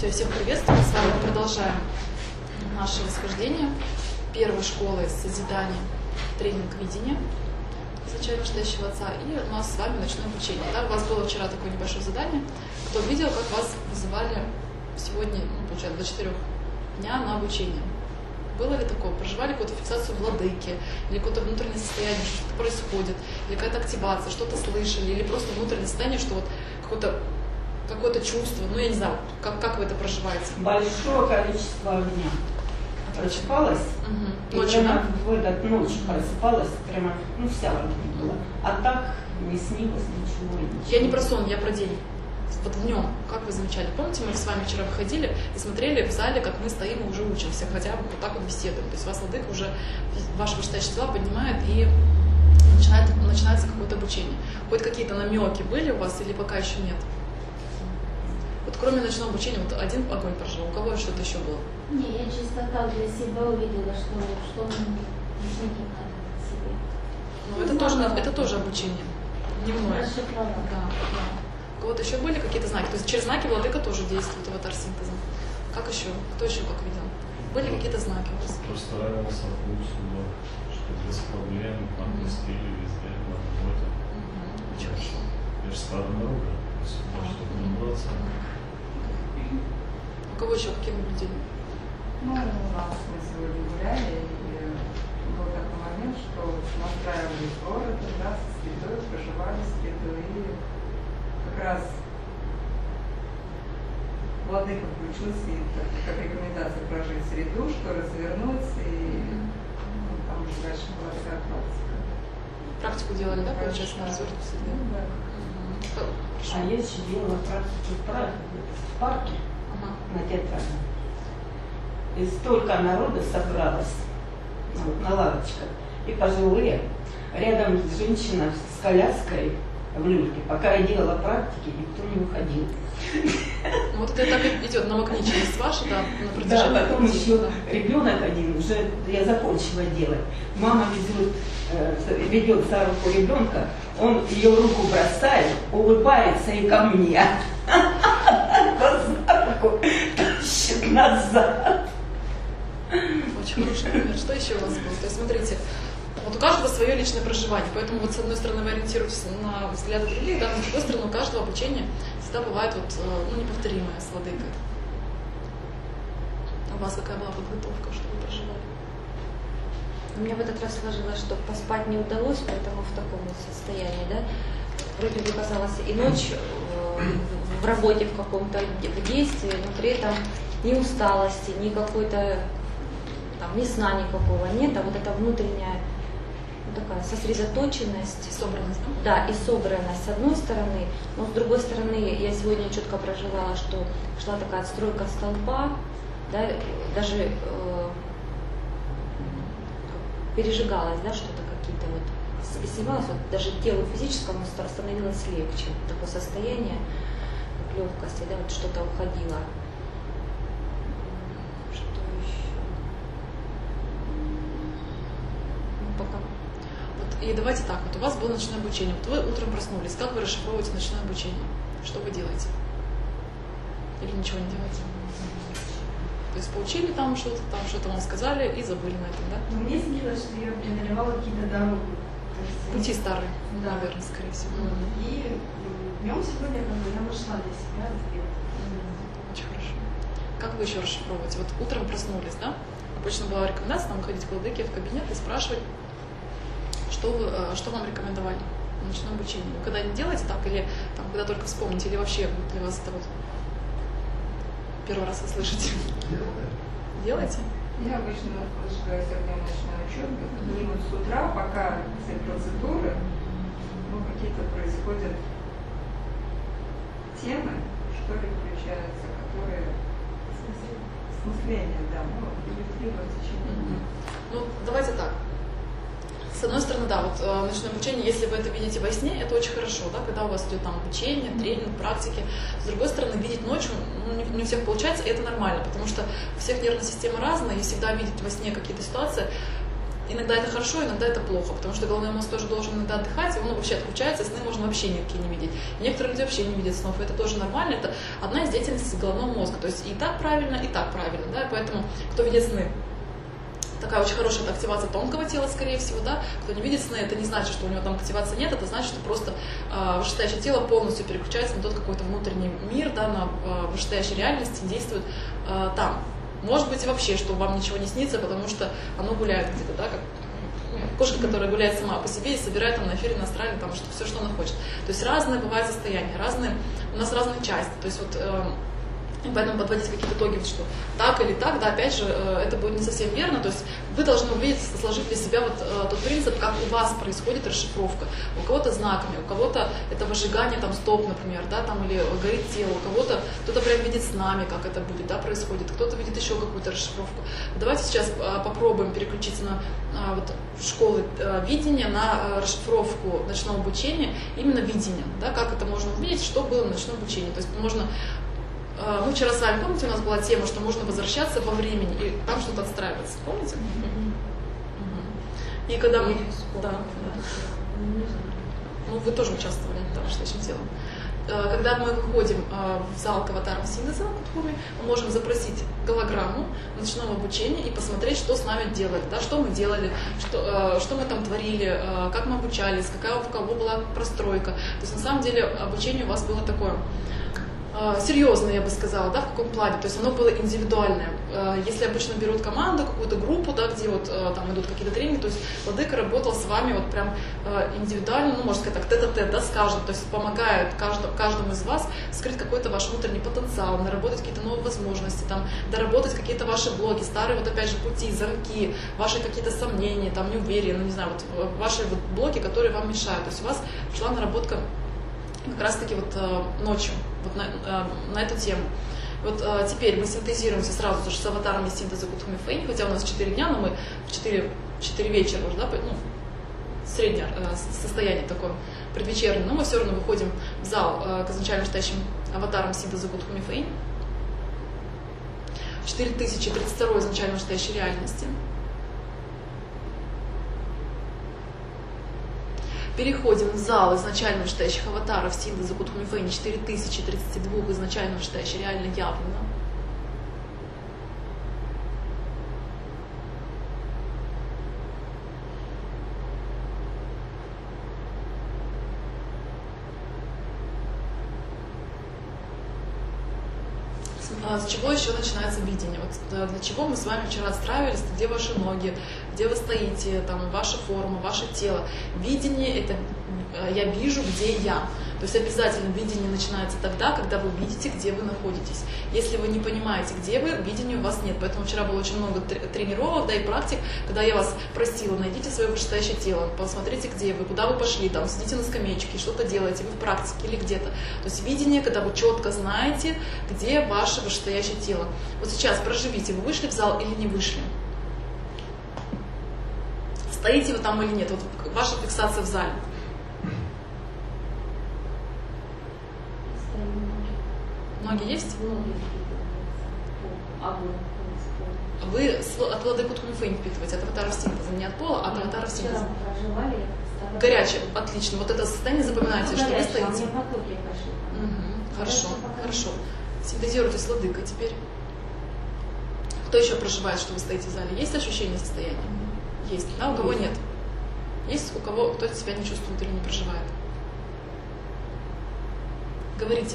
всех приветствую. С вами мы продолжаем наше восхождение первой школы созидания, тренинг видения, изучения настоящего Отца. И у нас с вами ночное обучение. Да, у вас было вчера такое небольшое задание. Кто видел, как вас вызывали сегодня, получается, до 4 дня на обучение? Было ли такое? Проживали какую-то фиксацию владыки, или какое-то внутреннее состояние, что что-то происходит, или какая-то активация, что-то слышали, или просто внутреннее состояние, что вот какое-то чувство, ну я не знаю, как вы это проживаете? Большое количество огня. Просыпалась, и ночью, прямо в этот ночь просыпалась, прямо, вся в огне была. А так не снилось ничего. Я не про сон, я про день. Вот в нем, как вы замечали? Помните, мы с вами вчера выходили и смотрели в зале, как мы стоим и уже учимся, хотя бы вот так вот беседуем. То есть вас владыка уже ваши вышестоящие дела поднимает и начинается какое-то обучение. Хоть какие-то намеки были у вас или пока еще нет? Вот кроме ночного обучения, вот один огонь прожил, у кого что-то еще было? Не, я чисто так для себя увидела, что нужники надо себе. Ну, это тоже обучение. Дневное. Расшифровать. Да. У кого-то еще были какие-то знаки? То есть через знаки владыка тоже действует аватар-синтезом. Как еще? Кто еще как видел? Были какие-то знаки у вас? Просто равенство вкусу, что без проблем, отпустили везде, на работе. Очень хорошо. Я же старая дорога, чтобы набраться. У кого еще какие наблюдения? У нас мы сегодня гуляли, и был такой момент, что настраивались город, да, со средой, проживали среду, и как раз владыка включился, и как рекомендация прожить среду, что развернуть, и там уже дальше была такая практика. Практику делали, да, получается, на развернутую среду? Да. А я еще делала практику в парке на театральном. И столько народа собралось на лавочках. И пожилые. Рядом женщина с коляской в люльке. Пока я делала практики, никто не уходил. Ну, вот это так и идет намагниченность ваша, да, на протяжении. Да, потом еще ребенок один, уже я закончила делать. Мама ведет за руку ребенка, он ее руку бросает, улыбается и ко мне. За руку тащит назад. Очень хороший пример. Что еще у вас было? То есть, смотрите, вот у каждого свое личное проживание, поэтому вот с одной стороны вы ориентируетесь на взгляды других, да, но с другой стороны у каждого обучения всегда бывает неповторимое с владыкой. У вас какая была подготовка, что вы проживали? У меня в этот раз сложилось, что поспать не удалось, поэтому в таком вот состоянии, да. Вроде бы казалось и ночь в работе в каком-то в действии, но при этом ни усталости, ни какой-то там, ни сна никакого нет, а вот эта внутренняя такая сосредоточенность. И собранность, да? Да, и собранность с одной стороны, но с другой стороны я сегодня четко проживала, что шла такая отстройка столпа, да, даже пережигалось, да, что-то какие-то вот снималось, вот даже телу физическому становилось легче, такое состояние легкости, да, вот что-то уходило. Что еще? Пока. Вот, и давайте так, вот у вас было ночное обучение, вот вы утром проснулись, как вы расшифровываете ночное обучение? Что вы делаете? Или ничего не делаете? То есть получили там что-то вам сказали и забыли на этом, да? Мне снилось, что я преодолевала какие-то дороги. Пути старые, да, наверное, скорее всего. И днем сегодня я нашла для себя ответ. Очень хорошо. Как вы еще расшифровываете? Вот утром проснулись, да? Обычно была рекомендация нам выходить к владыке в кабинет и спрашивать, что вам рекомендовали в ночном обучении. Вы когда-нибудь делаете так, или там, когда только вспомните, или вообще для вас это вот первый раз вы слышите? Делаете? Я обычно зажигаю огнем ночной учебы, и вот с утра, пока все процедуры, какие-то происходят темы, что ли, включаются, которые смысление, да, либо в течение. Ну, давайте так. С одной стороны, да, вот ночное обучение, если вы это видите во сне, это очень хорошо, да, когда у вас идет там обучение, тренинг, практики. С другой стороны, видеть ночью не у всех получается, и это нормально, потому что у всех нервная система разная, и всегда видеть во сне какие-то ситуации, Иногда это хорошо, иногда это плохо, потому что головной мозг тоже должен иногда отдыхать, и он вообще отключается, сны можно вообще никакие не видеть. И некоторые люди вообще не видят снов, и это тоже нормально, это одна из деятельностей головного мозга, то есть и так правильно, да, и поэтому кто видит сны, такая очень хорошая активация тонкого тела, скорее всего, да, кто не видит сны, это не значит, что у него там активации нет, это значит, что просто вышестоящее тело полностью переключается на тот какой-то внутренний мир, да, на вышестоящей реальности, действует там. Может быть и вообще, что вам ничего не снится, потому что оно гуляет где-то, да, как кошка, которая гуляет сама по себе и собирает там на эфире, на астрале, там все, что она хочет. То есть разные бывают состояния, у нас разные части. То есть вот и поэтому подводить какие-то итоги, вот что так или так, да, опять же, это будет не совсем верно, то есть вы должны увидеть, сложить для себя вот тот принцип, как у вас происходит расшифровка. У кого-то знаками, у кого-то это выжигание, там, стоп, например, да, там, или горит тело, у кого-то, кто-то прям видит с нами, как это будет, да, происходит, кто-то видит еще какую-то расшифровку. Давайте сейчас попробуем переключиться на вот школы видения, на расшифровку ночного обучения, именно видения, да, как это можно увидеть, что было в ночном обучении. То есть можно. Мы вчера с вами, помните, у нас была тема, что можно возвращаться во времени и там что-то отстраиваться, помните? И когда мы... Да. Ну, вы тоже участвовали в вышестоящем телом. Когда мы выходим в зал к аватарам синтеза, мы можем запросить голограмму ночного обучения и посмотреть, что с нами делали, да, что мы делали, что мы там творили, как мы обучались, какая у кого была простройка. То есть на самом деле обучение у вас было такое серьезное, я бы сказала, да, в каком плане, то есть оно было индивидуальное. Если обычно берут команду, какую-то группу, да, где вот там идут какие-то тренинги, то есть владыка работал с вами вот прям индивидуально, ну, можно сказать так, тет-а-тет, да, скажем, то есть помогает каждому из вас скрыть какой-то ваш внутренний потенциал, наработать какие-то новые возможности, там, доработать какие-то ваши блоки, старые вот опять же пути, замки, ваши какие-то сомнения, там, неуверенные, ну, не знаю, вот ваши вот блоки, которые вам мешают, то есть у вас шла наработка как раз-таки вот ночью, вот на эту тему. Вот теперь мы синтезируемся сразу же с аватарами синтеза Кутхуми Фэйнь, хотя у нас 4 дня, но мы в 4 вечера уже, да, ну, среднее состояние такое, предвечернее, но мы все равно выходим в зал к изначально стоящим аватарам синтеза Кутхуми Фэйнь. 4032 изначально стоящей реальности. Переходим в зал изначально вышестоящих аватаров синтеза Кутхуми Фэйнь 4032 изначально вышестоящей реально явлено. С чего еще начинается видение? Вот для чего мы с вами вчера отстраивались, где ваши ноги, где вы стоите, там, ваша форма, ваше тело. Видение — это я вижу, где я. То есть обязательно видение начинается тогда, когда вы видите, где вы находитесь. Если вы не понимаете, где вы, видения у вас нет. Поэтому вчера было очень много тренировок, да, и практик, когда я вас просила, найдите свое вышестоящее тело, посмотрите, где вы, куда вы пошли, там, сидите на скамеечке, что-то делаете, вы в практике или где-то. То есть видение, когда вы четко знаете, где ваше вышестоящее тело. Вот сейчас проживите, вы вышли в зал или не вышли? Стоите вы там или нет? Вот ваша фиксация в зале. Ноги есть? Вы от владыки Кутхуми Фэйнь впитываете, от аватаров синтеза, не от пола, а от аватаров синтеза. Горячее, отлично. Вот это состояние запоминайте, что вы стоите. Хорошо, хорошо. Синтезируйте с владыкой теперь. Кто еще проживает, что вы стоите в зале? Есть ощущение состояния? Есть. Да, у кого нет? Есть у кого кто себя не чувствует или не проживает? Говорите.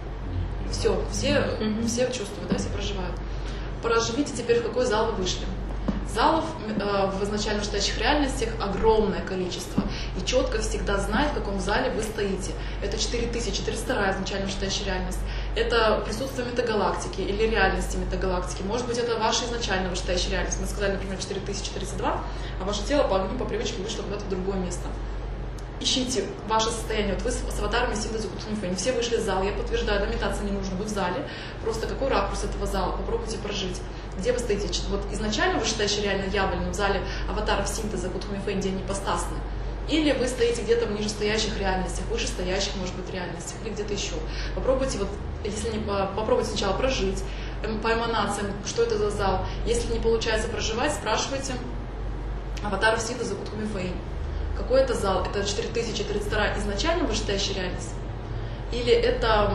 Все чувствуют, да, все проживают. Проживите теперь, в какой зал вы вышли. Залов в изначально вышестоящих реальностях огромное количество. И четко всегда знать, в каком зале вы стоите. Это 4032 изначально вышестоящая реальность. Это присутствие метагалактики или реальности метагалактики. Может быть, это ваша изначально вышестоящая реальность. Мы сказали, например, 4032, а ваше тело по огню, по привычке вышло куда-то в другое место. Ищите ваше состояние. Вот вы с аватарами синтеза Кутхуми Фэйнь. Все вышли из зала. Я подтверждаю, да, метаться не нужно. Вы в зале. Просто какой ракурс этого зала? Попробуйте прожить. Где вы стоите? Вот изначально вышестоящие реально явлены в зале аватаров синтеза Кутхуми Фэйнь, где они постасны. Или вы стоите где-то в нижестоящих реальностях, вышестоящих, может быть, реальностях, или где-то еще. Попробуйте, вот, если не попробуйте сначала прожить, по эманациям, что это за зал. Если не получается проживать, спрашивайте аватаров синтеза Кутхуми Фейн. Какой это зал? Это 4032 изначально вышестоящая реальность? Или это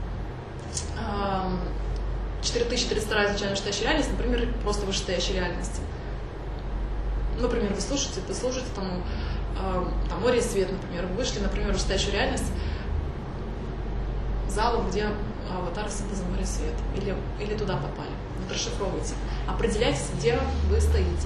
4032 изначально вышестоящая реальность, например, просто вышестоящая реальность? Например, вы слушаете там море и свет, например, вы вышли, например, в вышестоящую реальность залов, где аватары синтеза море и свет, или туда попали. Вот расшифровывайте. Определяйтесь, где вы стоите.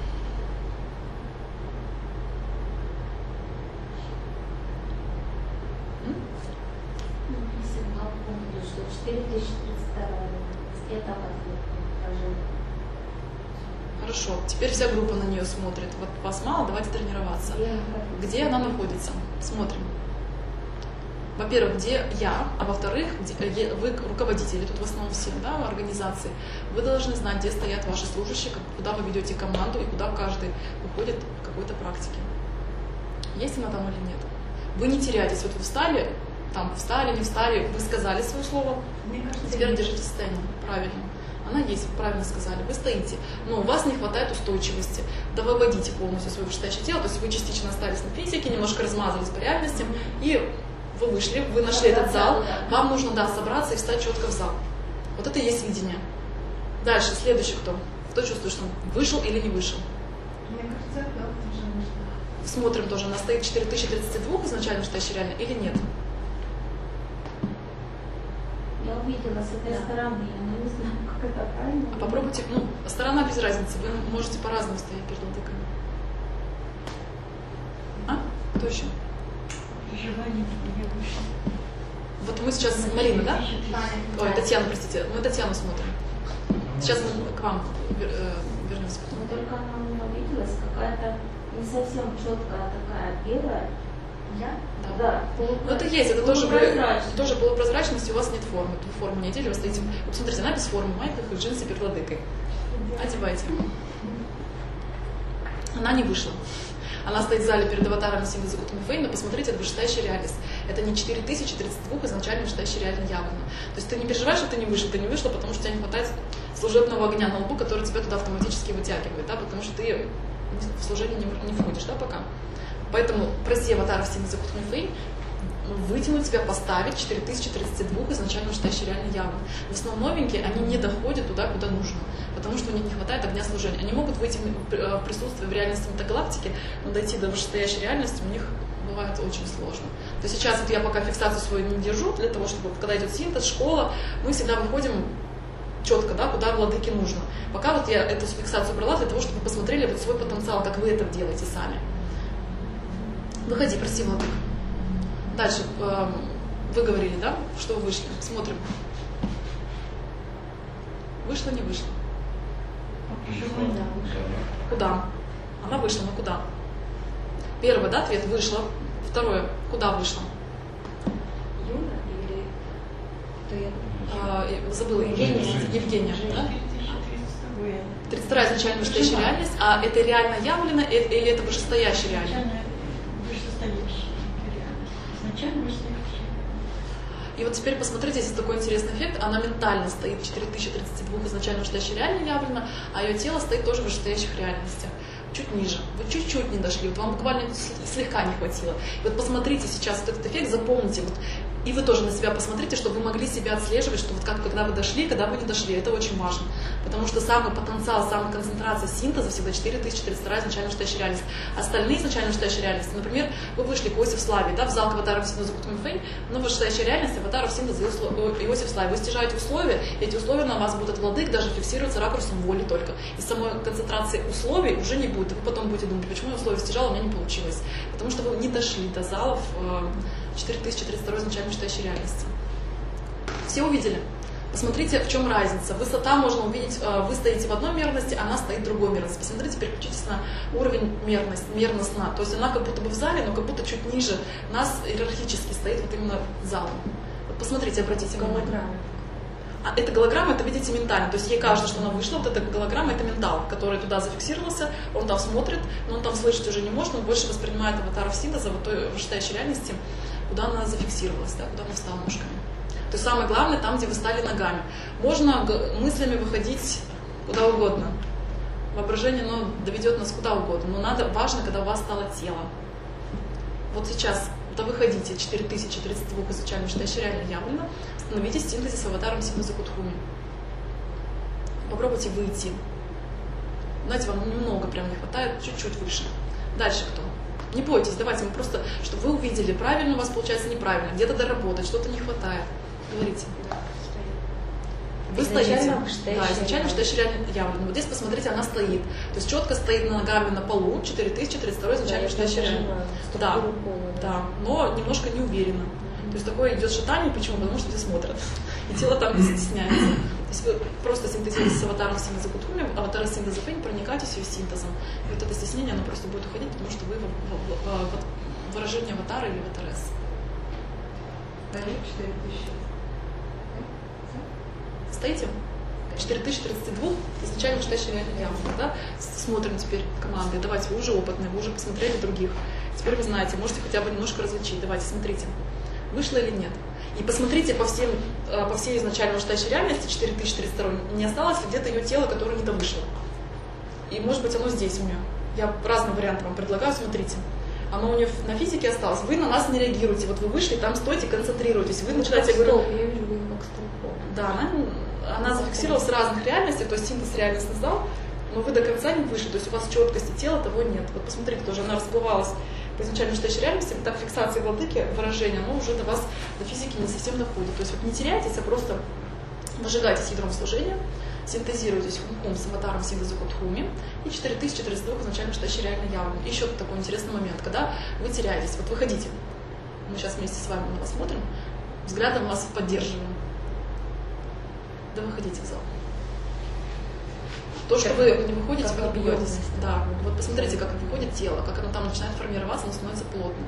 Что 4032 это отражение. Хорошо, теперь вся группа на нее смотрит. Вот вас мало, давайте тренироваться. Где она находится? Смотрим. Во-первых, где я, а во-вторых, вы руководители, тут в основном все, да, организации, вы должны знать, где стоят ваши служащие, куда вы ведете команду и куда каждый выходит в какой-то практике. Есть она там или нет? Вы не теряйтесь, вот вы встали, не встали, вы сказали свое слово, Мне кажется, теперь держите состояние, правильно. Она есть, вы правильно сказали, вы стоите, но у вас не хватает устойчивости. Да вы выводите полностью свое вышестоящее тело, то есть вы частично остались на физике, немножко размазались по реальности, и вы вышли, вы нашли этот зал, вам нужно, собраться и встать четко в зал. Вот это и есть видение. Дальше, следующий кто? Кто чувствует, что он вышел или не вышел? Мне кажется, да, тоже нужно. Смотрим тоже, она стоит 4032 изначально вышестоящей реально или нет? Я увидела с этой стороны, но не знаю, как это правильно. А попробуйте, сторона без разницы, вы можете по-разному стоять перед владыками. Кто еще? Желание не вышло. Вот мы сейчас, Марина, да? Ой, Татьяна, простите, мы Татьяну смотрим. Сейчас мы к вам вернемся. Но только она у меня увиделась какая-то не совсем четкая такая белая. Я? Да. Ну это есть, это тоже полупрозрачность. полупрозрачность, у вас нет формы. Ту форму не одели, вы стоите. Вот посмотрите, она без формы, майках и джинсы перед владыкой. Одевайте. Она не вышла. Она стоит в зале перед аватаром синтеза Кутхуми Фейн, но посмотрите, это вышестоящая реальность. Это не 4032 изначально вышестоящая реальность явно. То есть ты не переживаешь, что ты не вышла, потому что тебе не хватает служебного огня на лбу, который тебя туда автоматически вытягивает, да, потому что ты в служение не входишь, да, пока. Поэтому проси аватаров синтеза Кутхуми Фейн вытянуть себя, поставить 4032 изначально вышестоящей реально явно. В основном новенькие, они не доходят туда, куда нужно, потому что у них не хватает огня служения. Они могут выйти в присутствие в реальности метагалактики, но дойти до вышестоящей реальности у них бывает очень сложно. То есть сейчас вот я пока фиксацию свою не держу, для того, чтобы когда идет синтез, школа, мы всегда выходим четко, да, куда владыке нужно. Пока вот я эту фиксацию брала для того, чтобы вы посмотрели вот свой потенциал, как вы это делаете сами. Выходи, проси владык. Дальше вы говорили, да, что вы вышли. Смотрим. Вышла, не вышла? Куда? Она вышла, но куда? Первый, да, ответ вышла. Второе, куда вышла? Юля или кто я? Забыла, Евгения, да? 32 изначально вышестоящая Жена. реальность, а это реально явлено или это вышестоящая реальность? Вышестоящая реальность. Изначально вышестоящая. И вот теперь посмотрите, здесь такой интересный эффект. Она ментально стоит в 4032 изначально вышестоящей реально явлено, а ее тело стоит тоже в вышестоящих реальностях. Чуть ниже. Вы чуть-чуть не дошли. Вот вам буквально слегка не хватило. И вот посмотрите сейчас вот этот эффект, запомните. Вот, и вы тоже на себя посмотрите, чтобы вы могли себя отслеживать, что вот как, когда вы дошли, когда вы не дошли. Это очень важно. Потому что самый потенциал, самая концентрация синтеза всегда 4032 изначально вышестоящая реальность. Остальные изначально вышестоящие реальности, например, вы вышли к Иосиф Славе, да, в зал к аватарам синтеза Кутхуми Фейн, но вышестоящая реальность аватаров синтеза Иосиф Славе. Вы стяжаете условия, эти условия на вас будут от владык даже фиксироваться ракурсом воли только. И самой концентрации условий уже не будет. И вы потом будете думать, почему я условия стяжала, у меня не получилось. Потому что вы не дошли до залов 4032 изначально вышестоящей реальности. Все увидели? Посмотрите, в чем разница. Высота можно увидеть, вы стоите в одной мерности, она стоит в другой мерности. Посмотрите, переключитесь на уровень мерностна. То есть она как будто бы в зале, но как будто чуть ниже нас иерархически стоит вот именно залом. Вот посмотрите, обратите внимание. Это голограмма, это видите ментально. То есть ей кажется, что она вышла, вот эта голограмма, это ментал, который туда зафиксировался, он там смотрит, но он там слышать уже не может, он больше воспринимает аватаров синтеза в той вышестоящей реальности, куда она зафиксировалась, да, куда она встала ножками. То есть самое главное, там, где вы стали ногами. Можно мыслями выходить куда угодно. Воображение, оно доведет нас куда угодно, но важно, когда у вас стало тело. Вот сейчас, да выходите 4032 изначально считающих реально явлено, становитесь в синтезе с аватаром Симбазакутхуми. Попробуйте выйти. Знаете, вам немного прям не хватает, чуть-чуть выше. Дальше кто? Не бойтесь, давайте мы просто, чтобы вы увидели, правильно у вас получается, неправильно, где-то доработать, что-то не хватает. Говорите. Вы стоите. Да, изначально считаешь реально явлено. Вот здесь посмотрите, она стоит. То есть четко стоит ногами на полу, 4032 изначально считаешь реально. Да, да, но немножко не уверенно. То есть такое идет шатание, почему? Потому что все смотрят. И тело там не стесняется. То есть вы просто синтезируете с аватаром Симбазакутхуми, аватар Симбазакутхуми, проникаетесь ее синтезом. И вот это стеснение, оно просто будет уходить, потому что вы в выражении аватара или аватарес. Дали 4000. Стоите? 4032 изначально считающие реально явно, да? Смотрим теперь команды. Давайте, вы уже опытные, вы уже посмотрели других. Теперь вы знаете, можете хотя бы немножко различить. Давайте, смотрите, вышло или нет. И посмотрите по всей изначально считающей реальности 4032, не осталось ли где-то ее тело, которое не довышло. И может быть оно здесь у нее. Я разные варианты вам предлагаю, смотрите. Оно у нее на физике осталось, вы на нас не реагируете. Вот вы вышли, там стойте, концентрируйтесь. Вы начинаете, я говорю... Я вижу, как столб. Да, она зафиксировалась в разных реальностях, то есть синтез реальностный сдал, но вы до конца не вышли, то есть у вас четкости тела того нет. Вот посмотрите, тоже она расплывалась по изначально считающей реальности, так фиксация владыки, выражение, оно уже до вас, до физики не совсем доходит. То есть вот не теряйтесь, а просто выжигайтесь ядром служения, синтезируйтесь хум с аватаром Симбазакутхуми, и 4042 изначально считающей реально явно. И еще такой интересный момент, когда вы теряетесь, вот выходите, мы сейчас вместе с вами на вас смотрим, взглядом вас поддерживаем. Да выходите в зал. То, что вы не выходите, вы не бьетесь. Да. Вот посмотрите, как выходит тело, как оно там начинает формироваться, оно становится плотным.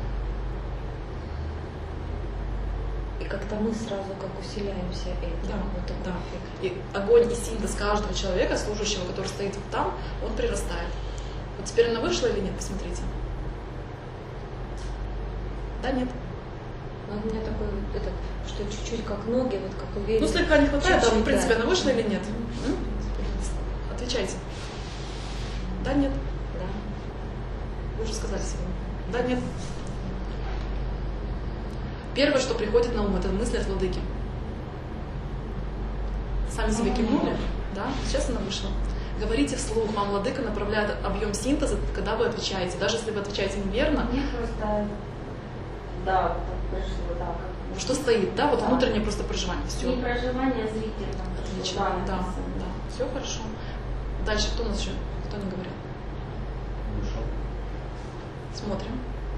И как-то мы сразу как усиляемся этим. Да, вот да. И огонь и синтез каждого человека, служащего, который стоит вот там, он прирастает. Вот теперь она вышла или нет, посмотрите. Да, нет. Но у меня такой, что чуть-чуть как ноги, вот как уверенно. Ну, слегка не хватает, там, в принципе, она вышла или нет? Отвечайте. Да, нет? Да. Вы уже сказали сегодня. Да, нет. Первое, что приходит на ум, это мысли от владыки. Сами себе кивнули, да? Сейчас она вышла. Говорите вслух, вам владыка направляет объем синтеза, когда вы отвечаете. Даже если вы отвечаете неверно. Мне просто, да, так пришло, да. Что стоит, да? Вот да. Внутреннее просто проживание. Все. Не проживание зрительно. Отлично, да, да. Все хорошо. Дальше, кто у нас еще? Кто не говорил? Вышел. Смотрим.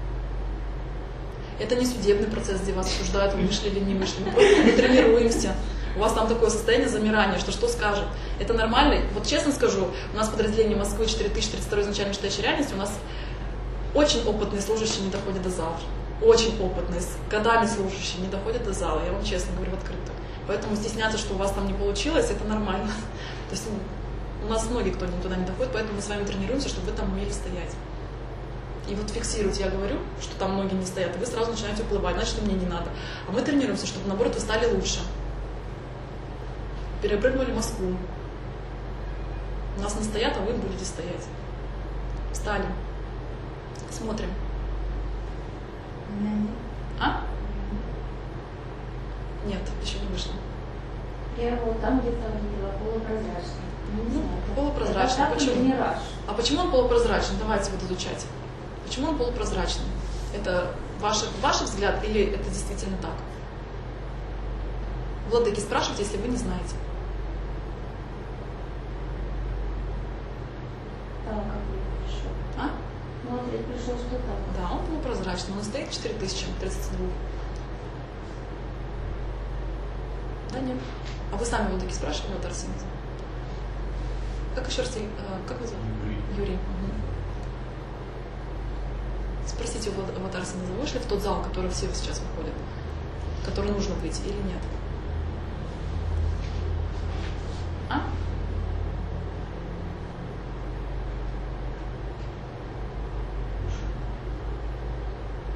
Это не судебный процесс, где вас осуждают, вы вышли или не вышли. Мы просто тренируемся. У вас там такое состояние замирания, что скажет. Это нормально. Вот честно скажу, у нас подразделение Москвы 4032 изначально считающей реальности, у нас очень опытные служащие не доходят до зала. Очень опытные, с годами служащие не доходят до зала. Я вам честно говорю в открытую. Поэтому стесняться, что у вас там не получилось, это нормально. То есть у нас многие, кто туда не доходит, поэтому мы с вами тренируемся, чтобы вы там умели стоять. И вот фиксируйте, я говорю, что там многие не стоят, и вы сразу начинаете уплывать, значит, мне не надо. А мы тренируемся, чтобы, наоборот, вы стали лучше. Перепрыгнули Москву. У нас не стоят, а вы будете стоять. Встали. Смотрим. А? Нет, еще не вышло. Я его там где-то видела, полупрозрачный. Полупрозрачный. Почему? Мираж. А почему он полупрозрачный? Давайте вот изучать. Почему он полупрозрачный? Это ваш взгляд или это действительно так? Владыки, спрашивайте, если вы не знаете. Да, как бы пришел. А? Ну, вот пришел, что так. Да, он полупрозрачный. Он стоит 4032. Да, нет. А вы сами владыки спрашивали у Арсения? Как еще раз? Как вы зовут? Юрий. Угу. Спросите у аватара Синтеза, вы вышли в тот зал, в который все сейчас выходят, в который нужно выйти или нет? А?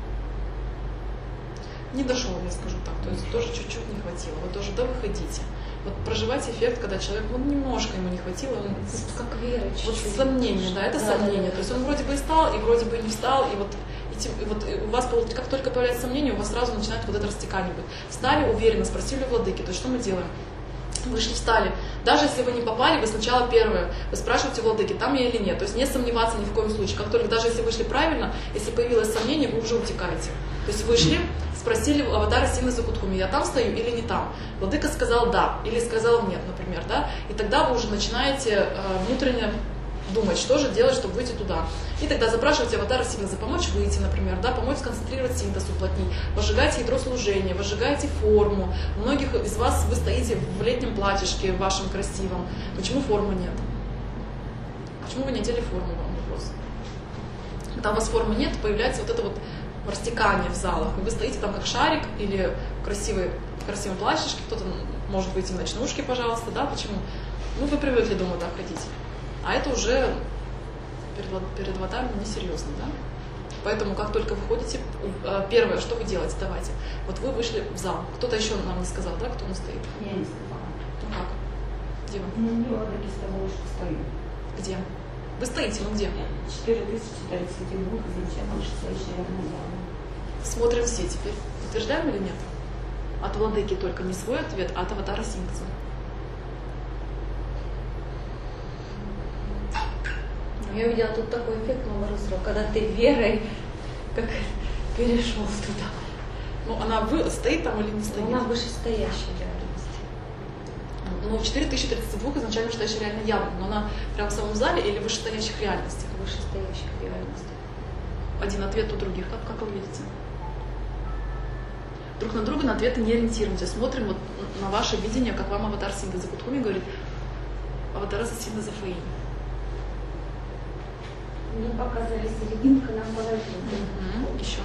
Не дошел, я скажу так. То есть тоже чуть-чуть не хватило. Вы тоже да выходите. Вот проживать эффект, когда человек, немножко ему не хватило, он, как вера, вот сомнение, да, это сомнение. То есть он вроде бы и встал, и вроде бы и не встал, и вот у вас, как только появляется сомнение, у вас сразу начинает вот это растекание быть. Встали уверенно, спросили у владыки, то есть что мы делаем? Вышли, встали. Даже если вы не попали, вы сначала первое, вы спрашиваете владыки, там я или нет. То есть не сомневаться ни в коем случае. Как только, даже если вышли правильно, если появилось сомнение, вы уже утекаете. То есть вышли, спросили у аватара Симы Закутхуми, я там стою или не там. Владыка сказал да, или сказал нет, например, да. И тогда вы уже начинаете внутренне думать, что же делать, чтобы выйти туда. И тогда запрашиваете аватара синтеза, помочь выйти, например, да, помочь сконцентрировать синтез, уплотнить, возжигайте ядро служения, возжигайте форму. У многих из вас вы стоите в летнем платьишке вашем красивом. Почему формы нет? Почему вы не одели форму, вам вопрос? Когда у вас формы нет, появляется вот это вот растекание в залах. И вы стоите там как шарик или в красивом платьишке, кто-то может выйти в ночнушке, пожалуйста, да, почему? Вы привыкли, думаю, так ходить. А это уже перед аватаром несерьезно, да? Поэтому, как только вы ходите, первое, что вы делаете, давайте. Вот вы вышли в зал. Кто-то еще нам не сказал, да, кто он стоит? Я не сказала. Ну как? Где вы? Не владыки с того, что стою. Где? Вы стоите, ну где? 4032 изначально стоящая рядом зала. Смотрим все теперь. Утверждаем или нет? От владыки только не свой ответ, а от аватара синтеза. Я увидела тут такой эффект Мамарусова, когда ты верой как перешел туда. Она стоит там или не стоит? Она вышестоящая реальность. В 4032 изначально вышестоящая реально явно, но она прямо в самом зале или в вышестоящих реальностях? Вышестоящих реальностях. Один ответ у других, как вы видите? Друг на друга на ответы не ориентируемся. Смотрим вот на ваше видение, как вам аватар Синтеза Закутхуми говорит, аватар Синтеза Фаини. Мне показали серединка на половину. Еще.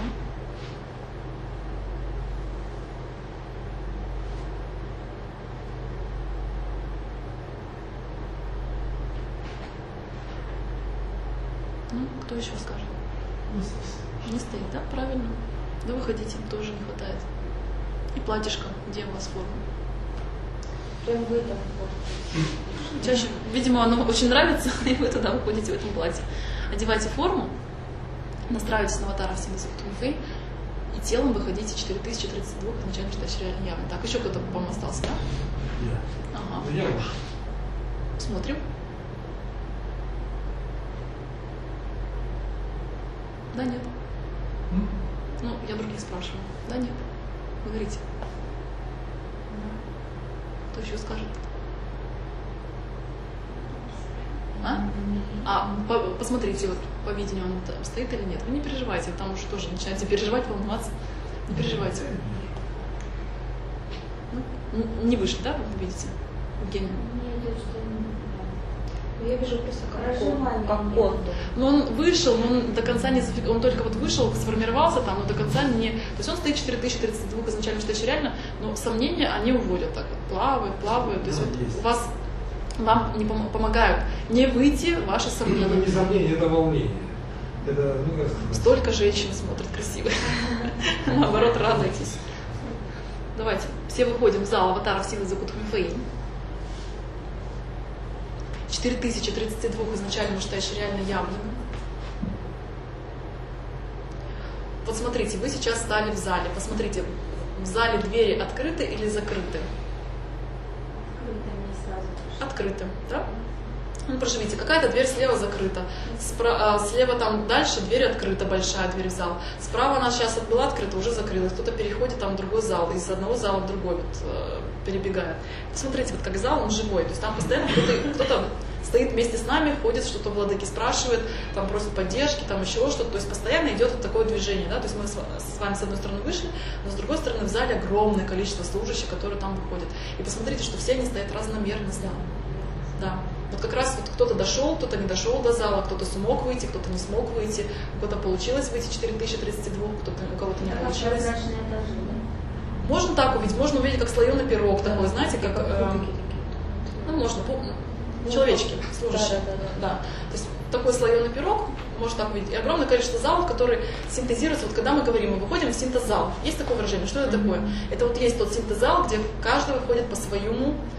Кто еще скажет? Не стоит, да? Правильно. Да выходите, тоже не хватает. И платьишко, где у вас форма? Прям в этом. Чаще, видимо, оно очень нравится, и вы туда выходите в этом платье. Одевайте форму, настраивайтесь на аватара Синтеза Закутхуми и телом выходите 4032, изначально считаешь реально явно. Так, еще кто-то, по-моему, остался, да? Я. Ага. Я уж. Смотрим. Да, нет. Я других спрашиваю. Да, нет. Говорите. Кто еще скажет? Посмотрите, вот по видению он там стоит или нет. Вы не переживайте, там уже тоже начинаете переживать, волноваться. Не переживайте. Не вышли, да, вы видите? Евгения? Я вижу просто как кон. Но он вышел, но он до конца не он только вот вышел, сформировался там, но до конца не... То есть он стоит 4032 изначально, считаешь реально, но сомнения они уводят так вот, плавают. То есть вот вам не помогают не выйти ваши сомнения. Это не сомнение, это волнение. Это, Столько женщин смотрят красиво. Наоборот, радуйтесь. Давайте, все выходим в зал аватаров Синтеза Закутхуми Фаини. 4032 изначально считаешь реально явным. Вот смотрите, вы сейчас стали в зале. Посмотрите, в зале двери открыты или закрыты? Открыты, да? Проживите, какая-то дверь слева закрыта, слева там дальше дверь открыта, большая дверь в зал. Справа она сейчас была открыта, уже закрылась. Кто-то переходит там в другой зал, из одного зала в другой перебегает. Посмотрите, вот как зал, он живой. То есть там постоянно кто-то стоит вместе с нами, ходит, что-то владыки спрашивает, там просит поддержки, там еще что-то. То есть постоянно идет вот такое движение. Да? То есть мы с вами с одной стороны вышли, но с другой стороны в зале огромное количество служащих, которые там выходят. И посмотрите, что все они стоят разномерно с нами. Да. Вот как раз вот кто-то дошел, кто-то не дошел до зала, кто-то смог выйти, кто-то не смог выйти, у кого-то получилось выйти 4032, у кого-то не получилось. Можно так увидеть, можно увидеть как слоеный пирог такой, знаете, как можно, человечки, служащие. Да. То есть такой слоеный пирог, можно так увидеть. И огромное количество залов, которые синтезируются. Вот когда мы говорим, мы выходим в синтез-зал. Есть такое выражение? Что это такое? Это вот есть тот синтез-зал, где каждый выходит по своему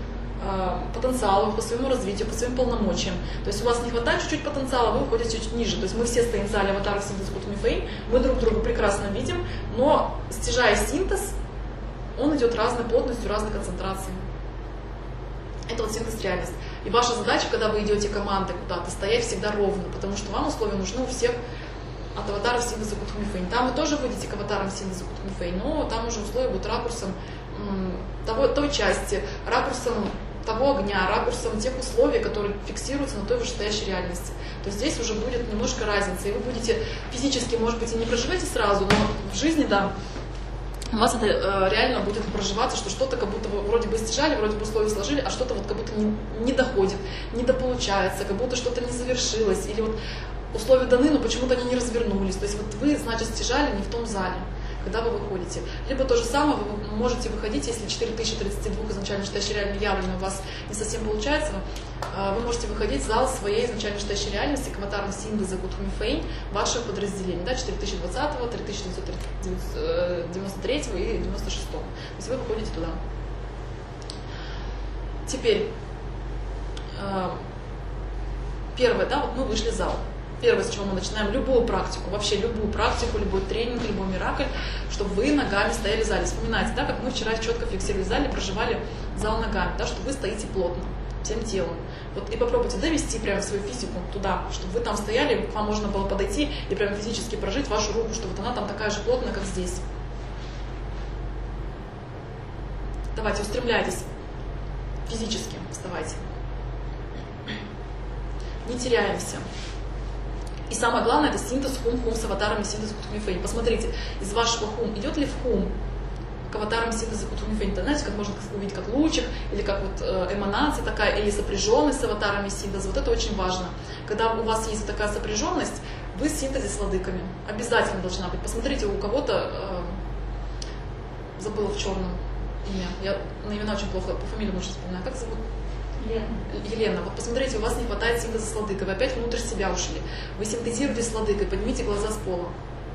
потенциалу, по своему развитию, по своим полномочиям. То есть у вас не хватает чуть-чуть потенциала, вы уходите чуть ниже. То есть мы все стоим в зале аватаров синтез Кутуми Фэйн, мы друг друга прекрасно видим, но стяжая синтез, он идет разной плотностью, разной концентрацией. Это вот синтез реальность. И ваша задача, когда вы идете командой куда-то, стоять всегда ровно, потому что вам условия нужны у всех от аватаров синтеза Кутуми Фэйн. Там вы тоже выйдете к аватарам синтеза Кутуми Фэйн, но там уже условия будут ракурсом той части, ракурсом того огня, ракурсом тех условий, которые фиксируются на той вышестоящей реальности. То есть здесь уже будет немножко разница, и вы будете физически, может быть, и не проживете сразу, но в жизни, да, у вас это реально будет проживаться, что что-то как будто вы вроде бы стяжали, вроде бы условия сложили, а что-то вот как будто не доходит, не дополучается, как будто что-то не завершилось, или вот условия даны, но почему-то они не развернулись. То есть вот вы, значит, стяжали не в том зале, когда вы выходите. Либо то же самое, вы можете выходить, если 4032 изначально вышестоящей реальной явлено у вас не совсем получается, вы можете выходить в зал своей изначально вышестоящей реальности к аватарам синтеза Кутуми Фэйн ваших подразделений, да, 4020, 3993 и 96. То есть вы выходите туда. Теперь, первое, да, вот мы вышли в зал. Первое, с чего мы начинаем, любую практику, вообще любую практику, любой тренинг, любой миракль, чтобы вы ногами стояли в зале. Вспоминайте, да, как мы вчера четко фиксировали в зале, проживали зал ногами, да, что вы стоите плотно, всем телом. Вот и попробуйте довести прям свою физику туда, чтобы вы там стояли, к вам можно было подойти и прям физически прожить вашу руку, чтобы вот она там такая же плотная, как здесь. Давайте, устремляйтесь физически, вставайте. Не теряемся. И самое главное, это синтез хум-хум с аватарами синтеза Кутуми Фэйн. Посмотрите, из вашего хум идет ли в хум к аватарам синтеза Кутуми Фэйн? Знаете, как можно увидеть, как лучик, или как вот эманация такая, или сопряженность с аватарами синтеза. Вот это очень важно. Когда у вас есть такая сопряженность, вы в синтезе с владыками. Обязательно должна быть. Посмотрите, у кого-то, забыла в черном имя, я на имена очень плохо, по фамилии лучше вспоминаю. Как зовут? Елена, вот посмотрите, у вас не хватает синтеза с владыкой, вы опять внутрь себя ушли. Вы синтезируете с владыкой, поднимите глаза с пола.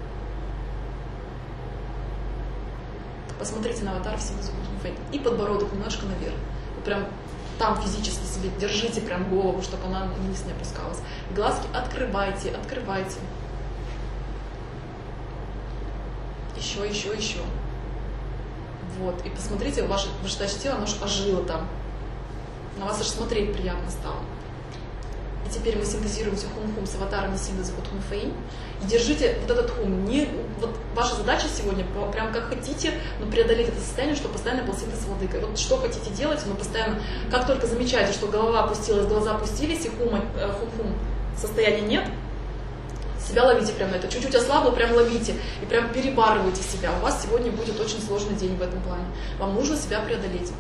Посмотрите на аватар в синтезе Кутуми Фэйн. И подбородок немножко наверх. Вы прям там физически себе держите прям голову, чтобы она вниз не опускалась. Глазки открывайте, открывайте. Еще, еще, еще. Вот. И посмотрите, ваше вышестоящее тело, оно аж ожило там. На вас аж смотреть приятно стало. И теперь мы синтезируемся хум-хум с аватарами синтеза Кутуми Фэйн. И держите вот этот хум. Вот ваша задача сегодня, прям как хотите, но преодолеть это состояние, чтобы постоянно был синтез с владыкой. Вот что хотите делать, но постоянно, как только замечаете, что голова опустилась, глаза опустились, и хум-хум состояния нет, себя ловите прям на это. Чуть-чуть ослабло, прям ловите. И прям перебарывайте себя. У вас сегодня будет очень сложный день в этом плане. Вам нужно себя преодолеть.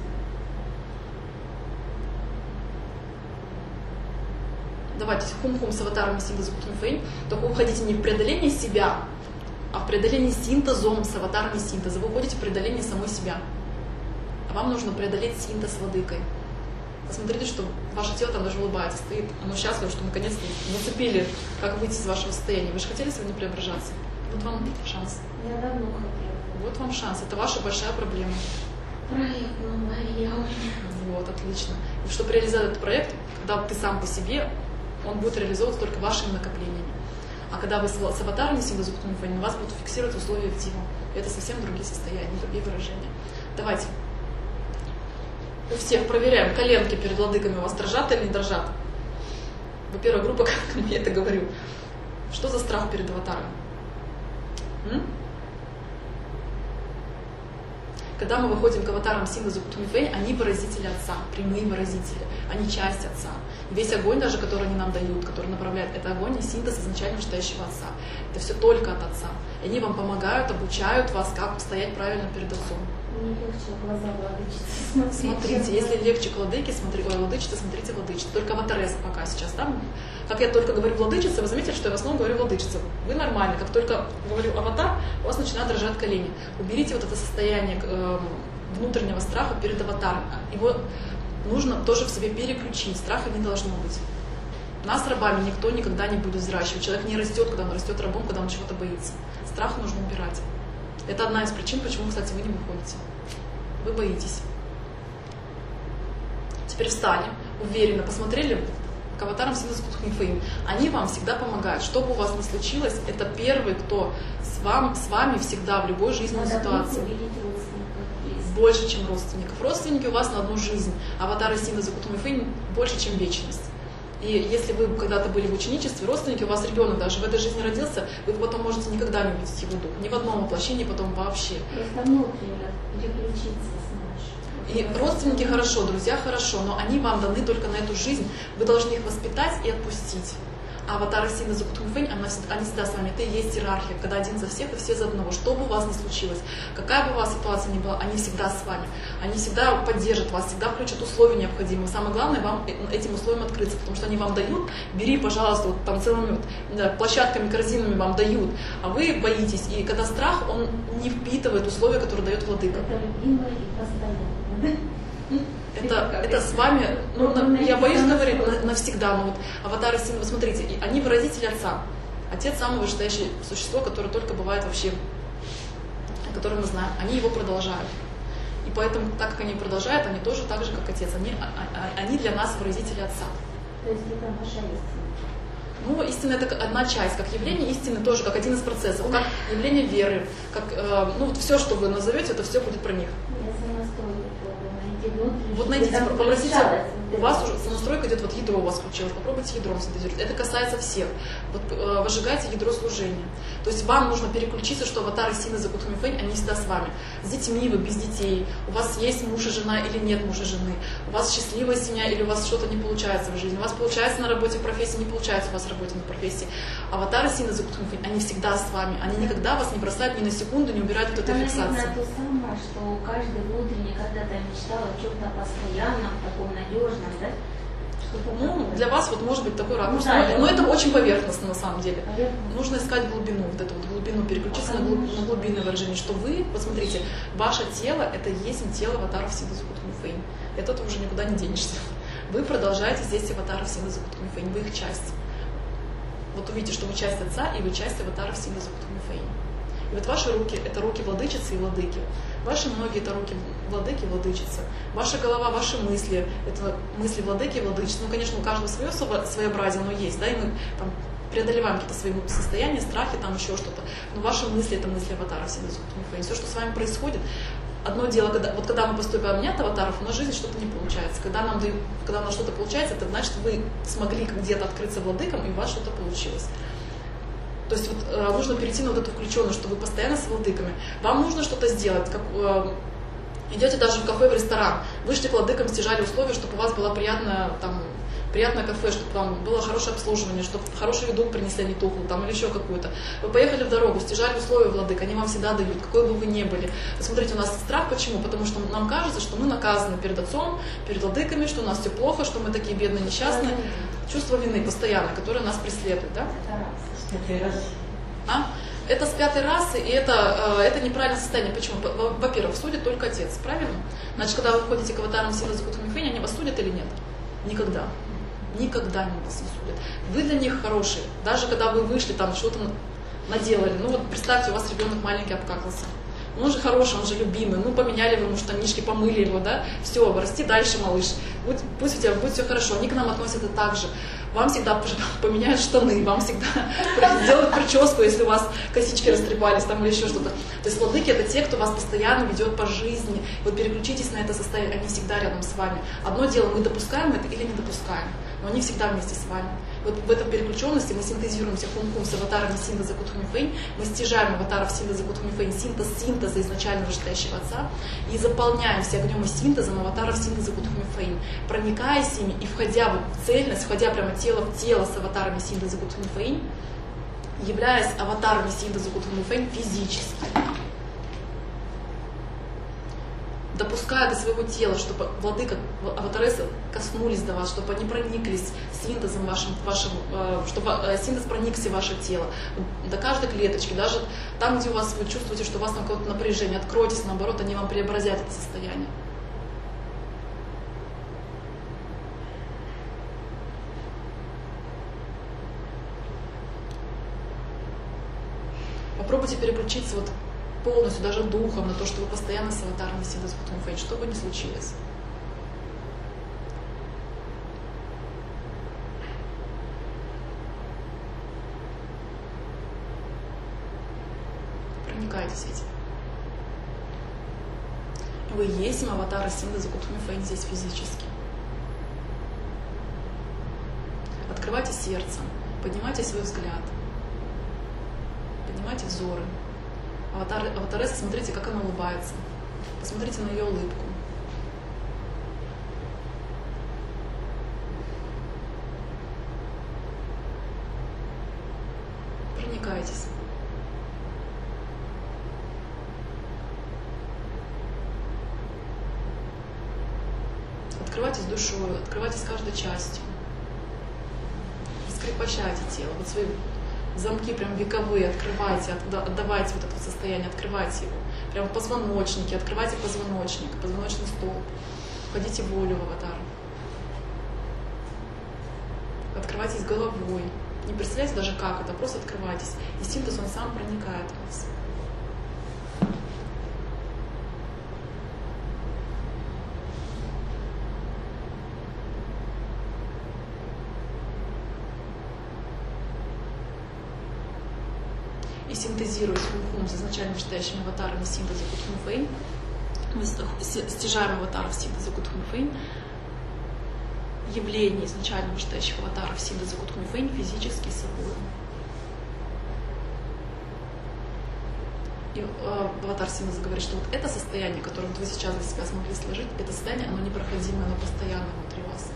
Давайте хум-хум с аватарами синтеза Кутуми Фэйн, только вы уходите не в преодоление себя, а в преодоление синтезом с аватарами синтеза. Вы уходите в преодоление самой себя. А вам нужно преодолеть синтез с владыкой. Посмотрите, что ваше тело там даже улыбается, стоит. Оно счастливо, что наконец-то зацепили, как выйти из вашего состояния. Вы же хотели сегодня преображаться? Вот вам шанс. Я давно хотела. Вот вам шанс. Это ваша большая проблема. Проект Мария. Вот, отлично. И чтобы реализовать этот проект, когда ты сам по себе, он будет реализовываться только вашими накоплениями. А когда вы с аватарами синтеза Кутуми Фэйн, у вас будут фиксировать условия актива. Это совсем другие состояния, другие выражения. Давайте. У всех проверяем, коленки перед владыками у вас дрожат или не дрожат. Вы первая группа, как я это говорю. Что за страх перед аватаром? Когда мы выходим к аватарам синтеза Кутуми Фэйн, они выразители Отца, прямые выразители, они часть Отца. Весь огонь даже, который они нам дают, который направляет, это огонь и синтез изначально вышестоящего Отца. Это все только от Отца. И они вам помогают, обучают вас, как стоять правильно перед Отцом. Мне легче глаза владычицы смотреть. Смотрите, если легче к владыке, владычица, смотрите владычица. Только аватареса пока сейчас, да? Как я только говорю владычица, вы заметили, что я в основном говорю владычица. Вы нормально, как только говорю аватар, у вас начинают дрожать колени. Уберите вот это состояние внутреннего страха перед аватаром. Его нужно тоже в себе переключить. Страха не должно быть. Нас рабами никто никогда не будет взращивать. Человек не растет, когда он растет рабом, когда он чего-то боится. Страх нужно убирать. Это одна из причин, почему, кстати, вы не выходите. Вы боитесь. Теперь встали, уверенно посмотрели к аватарам Синда Закут Хунь-Фэйн. Они вам всегда помогают. Что бы у вас ни случилось, это первый, кто с вами всегда в любой жизненной ситуации. Больше, чем родственников. Родственники у вас на одну жизнь. Аватары Синда Закут Хунь-Фэйн больше, чем вечность. И если вы когда-то были в ученичестве, родственники, у вас ребенок даже в этой жизни родился, вы потом можете никогда не увидеть его дух. Ни в одном воплощении, потом вообще. Просто внутренне переключиться. И родственники хорошо, друзья хорошо, но они вам даны только на эту жизнь. Вы должны их воспитать и отпустить. А аватары Синда Закут Хунь-Фэйн, они всегда с вами. Это и есть иерархия, когда один за всех и все за одного. Что бы у вас ни случилось, какая бы у вас ситуация ни была, они всегда с вами. Они всегда поддержат вас, всегда включат условия необходимые. Самое главное, вам этим условиям открыться, потому что они вам дают, бери, пожалуйста, вот там целыми площадками, корзинами вам дают, а вы боитесь. И когда страх, он не впитывает условия, которые дает владыка. Это любимое и постоянно. Это с вами, я боюсь говорить навсегда, но вот аватары Синда, смотрите, они выразители Отца. Отец самое вышестоящее существо, которое только бывает вообще, которое мы знаем. Они его продолжают. И поэтому, так как они продолжают, они тоже так же, как Отец. Они для нас выразители Отца. То есть это наша истина. Ну, истина — это одна часть, как явление истины тоже, как один из процессов, как явление веры, как, вот все, что вы назовете, это все будет про них. Я сонастройку пробую. Вот найдите, попросите, у вас уже сонастройка идет, вот ядро у вас включилось, попробуйте ядром синтезировать. Это касается всех. Вот выжигайте ядро служения. То есть вам нужно переключиться, что аватары Синда Закут Хунь-Фэйн, они всегда с вами. С детьми вы, без детей. У вас есть муж и жена или нет мужа и жены. У вас счастливая семья или у вас что-то не получается в жизни. У вас получается на работе, в профессии, не получается у вас в работе, на профессии. Аватары Синда Закут Хунь-Фэйн, они всегда с вами. Они никогда вас не бросают ни на секунду, не убирают вот этой фиксации. Это то самое, что каждый внутренне когда-то мечтал о чем-то постоянном, таком надежном, да? Для вас вот может быть такой ракурс, но это очень поверхностно на самом деле. Нужно искать глубину, вот эту вот глубину, переключиться на глубинное выражение, что вы, посмотрите, ваше тело, это и есть тело аватаров Синда Закут Хунь-Фэйн. И от этого уже никуда не денешься. Вы продолжаете здесь аватаров Синда Закут Хунь-Фэйн, вы их часть. Вот увидите, что вы часть Отца, и вы часть аватаров Синда Закут Хунь-Фэйн. И вот ваши руки — это руки владычицы и владыки. Ваши ноги — это руки владыки и владычицы. Ваша голова, ваши мысли — это мысли владыки и владычицы. Ну, конечно, у каждого свое своеобразие, оно есть, да, и мы там преодолеваем какие-то свои состояния, страхи, там еще что-то. Но ваши мысли — это мысли аватаров Синда Закут Хунь-Фэйн. Все, что с вами происходит, одно дело, когда мы поступаем не от аватаров, у нас в жизни что-то не получается. Когда у нас что-то получается, это значит, вы смогли где-то открыться владыкам, и у вас что-то получилось. То есть вот, нужно перейти на вот эту включенность, что вы постоянно с владыками. Вам нужно что-то сделать. Как, идете даже в кафе, в ресторан, вышли к владыкам, стяжали условия, чтобы у вас было приятное кафе, чтобы там было хорошее обслуживание, чтобы хорошую еду принесли, а не тухлую, там, или еще какую-то. Вы поехали в дорогу, стяжали условия владык, они вам всегда дают, какой бы вы ни были. Смотрите, у нас страх, почему? Потому что нам кажется, что мы наказаны перед Отцом, перед владыками, что у нас все плохо, что мы такие бедные, несчастные. Чувство вины постоянно, которое нас преследует, да? Это с пятой расы, и это неправильное состояние. Почему? Во-первых, судит только Отец, правильно? Значит, когда вы входите к аватарам Синда Закут Хунь-Фэйн, они вас судят или нет? Никогда. Никогда они вас не судят. Вы для них хорошие. Даже когда вы вышли, там что-то наделали. Ну вот представьте, у вас ребенок маленький обкакался. Он же хороший, он же любимый. Ну, поменяли вы ему штанишки, помыли его, да? Все, расти дальше, малыш. Пусть у тебя будет все хорошо. Они к нам относятся так же. Вам всегда поменяют штаны, вам всегда сделают прическу, если у вас косички растрепались там или еще что-то. То есть владыки — это те, кто вас постоянно ведет по жизни. Вот переключитесь на это состояние, они всегда рядом с вами. Одно дело, мы допускаем это или не допускаем, но они всегда вместе с вами. Вот в этой переключенности мы синтезируемся хун-хун с аватарами Синда Закут Хунь-Фэйн, мы стяжаем аватаров Синда Закут Хунь-Фэйн, синтеза изначально вышестоящего Отца, и заполняемся огнем и синтезом аватаров Синда Закут Хунь-Фэйн, проникаясь ими и входя в цельность, входя прямо тело в тело с аватарами Синда Закут Хунь-Фэйн, являясь аватарами Синда Закут Хунь-Фэйн физически. Допуская до своего тела, чтобы владыка, аватаресы коснулись до вас, чтобы они прониклись синтезом вашим, чтобы синтез проникся в ваше тело, до каждой клеточки, даже там, где у вас вы чувствуете, что у вас там какое-то напряжение, откройтесь, наоборот, они вам преобразят это состояние. Попробуйте переключиться вот полностью, даже духом, на то, что вы постоянно с аватарами Синда Закут Хунь-Фэйн, что бы ни случилось. Проникайтесь этим. Вы есть аватары синтеза Кунг-фу здесь физически. Открывайте сердце, поднимайте свой взгляд, поднимайте взоры. Аватаресса, смотрите, как она улыбается. Посмотрите на ее улыбку. Проникайтесь. Открывайтесь душой, открывайтесь каждой частью. Раскрепощайте тело. Вот свои замки прям вековые открывайте, отдавайте вот это состояние, открывайте его. Прям в позвоночнике, открывайте позвоночник, позвоночный столб. Входите в волю в аватар. Открывайтесь головой. Не представляете даже как это, просто открывайтесь. И синтез, он сам проникает в вас. И синтезируя Кунг-фу с изначально вышестоящими аватарами синтеза Кунг-фу, мы стяжаем аватаров синтеза Кунг-фу, явление изначально вышестоящих аватаров синтеза Кунг-фу физически собой. И аватар синтеза говорит, что вот это состояние, которое вы сейчас для себя смогли сложить, это состояние, оно непроходимое, оно постоянно внутри вас.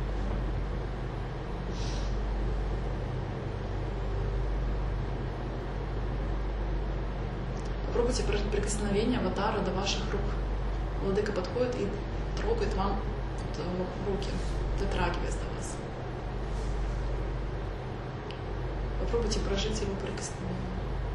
Попробуйте прикосновение аватара до ваших рук. Владыка подходит и трогает вам руки, дотрагиваясь до вас. Попробуйте прожить его прикосновение.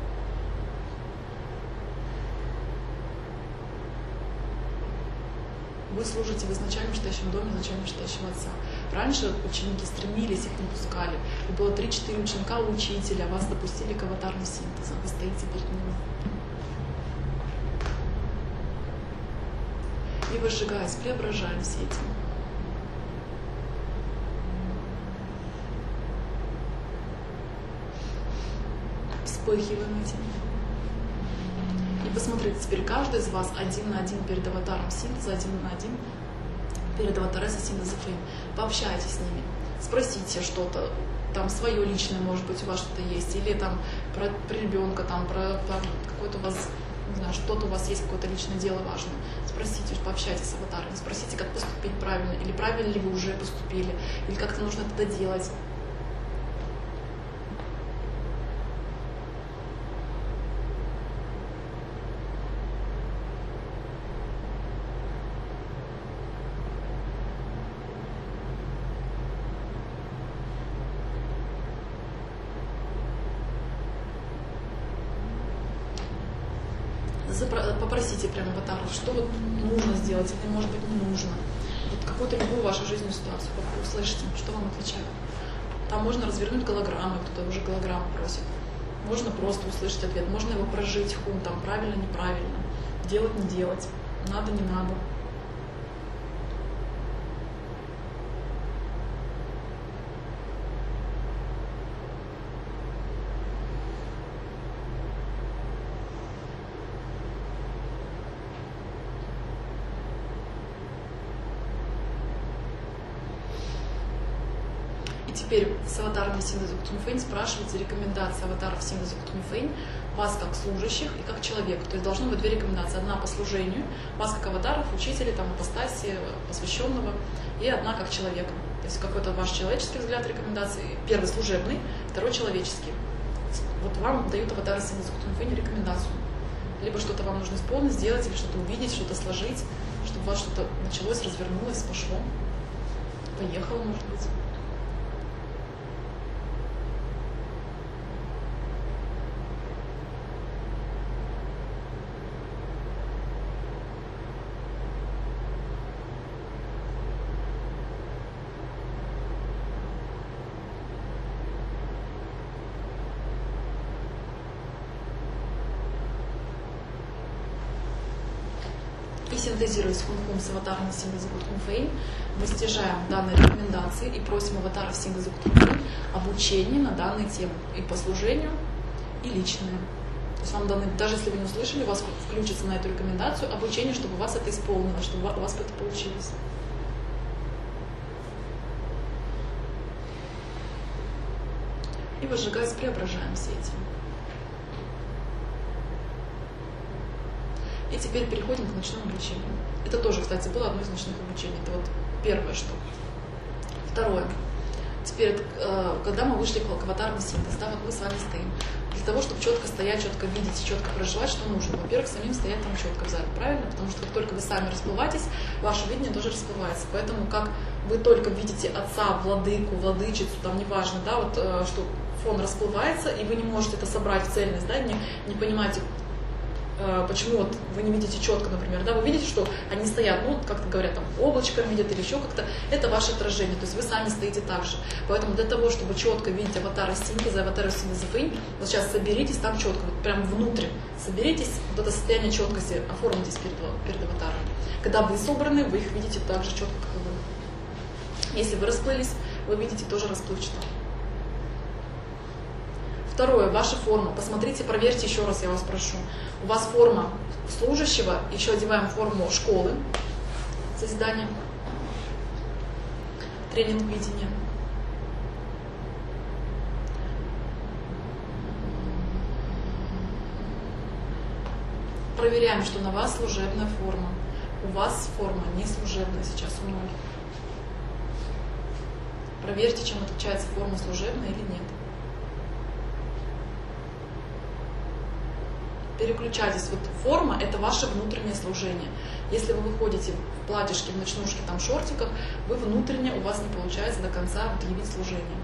Вы служите в изначально вышестоящем доме, изначально вышестоящего отца. Раньше ученики стремились, их не пускали. И было 3-4 ученика у учителя, вас допустили к аватарным синтезам. Вы стоите перед ним. И возжигаясь, преображаемся этим. Вспыхиваем этим. И посмотрите, теперь каждый из вас один на один перед аватаром синтеза, один на один перед аватаресой синтеза Фейм. Пообщайтесь с ними, спросите что-то, там свое личное, может быть, у вас что-то есть, или там про ребенка, там про какой-то у вас, не знаю, что-то у вас есть, какое-то личное дело важное. Спросите, пообщайтесь с аватарами, спросите, как поступить правильно, или правильно ли вы уже поступили, или как-то нужно это доделать. Попросите прямо аватару, что вот нужно сделать, или может быть не нужно. Вот какую-то любую вашу жизненную ситуацию услышите, что вам отвечают. Там можно развернуть голограммы, кто-то уже голограмму просит. Можно просто услышать ответ, можно его прожить, там правильно, неправильно, делать, не делать, надо, не надо. Теперь с аватарами синтеза Кунг-фу спрашивайте рекомендации аватаров синтеза Кунг-фу вас как служащих и как человека. То есть должны быть 2 рекомендации. Одна по служению, вас как аватаров, учителей, там, апостасии, посвященного, и одна как человека. То есть какой-то ваш человеческий взгляд рекомендации. Первый служебный, второй человеческий. Вот вам дают аватары синтеза Кунг-фу рекомендацию. Либо что-то вам нужно исполнить, сделать, или что-то увидеть, что-то сложить, чтобы у вас что-то началось, развернулось, пошло, поехало, может быть. И синтезируясь Кунг-фу с аватаром синтеза Кунг-фу, мы стяжаем данные рекомендации и просим аватаров синтеза Кунг-фу обучение на данные темы и по служению, и личное. есть вам даны, даже если вы не услышали, у вас включится на эту рекомендацию обучение, чтобы у вас это исполнило, чтобы у вас это получилось. И возжигаясь, преображаем все эти. И теперь переходим к ночному обучению. Это тоже, кстати, было одно из ночных обучений. Это вот первое, что. Второе. Теперь, когда мы вышли к аватарный синтез, да, вот мы с вами стоим. Для того, чтобы четко стоять, четко видеть и четко проживать, что нужно? Во-первых, самим стоять там четко в зале, правильно? Потому что как только вы сами расплываетесь, ваше видение тоже расплывается. Поэтому как вы только видите отца, владыку, владычицу, там неважно, да, вот что фон расплывается, и вы не можете это собрать в цельность, да, не понимаете, почему вот вы не видите четко, например, да, вы видите, что они стоят, ну, как-то говорят, там, облачком видят или еще как-то, это ваше отражение, то есть вы сами стоите так же. Поэтому для того, чтобы четко видеть аватары синтеза, аватары синтеза фэнь, вот сейчас соберитесь там четко, вот прям внутрь, соберитесь, вот это состояние четкости, оформитесь перед аватаром. Когда вы собраны, вы их видите так же четко, как и вы. Если вы расплылись, вы видите тоже расплывчато. Второе, ваша форма. Посмотрите, проверьте еще раз, я вас прошу. У вас форма служащего, еще одеваем форму школы, созидания, тренинг видения. Проверяем, что на вас служебная форма. У вас форма не служебная сейчас у многих. Проверьте, чем отличается форма служебная или нет. Переключайтесь. Вот форма – это ваше внутреннее служение. Если вы выходите в платьишке, в ночнушке, там, шортиках, вы внутренне, у вас не получается до конца вот явить служение.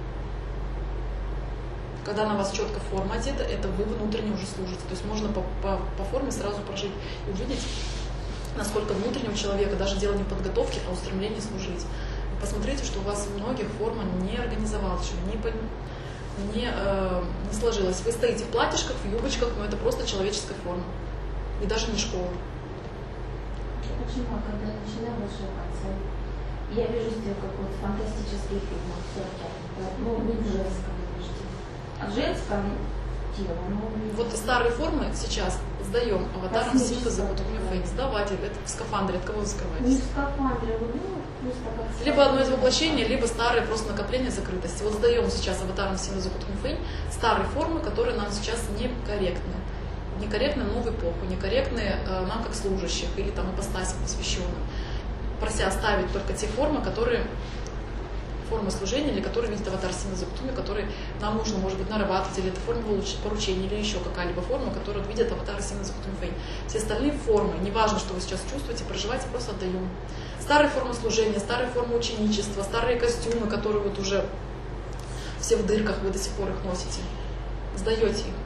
Когда на вас четко форма одета, это вы внутренне уже служите. То есть можно по форме сразу прожить и увидеть, насколько внутреннего человека, даже дело не в подготовке, а устремление служить. Посмотрите, что у вас у многих форма не организовалась, не сложилось. Вы стоите в платьишках, в юбочках, но это просто человеческая форма. И даже не школа. Почему, когда я начинаю вышиваться, я вижу здесь какой-то фантастический фильм, но не в женском виде. А в женском тело, вот старые формы сейчас сдаем аватаром синтеза, вот у меня фейн, сдаватель, это в скафандре, от кого вы скрываетесь? Не в скафандре, либо одно из воплощений, либо старые просто накопления закрытости. Вот сдаем сейчас аватаром синтеза Кутхунфэнь старые формы, которые нам сейчас некорректны. Некорректны в новую эпоху, некорректны нам как служащих или там ипостасям посвященным. Прося оставить только те формы, которые формы служения, или которые видит аватар синтеза Кутхунфэнь, которые нам нужно, может быть, нарабатывать, или это форма поручения, или еще какая-либо форма, которую видят аватары синтеза Кутхунфэнь. Все остальные формы, неважно, что вы сейчас чувствуете, проживаете, просто отдаем. Старые формы служения, старые формы ученичества, старые костюмы, которые вот уже все в дырках, вы до сих пор их носите. Сдаете их.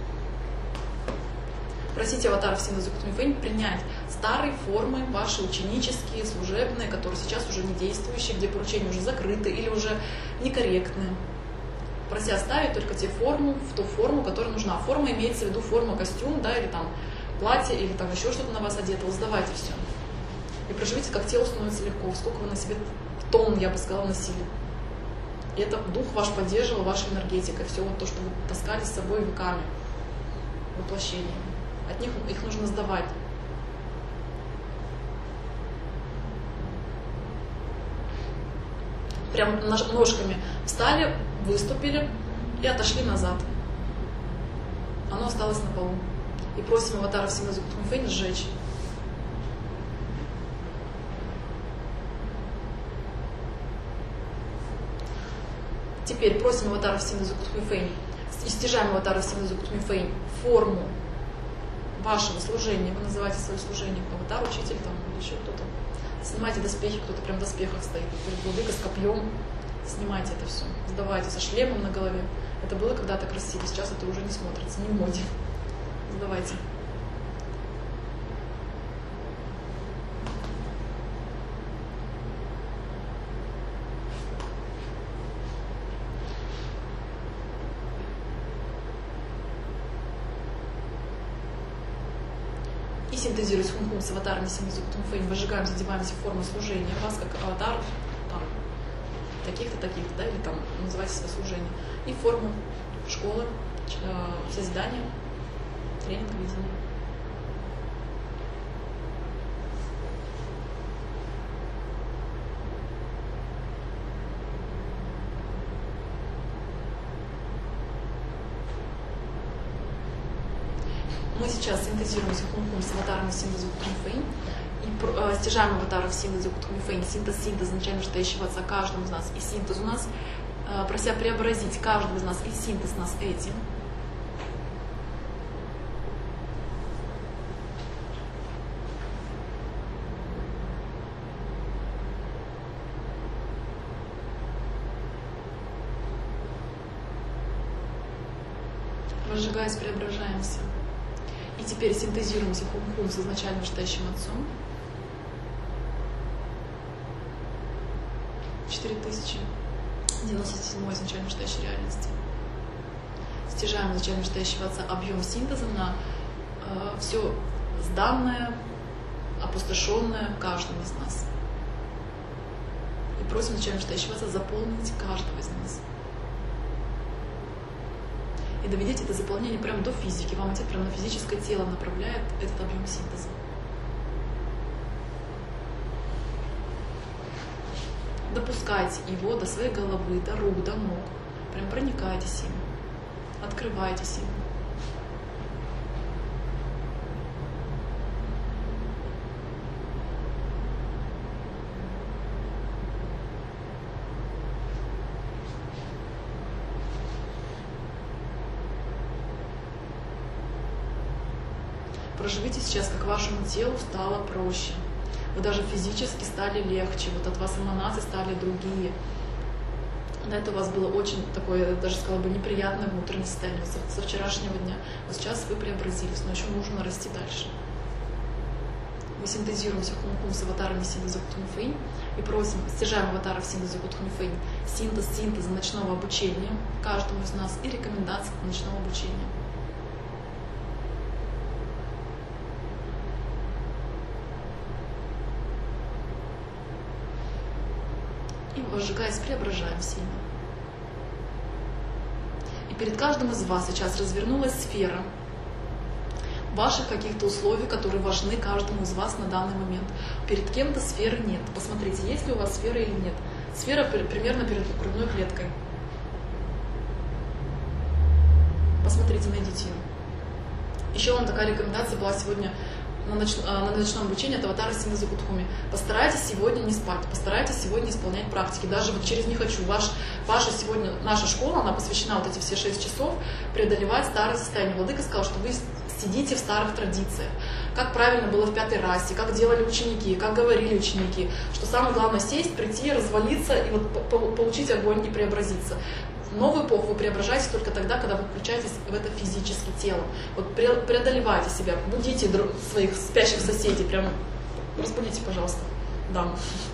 Просите аватаров синтеза Кутхунфэнь принять старые формы, ваши ученические, служебные, которые сейчас уже не действующие, где поручения уже закрыты или уже некорректные. Прося оставить только те формы, в ту форму, которая нужна. Форма имеется в виду форма костюм, да, или там платье, или там еще что-то на вас одето. Сдавайте все. И проживите, как тело становится легко, сколько вы на себе тонн, я бы сказала, носили. И это дух ваш поддерживал, ваша энергетика, все вот то, что вы таскали с собой веками, воплощениями. От них их нужно сдавать. Прям ножками встали, выступили и отошли назад. Оно осталось на полу. И просим аватаров синтеза Кутхунфэнь сжечь. Теперь просим аватаров синтеза Кутхунфэнь, стяжаем аватаров синтеза Кутхунфэнь форму вашего служения. Вы называете свое служение аватар, учитель там, или еще кто-то. Снимайте доспехи, кто-то прям в доспехах стоит, перед владыкой с копьем. Снимайте это все. Сдавайте со шлемом на голове. Это было когда-то красиво, сейчас это уже не смотрится, не в моде. Сдавайте. И синтезируясь хунхун с аватарами синтеза Кутхунфэнь, возжигаем, задеваемся в форму служения. Вас как аватар там, таких-то, таких-то, да, или там называйте свое служение. И форму школы, созидания. тренинг видения. Мы сейчас синтезируемся хум-хум с аватаром синтеза Кутхунфейн и стяжаем аватаров синтеза Кутхунфейн, синтез изначально вышестоящего отца каждому из нас и синтез у нас, прося преобразить каждого из нас и синтез нас этим. Разжигаясь, преображаемся. И теперь синтезируемся хум-хум с изначально вышестоящим отцом. 4097 изначально вышестоящей реальности. Стяжаем изначально вышестоящего отца объем синтеза на все сданное, опустошенное каждым из нас. И просим изначально вышестоящего отца заполнить каждого из нас. И доведите это заполнение прямо до физики. Вам отец прямо на физическое тело направляет этот объем синтеза. Допускайте его до своей головы, до рук, до ног. Прям проникайтесь им. Открывайтесь им. Проживите сейчас, как вашему телу стало проще. Вы даже физически стали легче, вот от вас эманации стали другие. До этого у вас было очень такое, даже сказала бы, неприятное внутреннее состояние со вчерашнего дня. Вот сейчас вы преобразились, но еще нужно расти дальше. Мы синтезируемся хум-хум с аватарами синтеза Кутхунфейн и просим, стяжаем аватаров синтеза Кутхунфейн, синтеза ночного обучения каждому из нас и рекомендации к ночному обучению. И, возжигаясь, преображаемся ими. И перед каждым из вас сейчас развернулась сфера ваших каких-то условий, которые важны каждому из вас на данный момент. Перед кем-то сферы нет. Посмотрите, есть ли у вас сфера или нет. Сфера примерно перед грудной клеткой. Посмотрите, найдите ее. Еще вам такая рекомендация была сегодня на ночном обучении от аватара синтеза Кутхуми. Постарайтесь сегодня не спать, постарайтесь сегодня исполнять практики. Даже вот через «не хочу». Ваша сегодня, наша школа, она посвящена вот эти все 6 часов преодолевать старое состояние. Владыка сказал, что вы сидите в старых традициях. Как правильно было в 5-й расе, как делали ученики, как говорили ученики, что самое главное сесть, прийти, развалиться и вот получить огонь и преобразиться. В новую эпоху вы преображаетесь только тогда, когда вы включаетесь в это физическое тело. Вот преодолевайте себя, будите своих спящих соседей, прям разбудите, пожалуйста, дам.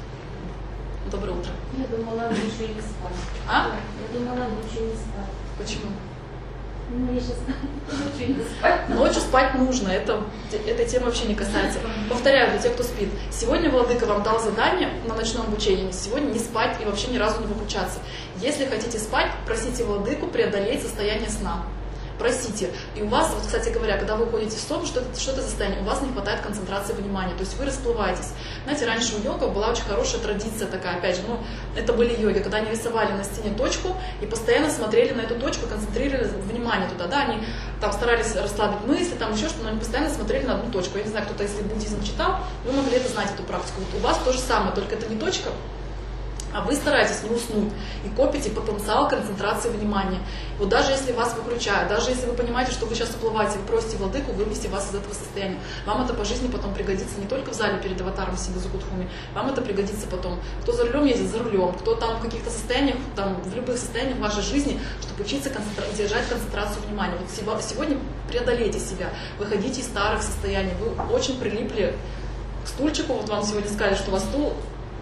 Доброе утро. Я думала, лучше не спать. А? Я думала, лучше не спать. Почему? Ну, я сейчас лучше не спать. Ночью спать нужно, эта тема вообще не касается. Повторяю для тех, кто спит. Сегодня Владыка вам дал задание на ночном обучении. Сегодня не спать и вообще ни разу не выключаться. Если хотите спать, просите Владыку преодолеть состояние сна. Просите. И у вас, вот, кстати говоря, когда вы уходите в сон, что это за состояние? У вас не хватает концентрации внимания, то есть вы расплываетесь. Знаете, раньше у йогов была очень хорошая традиция такая, опять же, это были йоги, когда они рисовали на стене точку и постоянно смотрели на эту точку, концентрировали внимание туда, да, они там старались расслабить мысли, там еще что-то, но они постоянно смотрели на одну точку. Я не знаю, кто-то, если буддизм читал, вы могли это знать, эту практику. Вот у вас то же самое, только это не точка, а вы стараетесь не уснуть и копите потенциал концентрации внимания. Вот даже если вас выключают, даже если вы понимаете, что вы сейчас уплываете, вы просите Владыку вывести вас из этого состояния. Вам это по жизни потом пригодится не только в зале перед аватаром синтеза Кутхуми, вам это пригодится потом. Кто за рулем ездит, за рулем, кто там в каких-то состояниях, там, в любых состояниях вашей жизни, чтобы учиться держать концентрацию внимания. Вот сегодня преодолейте себя, выходите из старых состояний. Вы очень прилипли к стульчику, вот вам сегодня сказали, что у вас стул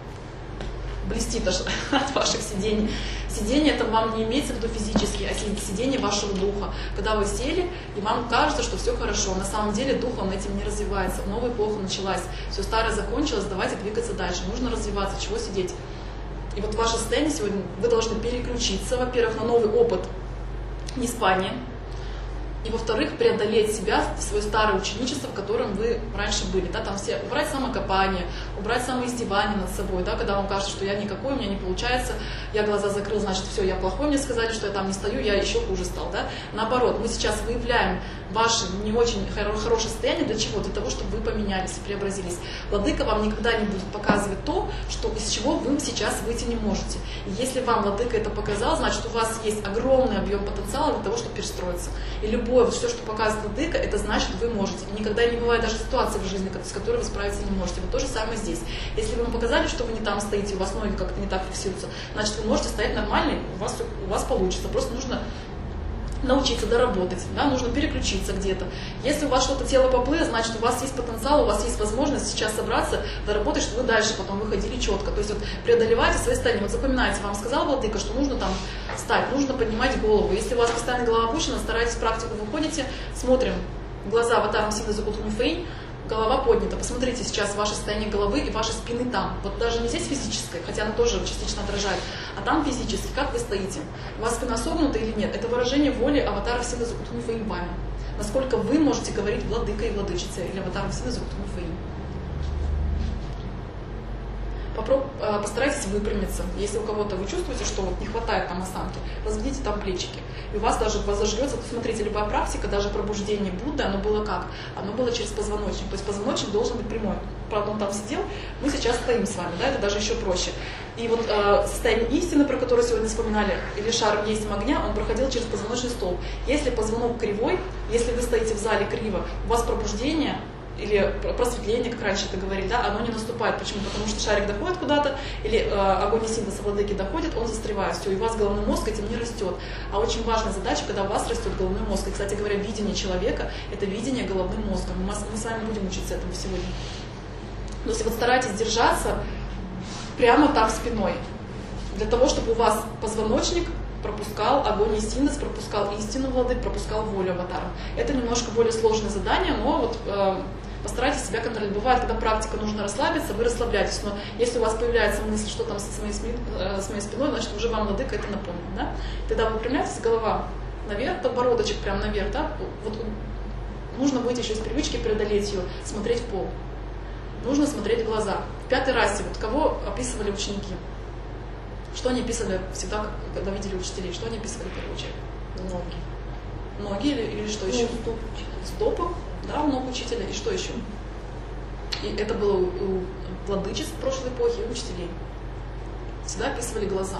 блестит от ваших сидений. Сидение это вам не имеется в виду физически, а сидение вашего духа. Когда вы сели, и вам кажется, что все хорошо. На самом деле дух он этим не развивается. Новая эпоха началась. Все старое закончилось, давайте двигаться дальше. Нужно развиваться, чего сидеть. И вот ваше состояние сегодня, вы должны переключиться, во-первых, на новый опыт неспания. И, во-вторых, преодолеть себя, свое старое ученичество, в котором вы раньше были. Да, там все, убрать самокопание, убрать самоиздевание над собой, да, когда вам кажется, что я никакой, у меня не получается, я глаза закрыл, значит, все, я плохой, мне сказали, что я там не стою, я еще хуже стал. Да? Наоборот, мы сейчас выявляем ваше не очень хорошее состояние. Для чего? Для того, чтобы вы поменялись, преобразились. Владыка вам никогда не будет показывать то, что, из чего вы сейчас выйти не можете. И если вам Владыка это показал, значит, у вас есть огромный объем потенциала для того, чтобы перестроиться. И любое, вот все, что показывает Владыка, это значит, вы можете. И никогда не бывает даже ситуации в жизни, с которой вы справиться не можете. Вот то же самое здесь. Если вы вам показали, что вы не там стоите, у вас ноги как-то не так фиксируются, значит, вы можете стоять нормально, у вас получится. Просто нужно научиться доработать, да, нужно переключиться где-то. Если у вас что-то тело поплыло, значит, у вас есть потенциал, у вас есть возможность сейчас собраться, доработать, чтобы вы дальше потом выходили четко. То есть вот преодолевайте свои состояния. Вот запоминайте, вам сказал Владыка, что нужно там встать, нужно поднимать голову. Если у вас постоянно голова опущена, старайтесь практику, выходите, смотрим глаза аватаром Синда Закутхуми Фэйнь, голова поднята. Посмотрите сейчас ваше состояние головы и вашей спины там. Вот даже не здесь физическое, хотя она тоже частично отражает, а там физически, как вы стоите. У вас спина согнута или нет? Это выражение воли аватара Синда Закутхуми Фэйнь вами. Насколько вы можете говорить владыка и владычица или аватаром Синда Закутхуми Фэйнь. Постарайтесь выпрямиться. Если у кого-то вы чувствуете, что вот не хватает там осанки, разведите там плечики. И у вас даже зажгется, посмотрите, любая практика, даже пробуждение Будды, оно было как? Оно было через позвоночник. То есть позвоночник должен быть прямой. Правда, он там сидел, мы сейчас стоим с вами, да, это даже еще проще. И вот состояние истины, про которое сегодня вспоминали, или шар есть огня, он проходил через позвоночный столб. Если позвонок кривой, если вы стоите в зале криво, у вас пробуждение или просветление, как раньше это говорили, да, оно не наступает. Почему? Потому что шарик доходит куда-то, или огонь синтеза владыки доходит, он застревает, все, и у вас головной мозг этим не растет. А очень важная задача, когда у вас растет головной мозг, и, кстати говоря, видение человека – это видение головным мозгом. Мы с вами будем учиться этому сегодня. То есть вот старайтесь держаться прямо так спиной, для того, чтобы у вас позвоночник пропускал огонь и синтез, пропускал истину владык, пропускал волю аватара. Это немножко более сложное задание, но вот постарайтесь себя контролировать. Бывает, когда практика нужно расслабиться, вы расслабляетесь, но если у вас появляется мысль, что там с моей спиной, значит уже вам владыка это напомнит. Да? Тогда вы выпрямляетесь, голова наверх, подбородочек прям наверх. Да? Вот нужно быть еще из привычки преодолеть ее, смотреть в пол. Нужно смотреть в глаза. В пятой расе, вот кого описывали ученики? Что они описывали всегда, когда видели учителей? Что они описывали в первую очередь? Ноги. Ноги или что еще? Стопы, да, у ног учителя. И что еще? И это было у владычеств прошлой эпохи и учителей. Всегда описывали глаза.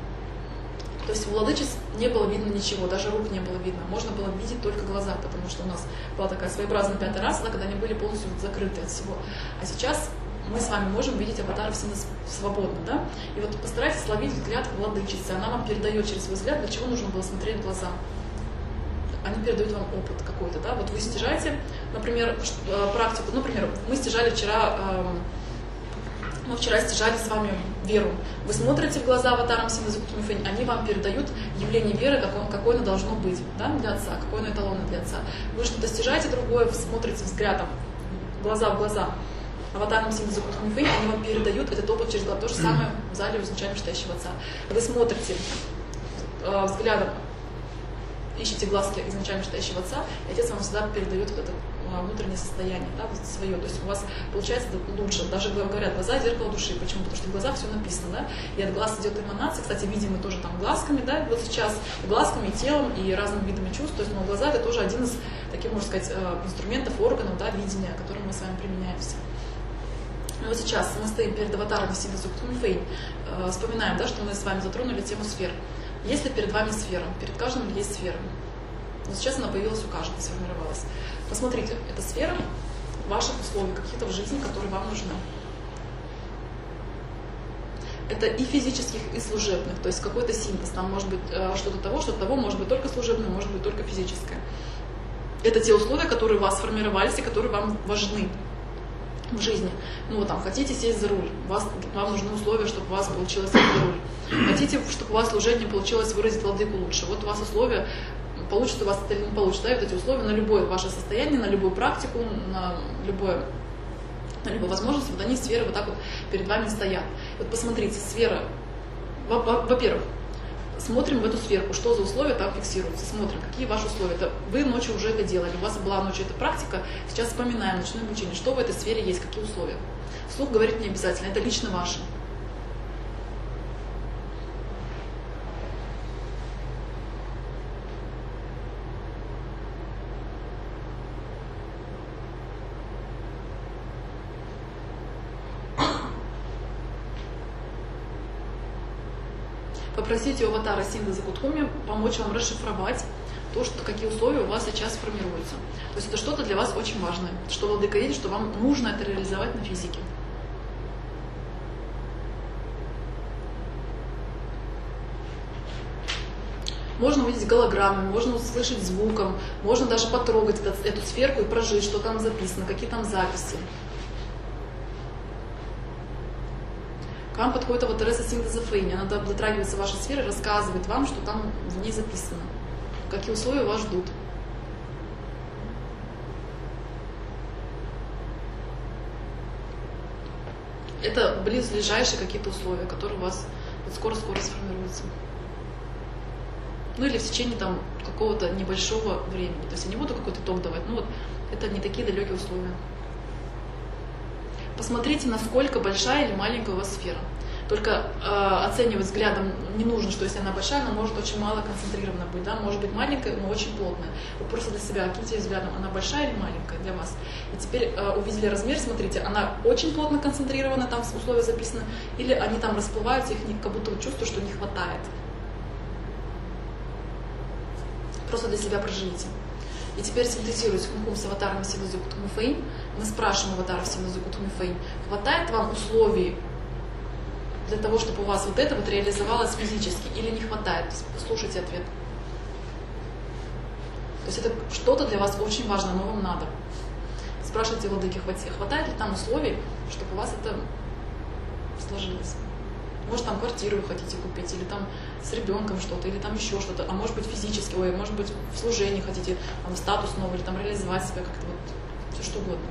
То есть у владычеств не было видно ничего, даже рук не было видно. Можно было видеть только глаза, потому что у нас была такая своеобразная пятая раса, когда они были полностью закрыты от всего. А сейчас мы с вами можем видеть аватаров свободно, да? И вот постарайтесь ловить взгляд владычицы. Она вам передает через свой взгляд, для чего нужно было смотреть в глаза. Они передают вам опыт какой-то, да? Вот вы стяжаете, например, практику. Например, мы стяжали вчера стяжали с вами веру. Вы смотрите в глаза аватарам Синда Закутхуми Фэйнь, они вам передают явление веры, какое оно должно быть, да, для отца, какое оно эталонно для отца. Вы что-то стяжаете другое, вы смотрите взглядом, глаза в глаза. Аватарам Синда Закутхуми Фэйнь, они вам передают этот опыт через глаза. То же самое в зале у изначально читающего отца. Вы смотрите взглядом, ищите глазки изначально читающего отца, и отец вам всегда передает вот это внутреннее состояние, да, вот свое. То есть у вас получается лучше. Даже говорят, глаза – зеркало души. Почему? Потому что в глазах все написано, да, и от глаз идет эманация. Кстати, видим мы тоже там глазками, да, вот сейчас и глазками, и телом, и разными видами чувств. То есть, но глаза – это тоже один из таких, можно сказать, инструментов, органов, да, видения, которым мы с вами применяемся. И вот сейчас мы стоим перед аватаром Синда Закутхуми Фэйнь, вспоминаем, да, что мы с вами затронули тему сфер. Если перед вами сфера, перед каждым есть сфера. Но сейчас она появилась у каждого, сформировалась. Посмотрите, это сфера ваших условий, каких-то в жизни, которые вам нужны. Это и физических, и служебных, то есть какой-то синтез. Там может быть что-то того, может быть только служебное, может быть только физическое. Это те условия, которые у вас сформировались и которые вам важны в жизни. Ну вот там, хотите сесть за руль, вам нужны условия, чтобы у вас получилось сесть за руль. Хотите, чтобы у вас служение получилось выразить владыку лучше. Вот у вас условия, получится у вас это или не получится. Да, и вот эти условия на любое ваше состояние, на любую практику, на любую возможность, вот они, сферы, вот так вот перед вами стоят. Вот посмотрите, сфера, во-первых, смотрим в эту сферку, что за условия там фиксируются, смотрим, какие ваши условия. Это вы ночью уже это делали, у вас была ночью эта практика, сейчас вспоминаем ночное обучение, что в этой сфере есть, какие условия. Вслух говорить не обязательно, это лично ваше. Попросите у аватара Синда Закутхуми помочь вам расшифровать то, что, какие условия у вас сейчас формируются. То есть это что-то для вас очень важное, что владыка видит, что вам нужно это реализовать на физике. Можно увидеть голограммы, можно услышать звуком, можно даже потрогать эту сферку и прожить, что там записано, какие там записи. К вам подходит аватареса Синда Зафейни, она дотрагивается вашей сферы, рассказывает вам, что там в ней записано, какие условия вас ждут. Это близлежащие какие-то условия, которые у вас вот скоро-скоро сформируются. Ну или в течение там какого-то небольшого времени. То есть я не буду какой-то итог давать, но вот это не такие далекие условия. Посмотрите, насколько большая или маленькая у вас сфера. Только оценивать взглядом не нужно, что если она большая, она может очень мало концентрирована быть. Да? Может быть маленькая, но очень плотная. Вы просто для себя окиньте взглядом, она большая или маленькая для вас. И теперь увидели размер, смотрите, она очень плотно концентрирована, там условия записаны, или они там расплываются, их как будто вы чувствуете, что не хватает. Просто для себя проживите. И теперь синтезируйте Кунхум с аватаром Синда Закутхуми Фейн. Мы спрашиваем аватара Синда Закутхуми Фейн, хватает вам условий для того, чтобы у вас вот это вот реализовалось физически, или не хватает? Послушайте ответ. То есть это что-то для вас очень важно, но вам надо. Спрашивайте владыки, хватает ли там условий, чтобы у вас это сложилось. Может, там квартиру вы хотите купить, или там с ребенком что-то, или там еще что-то, а может быть физически, может быть в служении хотите там, статус новый, или там реализовать себя как-то, вот, все что угодно.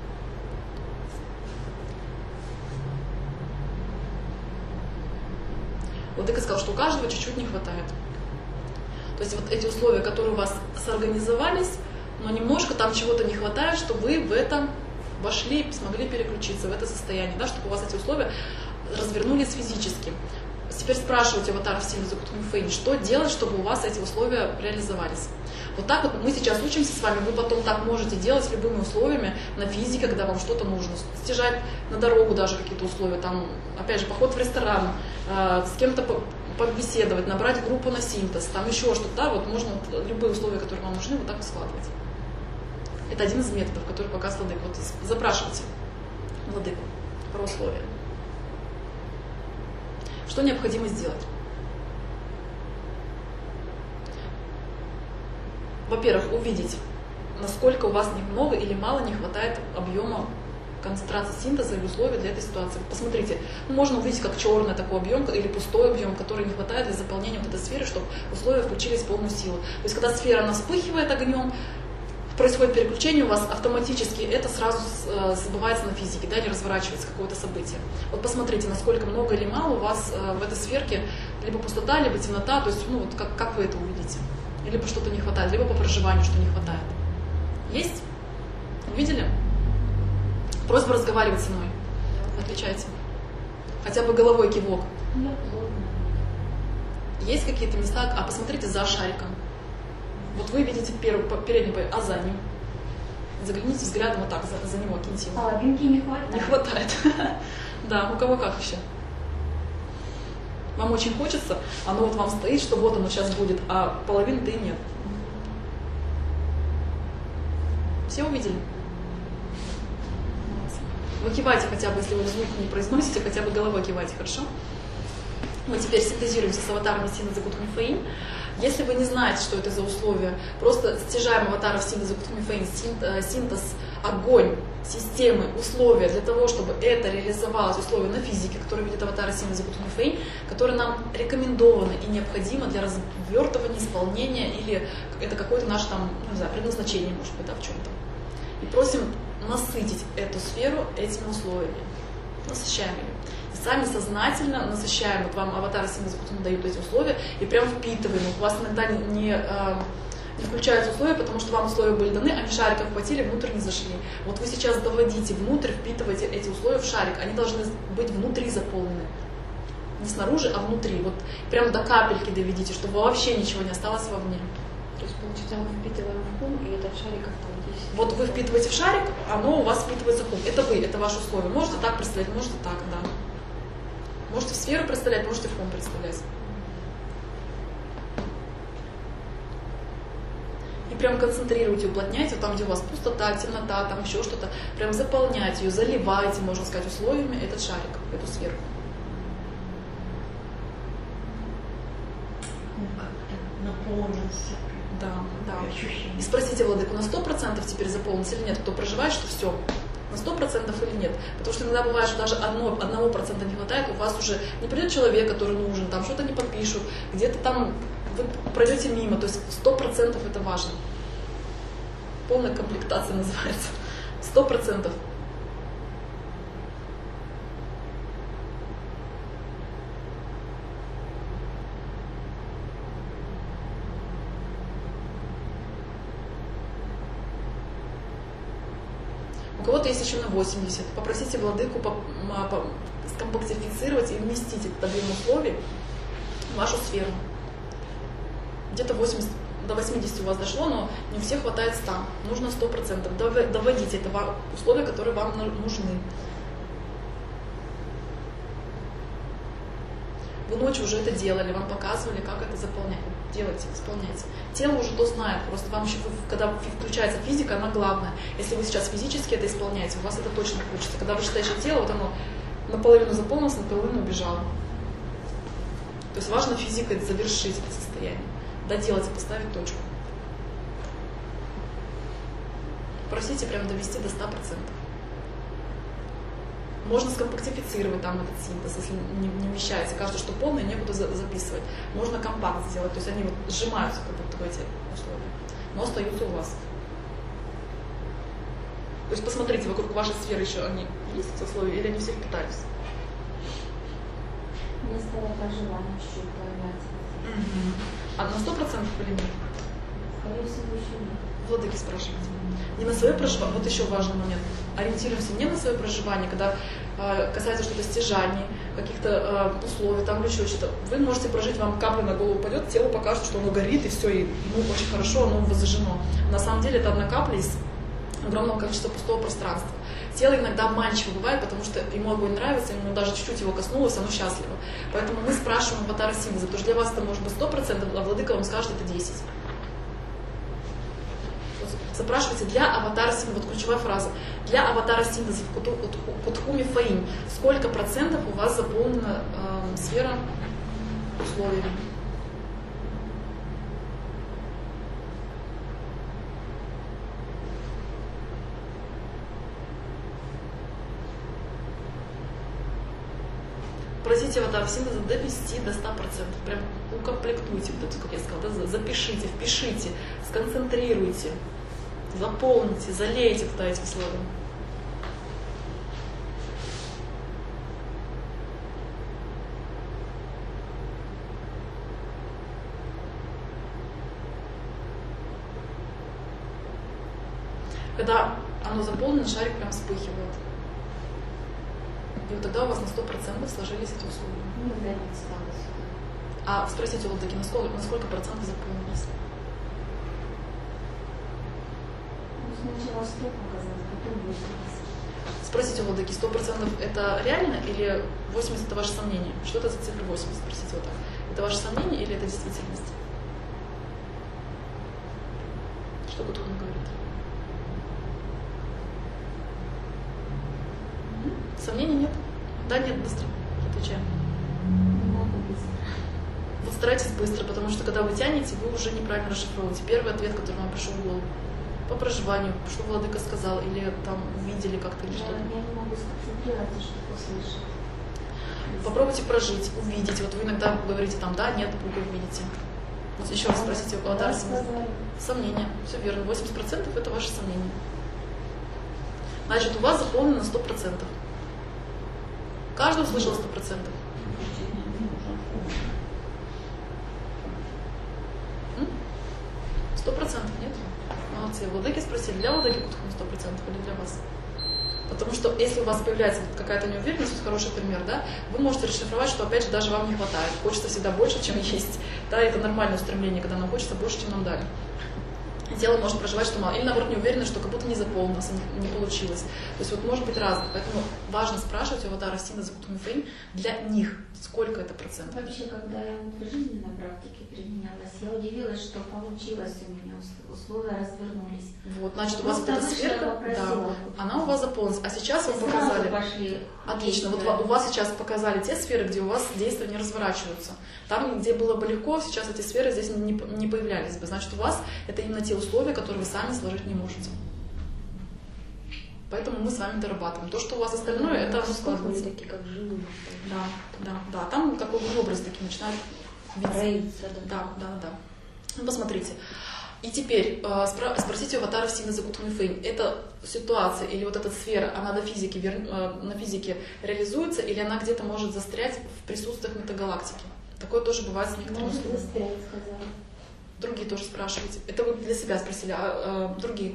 Владыка сказал, что у каждого чуть-чуть не хватает. То есть вот эти условия, которые у вас сорганизовались, но немножко там чего-то не хватает, чтобы вы в это вошли, смогли переключиться в это состояние, да, чтобы у вас эти условия развернулись физически. Теперь спрашивайте аватаров Синда Закутхуми Фейн, что делать, чтобы у вас эти условия реализовались. Вот так вот мы сейчас учимся с вами, вы потом так можете делать с любыми условиями на физике, когда вам что-то нужно. Стяжать на дорогу даже какие-то условия, там, опять же, поход в ресторан, с кем-то побеседовать, набрать группу на синтез, там еще что-то, да, вот можно вот, любые условия, которые вам нужны, вот так вот складывать. Это один из методов, который показывает владыка. Вот запрашивайте владыку про условия. Что необходимо сделать? Во-первых, увидеть, насколько у вас немного или мало не хватает объема концентрации синтеза и условий для этой ситуации. Посмотрите, можно увидеть как черный такой объем или пустой объем, который не хватает для заполнения вот этой сферы, чтобы условия включились в полную силу. То есть, когда сфера она вспыхивает огнем, происходит переключение у вас, автоматически это сразу забывается на физике, да, или разворачивается какое-то событие. Вот посмотрите, насколько много или мало у вас в этой сферке либо пустота, либо темнота, то есть, ну, вот как вы это увидите. Либо что-то не хватает, либо по проживанию что не хватает. Есть? Увидели? Просьба разговаривать со мной. Отвечайте. Хотя бы головой кивок. Есть какие-то места, посмотрите за шариком. Вот вы видите передний, а за ним. Загляните взглядом вот так, за него, киньте его. Половинки не хватает. Не хватает. Да, у кого как вообще? Вам очень хочется, оно вот вам стоит, что вот оно сейчас будет, а половины-то и нет. Все увидели? Вы кивайте хотя бы, если вы звук не произносите, хотя бы головой кивайте, хорошо? Мы теперь синтезируемся с аватаром Синда Закутхуми Фейн. Если вы не знаете, что это за условия, просто стяжаем аватаров Синда Закутхуми Фейн, синтез, огонь, системы, условия для того, чтобы это реализовалось, условия на физике, которые видит аватар Синда Закутхуми Фейн, которые нам рекомендованы и необходимы для развертывания, исполнения, или это какое-то наше там, не знаю, предназначение, может быть, да, в чем-то. И просим насытить эту сферу этими условиями. Насыщаем ее. Сами сознательно насыщаем, вот вам аватар символ дают эти условия, и прям впитываем. У вас иногда не включаются условия, потому что вам условия были даны, они шариком хватили, внутрь не зашли. Вот вы сейчас доводите внутрь, впитываете эти условия в шарик, они должны быть внутри заполнены. Не снаружи, а внутри. Вот прям до капельки доведите, чтобы вообще ничего не осталось вовне. То есть, получается, мы впитываем в кум, и этот шарик автоматически... Вот вы впитываете в шарик, оно у вас впитывается в кум. Это вы, это ваши условия. Можете так представлять, можете так, да. Можете в сферу представлять, можете в кум представлять. И прям концентрируйте, уплотняйте, там, где у вас пустота, темнота, там еще что-то. Прям заполняйте ее, заливайте, можно сказать, условиями этот шарик, эту сферу. Наполнился. Да, да. И спросите владыку, на 100% теперь заполнится или нет? Кто проживает, что все? На 100% или нет? Потому что иногда бывает, что даже 1% не хватает, у вас уже не придет человек, который нужен, там что-то не подпишут, где-то там вы пройдете мимо, то есть 100% это важно. Полная комплектация называется. 100%. У кого-то есть еще на 80. Попросите владыку скомпактифицировать и вместить этот объем условий в вашу сферу. Где-то 80, до 80 у вас дошло, но не у всех хватает 100. Нужно 100%. Доводите это условия, которые вам нужны. Вы ночью уже это делали, вам показывали, как это заполнять. Делайте, исполняйте. Тело уже то знает, просто вам еще, когда включается физика, она главная. Если вы сейчас физически это исполняете, у вас это точно получится. Когда вы считаете тело, вот оно наполовину заполнилось, наполовину убежало. То есть важно физикой завершить это состояние, доделать и поставить точку. Просите прям довести до 100%. Можно скомпактифицировать там этот синтез, если не вмещается. Кажется, что полное, некуда записывать. Можно компакт сделать, то есть они вот сжимаются как будто в эти условия, но остаются у вас. То есть посмотрите, вокруг вашей сферы еще они есть эти условия, или они все впитались? Место проживания чуть-чуть появляется. А на 100% или нет? Скорее всего, еще нет. Владыки спрашивайте. Не на свое проживание, вот еще важный момент. Ориентируемся не на свое проживание, когда касается что-то стяжаний, каких-то условий, там или еще что-то. Вы можете прожить, вам капля на голову упадет, тело покажет, что оно горит, и все, и ему очень хорошо, оно воззажжено. На самом деле это одна капля из огромного количества пустого пространства. Тело иногда обманчиво бывает, потому что ему огонь нравится, ему даже чуть-чуть его коснулось, оно счастливо. Поэтому мы спрашиваем аватара синтеза, потому что для вас это может быть 100%, а владыка вам скажет, это 10%. Запрашивайте для аватара синтеза, вот ключевая фраза, для аватара синтеза в Кутхуми Фаинь, сколько процентов у вас заполнена сфера условиями? Просите аватар синтеза довести до 100%. Прям укомплектуйте, вот это, как я сказала, да, запишите, впишите, сконцентрируйте, заполните, залейте туда эти условия. Когда оно заполнено, шарик прям вспыхивает. И вот тогда у вас на 100% сложились эти условия. Никогда не осталось. А спросите у владыки, на сколько процентов заполнилось? Сначала 100 показалось, потом 80. Спросите у владыки, 100% это реально или 80% это ваше сомнение? Что это за цифра 80? Спросите вот так. Это ваше сомнение или это действительность? Что Кутхуми говорит? Сомнений нет? Да, нет, быстро. Отвечаем. Не надо быстро. Вот старайтесь быстро, потому что когда вы тянете, вы уже неправильно расшифровываете. Первый ответ, который вам пришел в голову. По проживанию, что владыка сказал, или там увидели как-то, или что-то. Я не могу сконцентрироваться, чтобы услышать. Попробуйте прожить, увидеть. Вот вы иногда говорите там, да, нет, вы увидите. Вот еще раз спросите у аватара сомнения. Все верно, 80% это ваши сомнения. Значит, у вас заполнено 100%. Каждый услышал 100%. М? 100% нет? Молодцы. Владыки спросили, для Владыки Кутхуна 100% или для вас? Потому что если у вас появляется какая-то неуверенность, вот хороший пример, да, вы можете расшифровать, что опять же даже вам не хватает. Хочется всегда больше, чем есть. Да, это нормальное устремление, когда нам хочется больше, чем нам дали. Тело может проживать, что мало. Или наоборот, неуверенно, что как будто не заполнилось, не получилось. То есть вот может быть разное. Поэтому важно спрашивать у аватара Сина за Кутхуна для них, сколько это процентов. Вообще, когда я в жизненной практике применялась, я удивилась, что получилось у меня, условия развернулись. Вот, значит, у вас вот эта сферка, да, она у вас заполнилась. А сейчас вам показали. Пошли отлично. Вот у вас сейчас показали те сферы, где у вас действия не разворачиваются. Там, где было бы легко, сейчас эти сферы здесь не появлялись бы. Значит, у вас это именно те условия, которые вы сами сложить не можете. Поэтому мы с вами дорабатываем. То, что у вас остальное, это складывается. Такие, как живые. Да. Там такой образ таки начинает роиться. Да. Ну, посмотрите. И теперь спросите у аватара Сина за Кутхуна Фэнь, эта ситуация или вот эта сфера, она на физике реализуется, или она где-то может застрять в присутствиях метагалактики? Такое тоже бывает с некоторыми Может условиями. застрять, сказала. Другие тоже спрашиваете. Это вы для себя спросили, а другие?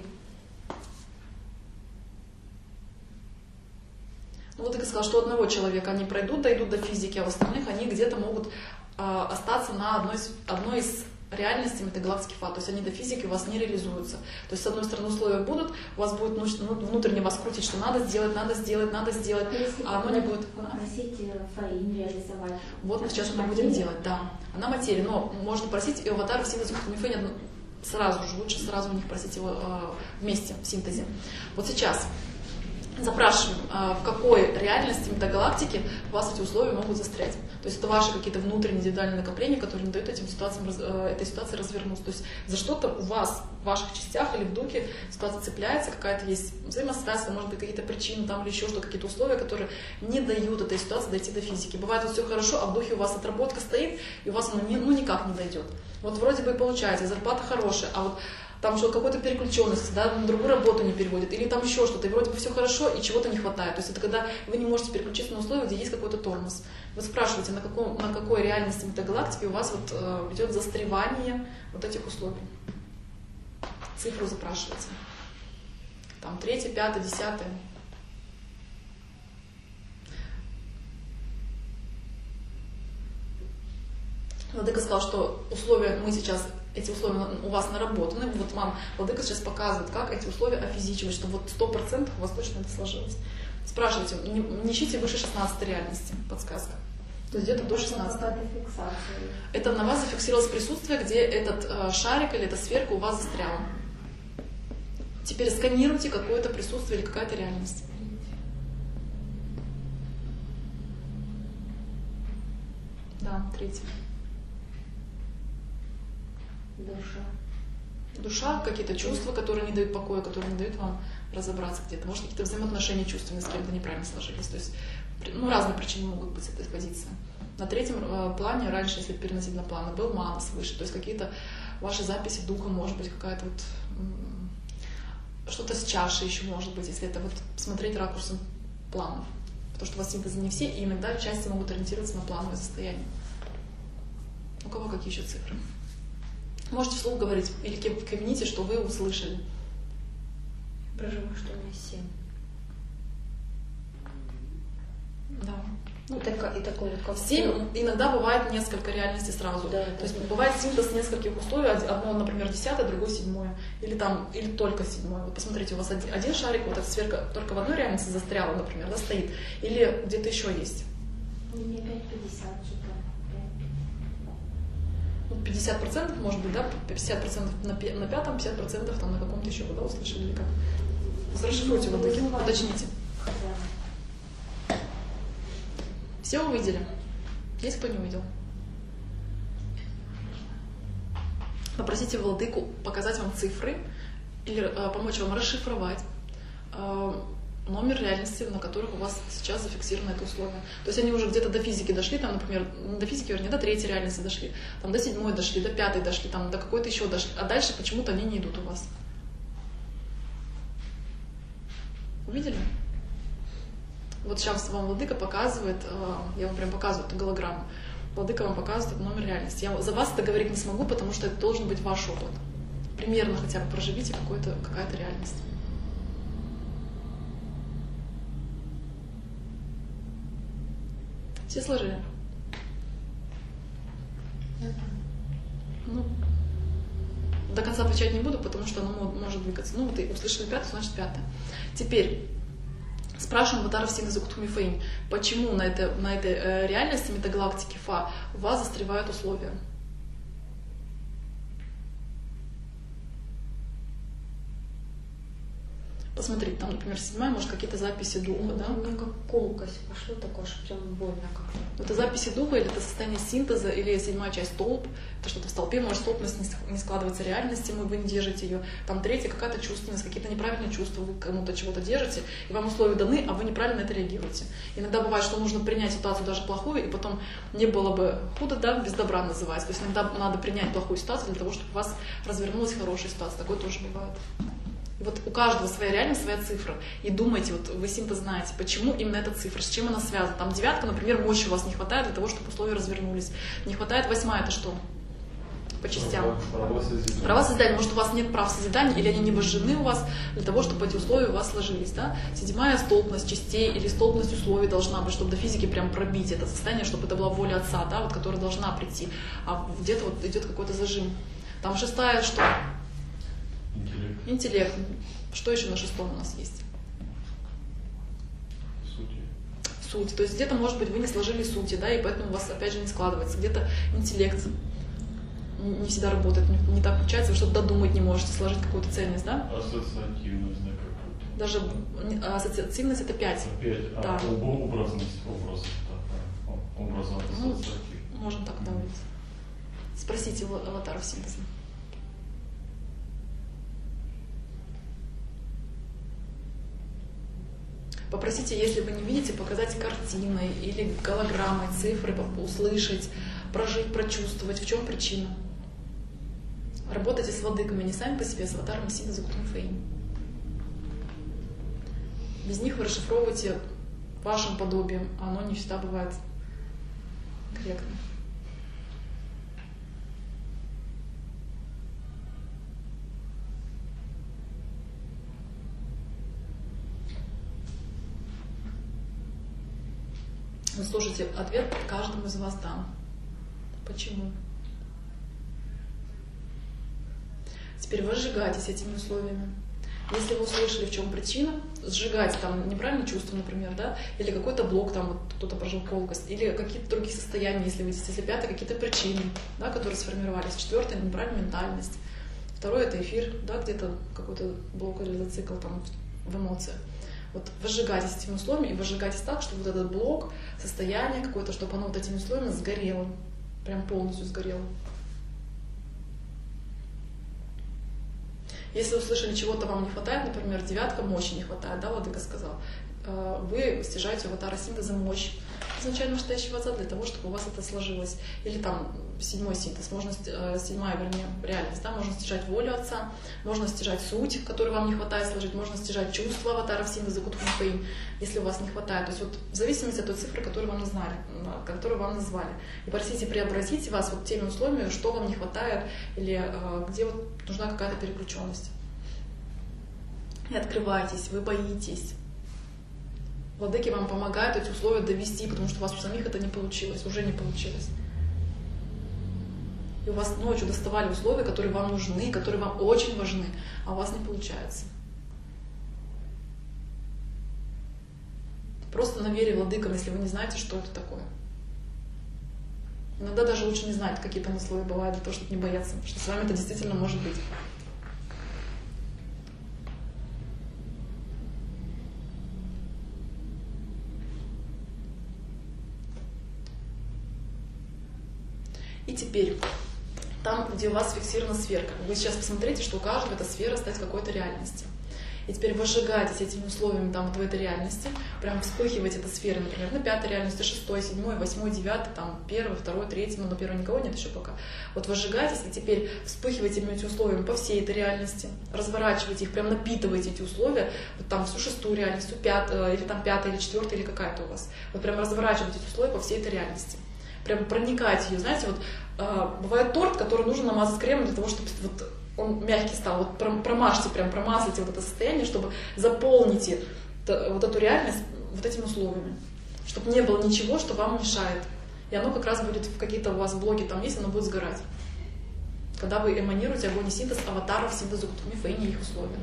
Ну вот я сказала, что у одного человека они пройдут, дойдут до физики, а у остальных они где-то могут остаться на одной из реальностей метагалактики Фа. То есть они до физики у вас не реализуются. То есть с одной стороны условия будут, у вас будет внутренне вас крутить, что надо сделать, а оно не будет. Попросить Фаин реализовать. Вот мы сейчас это будем делать, да. Она материя, но можно просить и у аватара Сина за Кутхуна Фэнь сразу же, лучше сразу у них просить его вместе в синтезе. Вот сейчас запрашиваем, в какой реальности метагалактики у вас эти условия могут застрять. То есть это ваши какие-то внутренние индивидуальные накопления, которые не дают этой ситуации развернуться. То есть за что-то у вас, в ваших частях или в духе ситуация цепляется, какая-то есть взаимосвязка, может быть, какие-то причины там или еще что-то, какие-то условия, которые не дают этой ситуации дойти до физики. Бывает, вот все хорошо, а в духе у вас отработка стоит, и у вас оно никак не дойдет. Вот вроде бы и получается, зарплата хорошая, а вот там что какой-то переключенность, да, на другую работу не переводит, или там еще что-то, и вроде бы все хорошо, и чего-то не хватает. То есть это когда вы не можете переключиться на условия, где есть какой-то тормоз. Вы спрашиваете, на какой реальности метагалактики у вас вот идет застревание вот этих условий. Цифру запрашиваете. Там 3, 5, 10. Владыка сказал, что условия мы сейчас, эти условия у вас наработаны. Вот вам Владыка сейчас показывает, как эти условия офизичивать, чтобы вот 100% у вас точно это сложилось. Спрашивайте, не ищите выше 16 реальности, подсказка. То есть где-то до 16. Это на вас зафиксировалось присутствие, где этот шарик или эта сферка у вас застряла. Теперь сканируйте какое-то присутствие или какая-то реальность. Да, 3. Душа, какие-то чувства, которые не дают покоя, которые не дают вам разобраться где-то. Может, какие-то взаимоотношения чувственные с кем-то неправильно сложились. То есть, разные причины могут быть с этой позиции. На 3 плане, раньше, если переносить на планы, был манас выше. То есть какие-то ваши записи духа, может быть, какая-то вот что-то с чашей еще может быть, если это вот смотреть ракурсом планов. Потому что у вас синтезы не все, и иногда части могут ориентироваться на плановое состояние. У кого какие еще цифры? Можете вслух говорить или кивните, что вы услышали. Проживаю, что у меня 7. Да. Ну, и такой вот как 7 иногда бывает несколько реальностей сразу. Да, то есть бывает синтез нескольких условий, одно, например, 10, другое 7. Или только 7. Вот посмотрите, у вас один шарик, вот эта сферка только в одной реальности застряла, например, да, стоит. Или где-то еще есть. У меня 5-50 что-то. 50% может быть, да, 50% на 5, 50% там на каком-то еще, да, услышали или как? Расшифруйте вот такие, уточните. Все увидели? Есть кто не увидел? Попросите Владыку показать вам цифры или помочь вам расшифровать номер реальности, на которых у вас сейчас зафиксировано это условие. То есть они уже где-то до физики дошли, там, например, до физики, вернее, до 3 реальности дошли, там, до 7 дошли, до 5 дошли, там, до какой-то еще дошли, а дальше почему-то они не идут у вас. Увидели? Вот сейчас вам Владыка показывает, я вам прям показываю эту голограмму, Владыка вам показывает номер реальности. Я за вас это говорить не смогу, потому что это должен быть ваш опыт. Примерно хотя бы проживите какая-то реальность. Все сложили? Ну, до конца отвечать не буду, потому что оно может двигаться. Ну, вот и услышали 5, значит 5. Теперь спрашиваем аватаров Синтеза Кутхумифаинь, почему на этой реальности метагалактики Фа у вас застревают условия? Посмотрите, там, например, 7-я, может, какие-то записи духа, да? У меня как колкость пошло такое, что прям больно как-то. Это записи духа, или это состояние синтеза, или 7-я часть столб, это что-то в столпе, может, столбность не складывается реальности, вы не держите ее. Там 3-я какая-то чувственность, какие-то неправильные чувства, вы кому-то чего-то держите, и вам условия даны, а вы неправильно это реагируете. Иногда бывает, что нужно принять ситуацию даже плохую, и потом не было бы худо, да, без добра называется. То есть иногда надо принять плохую ситуацию для того, чтобы у вас развернулась хорошая ситуация. Такое тоже бывает. И вот у каждого своя реальность, своя цифра. И думайте, вот вы синтез знаете, почему именно эта цифра, с чем она связана. Там 9, например, мощи у вас не хватает для того, чтобы условия развернулись. Не хватает 8, это что? По частям. Права созидания. Может, у вас нет прав созидания, или они не вожжены у вас для того, чтобы эти условия у вас сложились. Да? 7-я столпность частей или столпность условий должна быть, чтобы до физики прям пробить это состояние, чтобы это была воля Отца, да, вот, которая должна прийти. А где-то вот идет какой-то зажим. Там 6-я что? Интеллект. Что еще на 6-м у нас есть? Суть. То есть где-то, может быть, вы не сложили сути, да, и поэтому у вас, опять же, не складывается. Где-то интеллект не всегда работает, не так получается, вы что-то додумать не можете, сложить какую-то ценность, да? Ассоциативность, да, какую-то. Даже ассоциативность — это 5. 5, да. Образность, ассоциативность. Можно так говорить. Спросите у аватаров синтеза. Попросите, если вы не видите, показать картиной или голограммой, цифры, услышать, прожить, прочувствовать, в чем причина. Работайте с владыками не сами по себе, с аватарами Синтеза Кутхумифаинь. Без них вы расшифровываете вашим подобием, а оно не всегда бывает корректно. Вы слушайте, ответ каждому из вас дам. Почему? Теперь вы сжигаетесь этими условиями. Если вы услышали, в чем причина, сжигайте там неправильные чувства, например, да, или какой-то блок, там вот кто-то прожил колкость, или какие-то другие состояния, если вы видите, если 5, какие-то причины, да, которые сформировались. 4 — неправильная ментальность. 2 — это эфир, да, где-то какой-то блок или зацикл там в эмоциях. Вот выжигайтесь этими условиями и выжигайтесь так, чтобы вот этот блок, состояние какое-то, чтобы оно вот этими условиями сгорело, прям полностью сгорело. Если услышали, чего-то вам не хватает, например, 9 мощи не хватает, да, Владыка сказал, вы стяжаете аватара синтеза мощь изначально настоящего Отца для того, чтобы у вас это сложилось. Или там 7-й синтез, можно 7-я, вернее, реальность, да, можно стяжать волю Отца, можно стяжать суть, которую вам не хватает сложить, можно стяжать чувства аватаров Синтеза Кутхумифаинь, если у вас не хватает. То есть вот в зависимости от той цифры, которую вам назвали. И просите преобразить вас вот теми условиями, что вам не хватает, или где вот нужна какая-то переключенность. И открывайтесь, вы боитесь. Владыки вам помогают эти условия довести, потому что у вас у самих это не получилось, уже не получилось. И у вас ночью доставали условия, которые вам нужны, которые вам очень важны, а у вас не получается. Просто на вере владыкам, если вы не знаете, что это такое. Иногда даже лучше не знать, какие там условия бывают, для того, чтобы не бояться, что с вами это действительно может быть. И теперь, там, где у вас фиксирована сферка, вы сейчас посмотрите, что у каждого эта сфера стоит в какой-то реальности. и теперь выжигаетесь этими условиями там, вот в этой реальности, прям вспыхивать эта сфера, например, на 5-й реальности, 6-й, 7-й, 8-й, 9-й, там, 1-й, 2-й, 3-й, но на 1-й никого нет еще пока. Вот выжигаетесь, и теперь вспыхиваете этими условиями по всей этой реальности, разворачиваете их, прям напитываете эти условия, вот там всю 6-ю реальность, всю 5-ю, или там 5-я, или 4-я, или какая-то у вас. Вот прям разворачиваете эти условия по всей этой реальности. Прям проникаете ее, знаете, вот бывает торт, который нужно намазать кремом для того, чтобы вот он мягкий стал. Вот промажьте, прям промаслите вот это состояние, чтобы заполните вот эту реальность вот этими условиями. Чтобы не было ничего, что вам мешает. И оно как раз будет в какие-то у вас блоки там есть, оно будет сгорать. Когда вы эманируете огонь и синтез аватаров, синтезу Кутхуми Фэйни и их условия.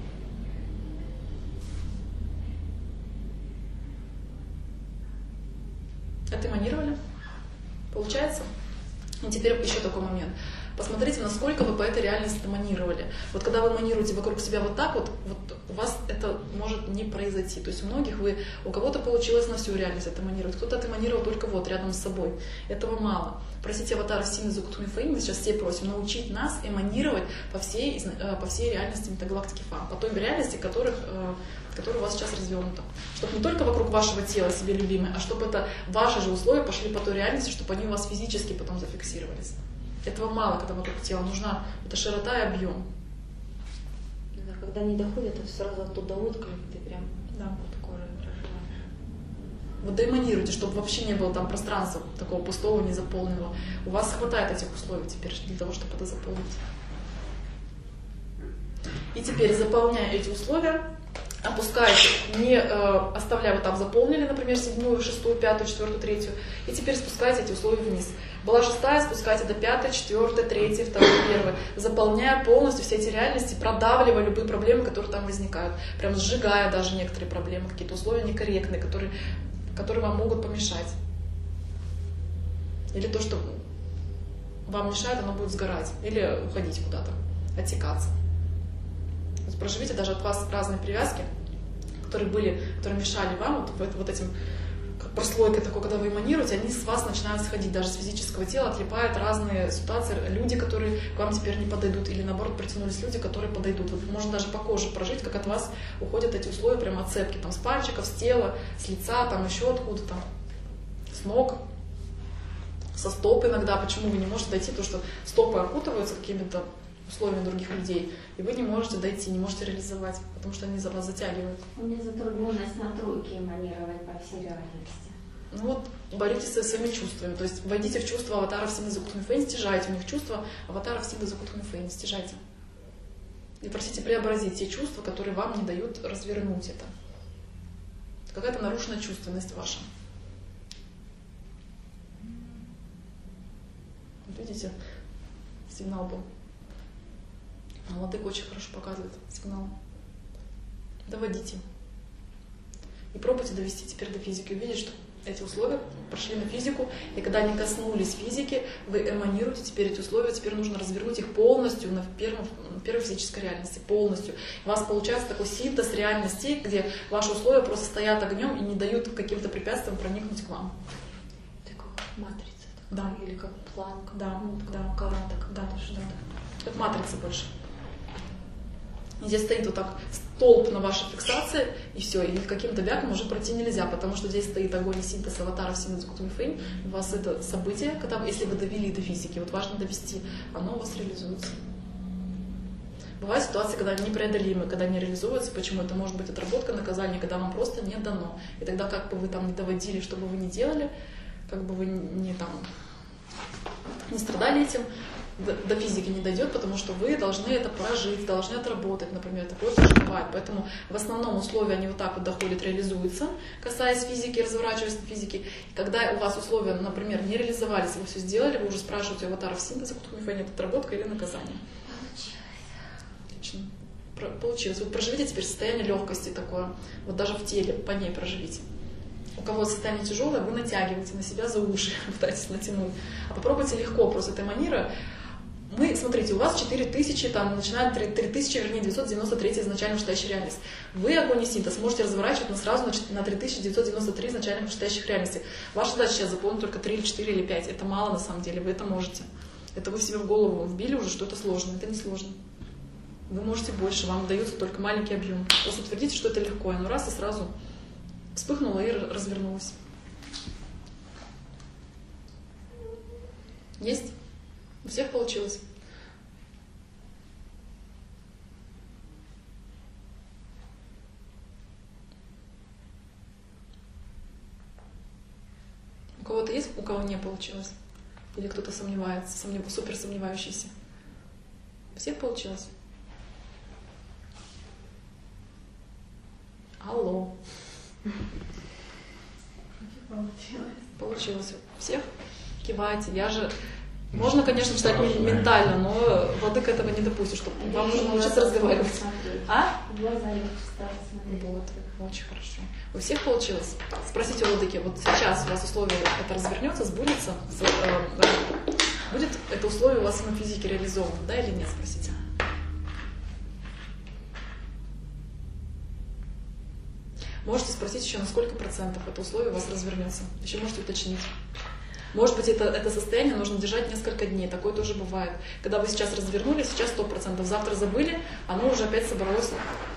Это эманировали? Получается? И теперь еще такой момент. Посмотрите, насколько вы по этой реальности эманировали. Вот когда вы эманируете вокруг себя вот так вот у вас это может не произойти. То есть у кого-то получилось на всю реальность отэманировать, кто-то отэманировал только вот рядом с собой. Этого мало. Просите аватаров синтезу Кутхуми Фэйни, мы сейчас все просим научить нас эманировать по всей реальности метагалактики Фа, по той реальности, которая у вас сейчас развернута. Чтобы не только вокруг вашего тела себе любимые, а чтобы это ваши же условия пошли по той реальности, чтобы они у вас физически потом зафиксировались. Этого мало, когда вокруг тела нужна эта широта и объем. Да, когда не доходит, это сразу оттуда отклик, ты прям вот кожей проживаешь. Вот доэманируйте, чтобы вообще не было там пространства такого пустого, незаполненного. У вас хватает этих условий теперь для того, чтобы это заполнить. И теперь, заполняя эти условия, опускаете, не оставляя вот там заполнили, например, 7-ю, 6-ю, 5-ю, 4-ю, 3-ю, и теперь спускаете эти условия вниз. Была 6-я, спускайте до 5-й, 4-й, 3-й, 2-й, 1-й, заполняя полностью все эти реальности, продавливая любые проблемы, которые там возникают, прям сжигая даже некоторые проблемы, какие-то условия некорректные, которые вам могут помешать. Или то, что вам мешает, оно будет сгорать, или уходить куда-то, оттекаться. Проживите даже от вас разные привязки, которые мешали вам, вот этим как прослойкой такой, когда вы эманируете, они с вас начинают сходить, даже с физического тела отлипают разные ситуации, люди, которые к вам теперь не подойдут, или наоборот притянулись люди, которые подойдут. Вот можно даже по коже прожить, как от вас уходят эти условия, прям отцепки, там, с пальчиков, с тела, с лица, там еще откуда-то, с ног, со стоп иногда. Почему вы не можете дойти, потому что стопы окутываются какими-то условиями других людей, и вы не можете дойти, не можете реализовать, потому что они за вас затягивают. У меня затрудненность на тройке эманировать по всей реальности. Ну вот, боритесь со своими чувствами, то есть войдите в чувства аватаров синтеза Кутхуми Фэйни, стяжайте у них чувства аватаров синтеза Кутхуми Фэйни, стяжайте. И просите преобразить те чувства, которые вам не дают развернуть это. Какая-то нарушенная чувственность ваша. Вот видите, сигнал был. Владыка очень хорошо показывает сигнал. Доводите. И пробуйте довести теперь до физики. Увидеть, что эти условия прошли на физику, и когда они коснулись физики, вы эманируете теперь эти условия, теперь нужно развернуть их полностью на первой физической реальности, полностью. У вас получается такой синтез реальностей, где ваши условия просто стоят огнем и не дают каким-то препятствиям проникнуть к вам. Это как матрица, да. Или как планка, да, как карта, да, как матрица больше. Здесь стоит вот так столб на вашей фиксации, и все, и каким-то вяком уже пройти нельзя, потому что здесь стоит огонь и синтез аватаров синтеза Кутхуми Фэйни. У вас это событие, если вы довели до физики, вот важно довести, оно у вас реализуется. Бывают ситуации, когда они непреодолимы, когда не реализуются. Почему? Это может быть отработка наказания, когда вам просто не дано. И тогда как бы вы там не доводили, что бы вы ни делали, как бы вы не страдали этим, до физики не дойдет, потому что вы должны это прожить, должны отработать, например, такое тоже бывает. Поэтому в основном условия, они вот так вот доходят, реализуются, касаясь физики, разворачиваясь на физике. И когда у вас условия, например, не реализовались, вы все сделали, вы уже спрашиваете аватаров синтеза Кутхуми Фэйни, это отработка или наказание. Отлично. Получилось. Вот проживите теперь состояние легкости такое, вот даже в теле, по ней проживите. У кого состояние тяжелое, вы натягиваете на себя за уши, пытаетесь натянуть. А попробуйте легко, просто этой манеры. Смотрите, у вас 4000, там, начинает 3993 изначально вышестоящая реальность. Вы огонь и синтез можете разворачивать, но сразу на 3993 изначально вышестоящих реальностей. Ваша задача сейчас заполнить только 3 или 4 или 5. Это мало на самом деле, вы это можете. Это вы себе в голову вбили уже, что это сложно. Это не сложно. Вы можете больше, вам дается только маленький объем. Просто утвердите, что это легко, оно раз и сразу вспыхнуло и развернулось. Есть? У всех получилось? У кого-то есть, у кого не получилось? Или кто-то сомневается, супер сомневающийся? У всех получилось? Алло. Получилось. Получилось. У всех? Кивайте. Я же... Можно, конечно, читать ментально, но владыка этого не допустит, что вам нужно научиться разговаривать. А? В глаза легче стало смотреть. Вот, очень хорошо. У всех получилось? Спросите у владыки, вот сейчас у вас условие это развернется, сбудется, будет это условие у вас на физике реализовано, да или нет, спросите. Можете спросить еще, на сколько процентов это условие у вас развернется. Еще можете уточнить. Может быть, это состояние нужно держать несколько дней. Такое тоже бывает. Когда вы сейчас развернули, сейчас 100%. Завтра забыли, оно уже опять собралось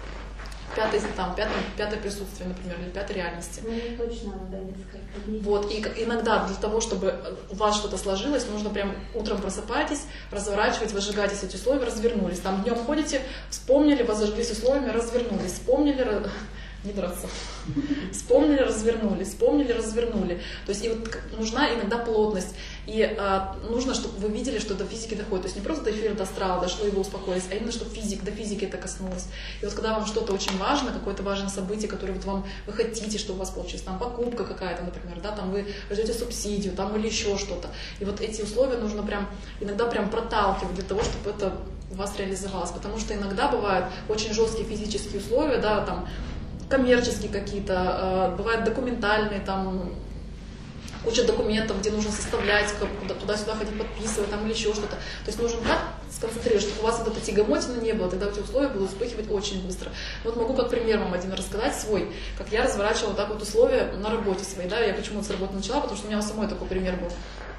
пятое присутствие, например, или пятой реальности. Ну, не точно надо несколько дней. Вот, и иногда для того, чтобы у вас что-то сложилось, нужно прям утром просыпайтесь, разворачивать, возжигаетесь эти условия, развернулись. Там днем ходите, вспомнили, возожглись условиями, развернулись, вспомнили, не драться. Вспомнили, развернули. То есть и вот нужна иногда плотность. И нужно, чтобы вы видели, что до физики доходит. То есть не просто до эфира, до астрала дошло и вы успокоились, а именно, чтобы до физики это коснулось. И вот когда вам что-то очень важно, какое-то важное событие, которое вот вы хотите, чтобы у вас получилось, там покупка какая-то, например, да, там вы ждете субсидию, там или еще что-то. И вот эти условия нужно иногда проталкивать для того, чтобы это у вас реализовалось. Потому что иногда бывают очень жесткие физические условия, да, там, коммерческие какие-то, бывают документальные, там куча документов, где нужно составлять, туда-сюда ходить, подписывать, там или еще что-то. То есть нужно так сконцентрировать, чтобы у вас вот эта тягомотина не было, тогда эти условия будут вспыхивать очень быстро. Вот могу как пример вам один рассказать свой, как я разворачивала вот так вот условия на работе своей, да, я почему-то с работы начала, потому что у меня самой такой пример был.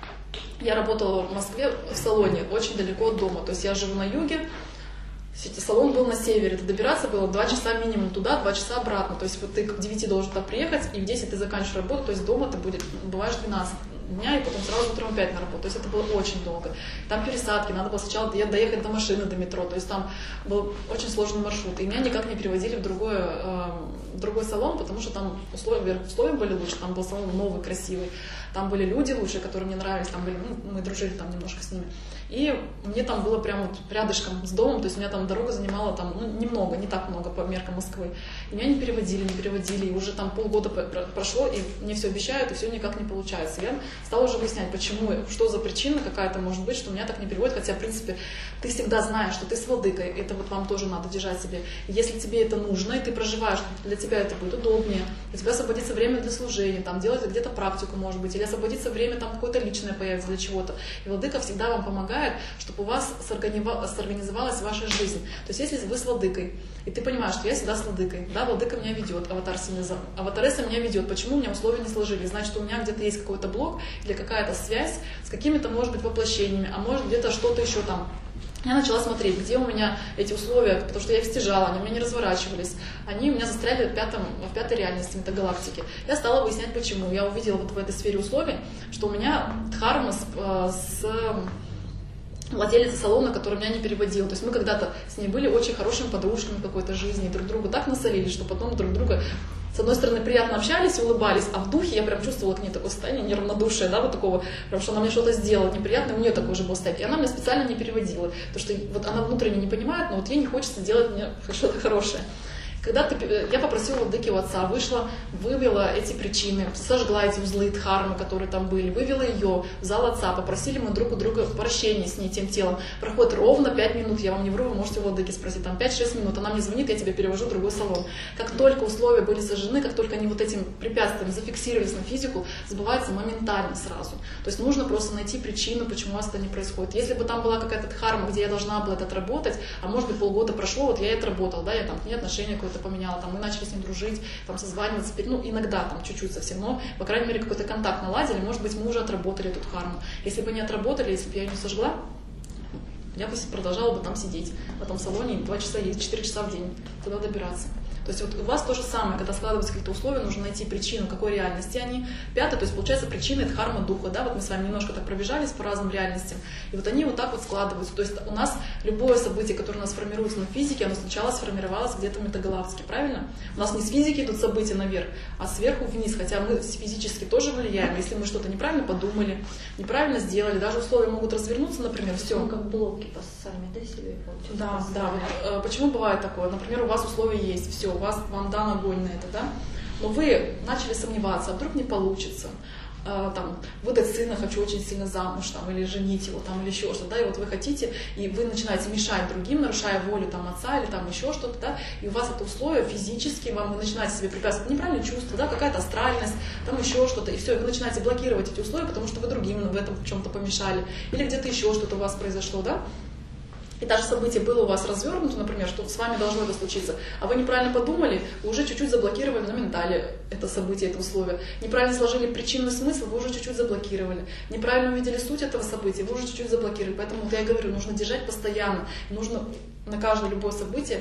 Я работала в Москве в салоне, очень далеко от дома, то есть я живу на юге, салон был на севере, добираться было 2 часа минимум туда, 2 часа обратно. То есть вот ты к 9 должен туда приехать, и в 10 ты заканчиваешь работу, то есть дома ты бываешь 12 дня, и потом сразу утром опять на работу. То есть это было очень долго. Там пересадки, надо было сначала доехать до машины, до метро. То есть там был очень сложный маршрут. И меня никак не переводили в другой салон, потому что там условия были лучше. Там был салон новый, красивый. Там были люди лучшие, которые мне нравились. Там были, мы дружили там немножко с ними. И мне там было прямо вот рядышком с домом, то есть у меня там дорога занимала там, немного, не так много по меркам Москвы. И меня не переводили, и уже там полгода прошло, и мне все обещают, и все никак не получается. Я стала уже выяснять, почему, что за причина какая-то может быть, что меня так не переводят, хотя, в принципе, ты всегда знаешь, что ты с владыкой, это вот вам тоже надо держать себе. И если тебе это нужно, и ты проживаешь, для тебя это будет удобнее, у тебя освободится время для служения, там, делать где-то практику, может быть, или освободится время, там, какое-то личное появится для чего-то. И владыка всегда вам помогает, чтобы у вас сорганизовалась ваша жизнь. То есть если вы с владыкой, и ты понимаешь, что я всегда с владыкой, да, владыка меня ведет, аватаресса меня ведет, почему у меня условия не сложились? Значит, у меня где-то есть какой-то блок или какая-то связь с какими-то, может быть, воплощениями, а может где-то что-то еще там. Я начала смотреть, где у меня эти условия, потому что я их стяжала, они у меня не разворачивались. Они у меня застряли в пятой реальности метагалактики. Я стала выяснять, почему. Я увидела вот в этой сфере условий, что у меня дхарма с владелица салона, который меня не переводил. То есть мы когда-то с ней были очень хорошими подружками в какой-то жизни, и друг другу так насолили, что потом друг друга, с одной стороны, приятно общались, улыбались, а в духе я прям чувствовала к ней такое состояние неравнодушия, да, вот такого, потому что она мне что-то сделала неприятное, у нее такое же было состояние. И она меня специально не переводила, потому что вот она внутренне не понимает, но вот ей не хочется делать мне что-то хорошее. Когда я попросила владыки у отца, вывела эти причины, сожгла эти узлы дхармы, которые там были, вывела ее в зал отца, попросили мы друг у друга прощения с ней тем телом. Проходит ровно 5 минут, я вам не вру, вы можете у владыки спросить, там 5-6 минут, она мне звонит, я тебя перевожу в другой салон. Как только условия были сожжены, как только они вот этим препятствием зафиксировались на физику, сбывается моментально сразу. То есть нужно просто найти причину, почему у вас это не происходит. Если бы там была какая-то дхарма, где я должна была это отработать, а может быть полгода прошло, вот я это отработала, да, я там к ней отношения какое-то поменяла, там мы начали с ним дружить, там созваниваться, иногда там чуть-чуть совсем, но, по крайней мере, какой-то контакт наладили, может быть, мы уже отработали эту дхарму. Если бы не отработали, если бы я ее не сожгла, я бы продолжала бы там сидеть, в этом салоне 2 часа ездить, 4 часа в день, туда добираться. То есть вот у вас то же самое, когда складываются какие-то условия, нужно найти причину, какой реальности они. 5, то есть получается причина — это дхарма духа, да, вот мы с вами немножко так пробежались по разным реальностям, и вот они вот так вот складываются. То есть у нас любое событие, которое у нас формируется на физике, оно сначала сформировалось где-то в метагалактике, правильно? У нас не с физики идут события наверх, а сверху вниз, хотя мы физически тоже влияем. Если мы что-то неправильно подумали, неправильно сделали, даже условия могут развернуться, например, все. Ну, как блоки сами, да, себе получается? Да. Вот, почему бывает такое? Например, у вас условия есть, все, вам дан огонь на это, да? Но вы начали сомневаться, а вдруг не получится. Там, выдать сына хочу очень сильно замуж, там, или женить его, там, или еще что-то, да, и вот вы хотите, и вы начинаете мешать другим, нарушая волю там, отца или там еще что-то, да, и у вас это условие физически, вы начинаете себе препятствовать неправильные чувства, да, какая-то астральность, там еще что-то, и все, и вы начинаете блокировать эти условия, потому что вы другим в этом в чем-то помешали, или где-то еще что-то у вас произошло, да. И даже событие было у вас развернуто, например, что с вами должно это случиться, а вы неправильно подумали, вы уже чуть-чуть заблокировали на ментале это событие, это условие. Неправильно сложили причинный смысл, вы уже чуть-чуть заблокировали. Неправильно увидели суть этого события, вы уже чуть-чуть заблокировали. Поэтому вот я говорю, нужно держать постоянно, нужно на каждое любое событие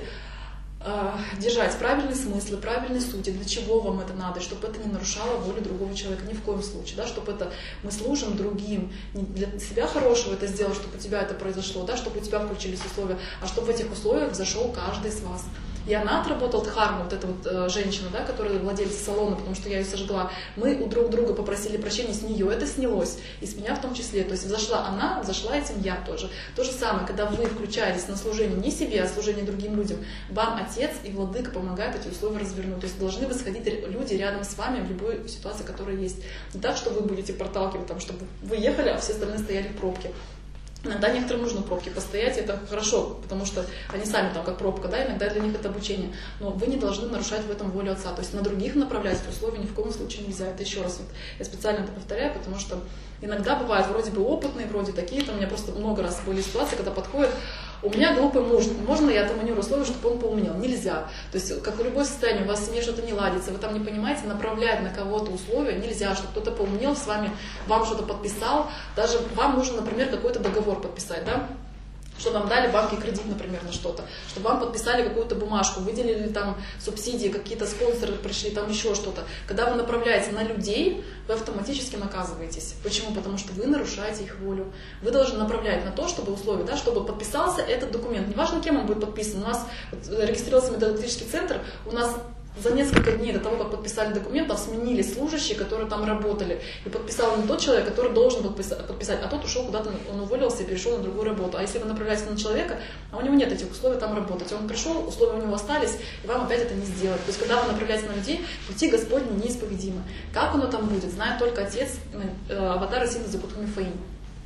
держать правильные смыслы, правильные сути, для чего вам это надо, чтобы это не нарушало волю другого человека, ни в коем случае, да, чтобы это мы служим другим, не для себя хорошего это сделать, чтобы у тебя это произошло, да, чтобы у тебя включились условия, а чтобы в этих условиях зашел каждый из вас. И она отработала дхарму, вот эта вот женщина, да, которая владелец салона, потому что я ее сожгла. Мы у друг друга попросили прощения, с нее это снялось, и с меня в том числе. То есть взошла она, взошла этим я тоже. То же самое, когда вы включаетесь на служение не себе, а служение другим людям, вам Отец и Владыка помогают эти условия развернуть. То есть должны восходить люди рядом с вами в любой ситуации, которая есть. Не так, что вы будете проталкивать, там, чтобы вы ехали, а все остальные стояли в пробке. Иногда некоторым нужно пробки постоять, и это хорошо, потому что они сами там как пробка, да, иногда для них это обучение. Но вы не должны нарушать в этом волю Отца. То есть на других направлять эти условия ни в коем случае нельзя. Это еще раз вот, я специально это повторяю, потому что иногда бывают вроде бы опытные, вроде такие, там у меня просто много раз были ситуации, когда подходят, у меня глупый муж, можно я таманирую условия, чтобы он поумнел? Нельзя. То есть, как в любое состояние, у вас в семье что-то не ладится, вы там не понимаете, направлять на кого-то условия нельзя, чтобы кто-то поумнел с вами, вам что-то подписал, даже вам нужно, например, какой-то договор подписать, да? Что вам дали банки кредит, например, на что-то, чтобы вам подписали какую-то бумажку, выделили там субсидии, какие-то спонсоры пришли, там еще что-то. Когда вы направляете на людей, вы автоматически наказываетесь. Почему? Потому что вы нарушаете их волю. Вы должны направлять на то, чтобы условия, да, чтобы подписался этот документ. Неважно, кем он будет подписан. У нас регистрировался металлургический центр, у нас за несколько дней до того, как подписали документ, там сменились служащие, которые там работали. И подписал не тот человек, который должен был подписать, а тот ушел куда-то, он уволился и перешел на другую работу. А если вы направляете на человека, а у него нет этих условий там работать, он пришел, условия у него остались, и вам опять это не сделать. То есть, когда вы направляете на людей, пути Господни неисповедимы. Как оно там будет, знает только Отец, аватара Синда Закутуми Фаин.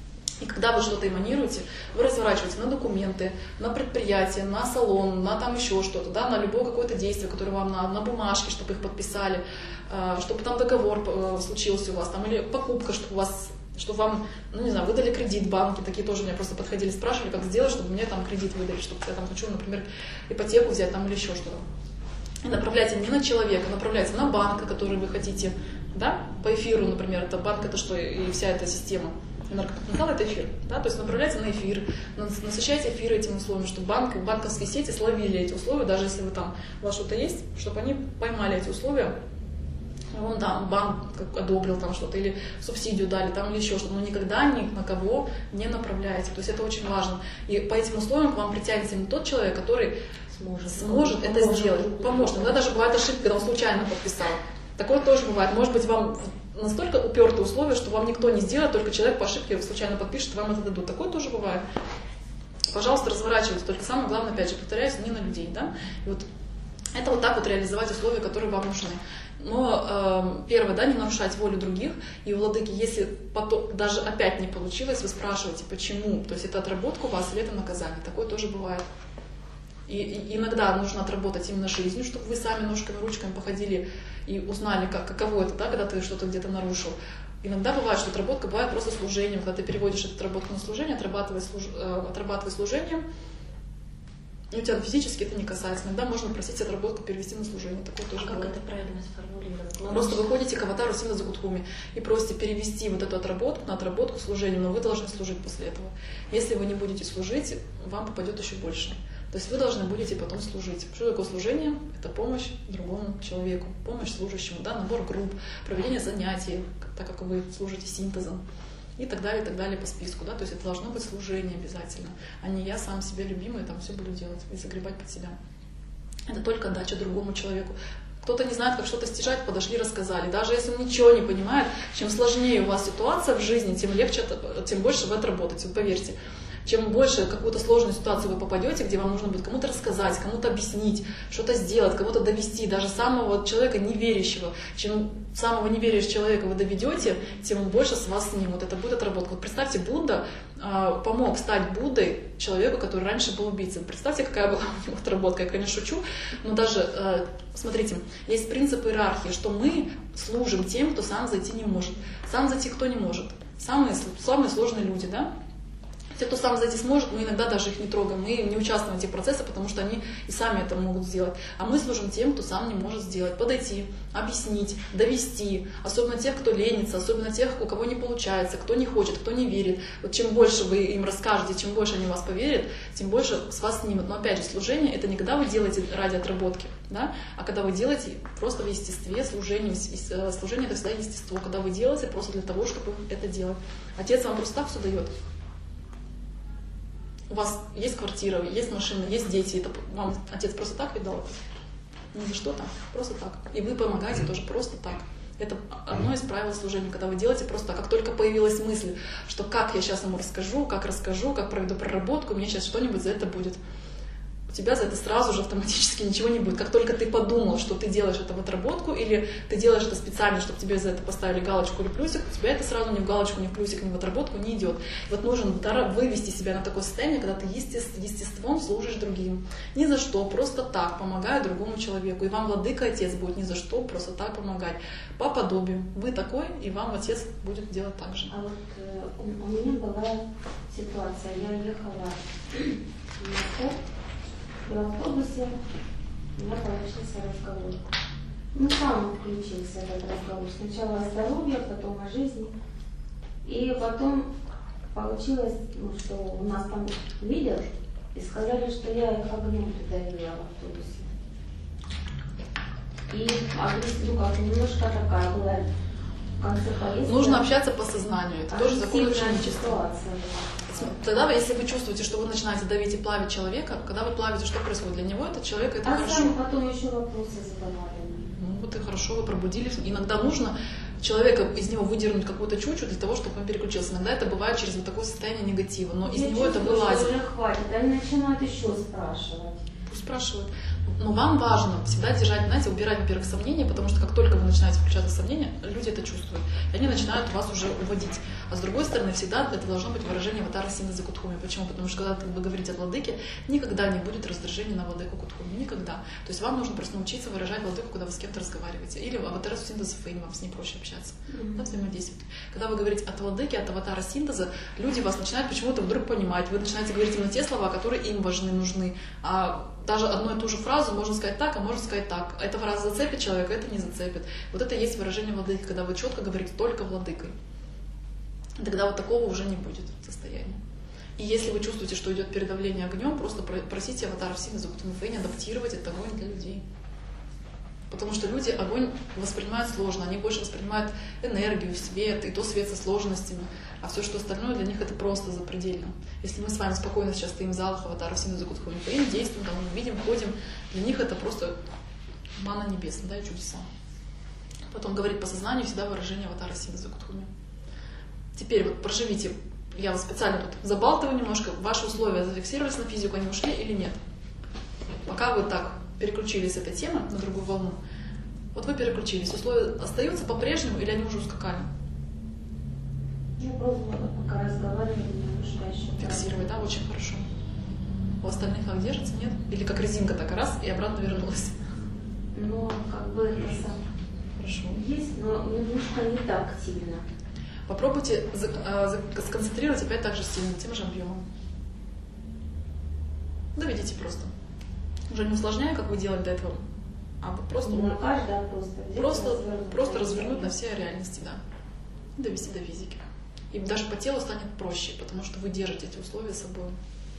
И когда вы что-то эманируете, вы разворачиваете на документы, на предприятие, на салон, на там еще что-то, да, на любое какое-то действие, которое вам надо, на бумажке, чтобы их подписали, чтобы там договор случился у вас, там, или покупка, чтобы у вас, чтобы вам, ну не знаю, выдали кредит, банки, такие тоже меня просто подходили, спрашивали, как сделать, чтобы мне там кредит выдали, чтобы я там хочу, например, ипотеку взять там или еще что-то. И направляйте не на человека, направляйте на банк, который вы хотите, да, по эфиру, например, это банк, это что, и вся эта система. Энергопотенциал — это эфир, да, то есть направляйте на эфир, насыщайте эфир этим условием, чтобы банковские сети словили эти условия, даже если вы там, у вас что-то есть, чтобы они поймали эти условия, он там банк одобрил там что-то, или субсидию дали, там или еще что-то, но никогда ни на кого не направляйте, то есть это очень важно. И по этим условиям к вам притянется не тот человек, который сможет это сделать, поможет. Иногда даже бывает ошибка, когда он случайно подписал. Такое тоже бывает. Может быть, вам настолько упертые условия, что вам никто не сделает, только человек по ошибке случайно подпишет, вам это дадут. Такое тоже бывает. Пожалуйста, разворачивайтесь. Только самое главное, опять же, повторяюсь, не на людей. Да? И вот это вот так вот реализовать условия, которые вам нужны. Но первое, да, не нарушать волю других. И у Владыки, если потом даже опять не получилось, вы спрашиваете, почему. То есть это отработка у вас или это наказание. Такое тоже бывает. И иногда нужно отработать именно жизнью, чтобы вы сами ножками, ручками походили и узнали, каково это, да, когда ты что-то где-то нарушил. Иногда бывает, что отработка бывает просто служением, когда ты переводишь эту отработку на служение, отрабатывая служением, И у тебя физически это не касается. Иногда можно просить отработку перевести на служение. Такое тоже как бывает. это правильно сформулировать? Просто вы ходите к аватару Синда Закутхуми и просите перевести вот эту отработку на отработку служения, но вы должны служить после этого. Если вы не будете служить, вам попадет еще больше. То есть вы должны будете потом служить. Что такое служение? Это помощь другому человеку, помощь служащему, да, набор групп, проведение занятий, так как вы служите синтезом. И так далее по списку, да, то есть это должно быть служение обязательно, а не я сам себе любимый, там все буду делать и загребать под себя. Это только отдача другому человеку. Кто-то не знает, как что-то стяжать, подошли, рассказали. Даже если он ничего не понимает, чем сложнее у вас ситуация в жизни, тем легче, тем больше вы отработаете, поверьте. Чем больше какую-то сложную ситуацию вы попадете, где вам нужно будет кому-то рассказать, кому-то объяснить, что-то сделать, кого-то довести, даже самого человека неверящего. Чем самого неверящего человека вы доведете, тем больше с вас снимут. Это будет отработка. Вот представьте, Будда помог стать Буддой человеку, который раньше был убийцей. Представьте, какая была у него отработка. Я, конечно, шучу, но даже, смотрите, есть принцип иерархии, что мы служим тем, кто сам зайти не может. Сам зайти кто не может? Самые сложные люди, да? Те, кто сам зайти сможет, мы иногда даже их не трогаем, мы не участвуем в этих процессах, потому что они и сами это могут сделать. А мы служим тем, кто сам не может сделать. Подойти, объяснить, довести. Особенно тех, кто ленится, особенно тех, у кого не получается, кто не хочет, кто не верит. Вот чем больше вы им расскажете, чем больше они в вас поверят, тем больше с вас снимут. Но опять же, служение — это не когда вы делаете ради отработки, да? А когда вы делаете просто в естестве, служение это всегда естество, когда вы делаете просто для того, чтобы это делать. Отец вам просто так все дает. У вас есть квартира, есть машина, есть дети. Это вам отец просто так видал? Не за что-то, просто так. И вы помогаете тоже просто так. Это одно из правил служения, когда вы делаете просто так. Как только появилась мысль, что как я сейчас ему расскажу, как проведу проработку, мне сейчас что-нибудь за это будет. У тебя за это сразу же автоматически ничего не будет. Как только ты подумал, что ты делаешь это в отработку, или ты делаешь это специально, чтобы тебе за это поставили галочку или плюсик, у тебя это сразу ни в галочку, ни в плюсик, ни в отработку не идет. Вот нужно вывести себя на такое состояние, когда ты естеством служишь другим. Ни за что, просто так, помогая другому человеку. И вам владыка отец будет ни за что, просто так помогать. По подобию. Вы такой, и вам отец будет делать так же. А вот у меня была ситуация, я ехала в Москву, и в автобусе у меня получился разговор. Ну, сам включился этот разговор. Сначала о здоровье, потом о жизни. И потом получилось, что у нас там лидер, и сказали, что я их огнем придавила в автобусе. И немножко такая была в конце поездки. Нужно общаться по сознанию. Это тоже закон ученичества. Тогда, если вы чувствуете, что вы начинаете давить и плавить человека, когда вы плавите, что происходит для него, этот человек, это хорошо. А сами потом еще вопросы задавали. Ну вот и хорошо, вы пробудились. Иногда нужно человека из него выдернуть какую-то чучу для того, чтобы он переключился. Иногда это бывает через вот такое состояние негатива, но из него это вылазит. Уже хватит, они начинают еще спрашивать. Пусть спрашивают. Но вам важно всегда держать, знаете, убирать, во-первых, сомнения, потому что как только вы начинаете включаться в сомнения, люди это чувствуют. И они начинают вас уже уводить. А с другой стороны, всегда это должно быть выражение аватара Синда Закутхуми. Почему? Потому что когда вы говорите от владыки, никогда не будет раздражения на владыку Кутхуми. Никогда. То есть вам нужно просто научиться выражать владыку, когда вы с кем-то разговариваете. Или аватара Синда Зафейм, вам с ней проще общаться. Да, взаимодействовать. Когда вы говорите от владыки, от аватара Синтеза, люди вас начинают почему-то вдруг понимать. Вы начинаете говорить именно те слова, которые им важны, нужны. А даже одну и ту же фразу можно сказать так, а можно сказать так. Эта фраза зацепит человека, это не зацепит. Вот это и есть выражение владыки, когда вы четко говорите только владыкой. Тогда вот такого уже не будет состояния. И если вы чувствуете, что идет передавление огнем, просто просите аватаров Синда Закутхуми Фэйни адаптировать этот огонь для людей. Потому что люди огонь воспринимают сложно, они больше воспринимают энергию, свет, и то свет со сложностями, а все, что остальное для них это просто запредельно. Если мы с вами спокойно сейчас стоим в залах аватаров Синда Закутхуми Фэйни, действуем, там, видим, ходим, для них это просто манна небесная, да, и чудеса. Потом говорить по сознанию всегда выражение аватара Синда Закутхуми. Теперь вот проживите, я вас специально тут забалтываю немножко, ваши условия зафиксировались на физику, они ушли или нет? Пока вы так переключились с этой темы на другую волну, вот вы переключились, условия остаются по-прежнему или они уже ускакали? Я пробовала пока разговаривать, немножко еще. Фиксировать, да, очень хорошо. У остальных как держится, нет? Или как резинка так раз и обратно вернулась? Но как бы это сам Хорошо. есть, но немножко не так сильно. Попробуйте сконцентрировать опять так же сильно, тем же объемом. Доведите просто. Уже не усложняя, как вы делали до этого, а вот просто, просто развернуть на все реальности, да. И довести до физики. И даже по телу станет проще, потому что вы держите эти условия с собой.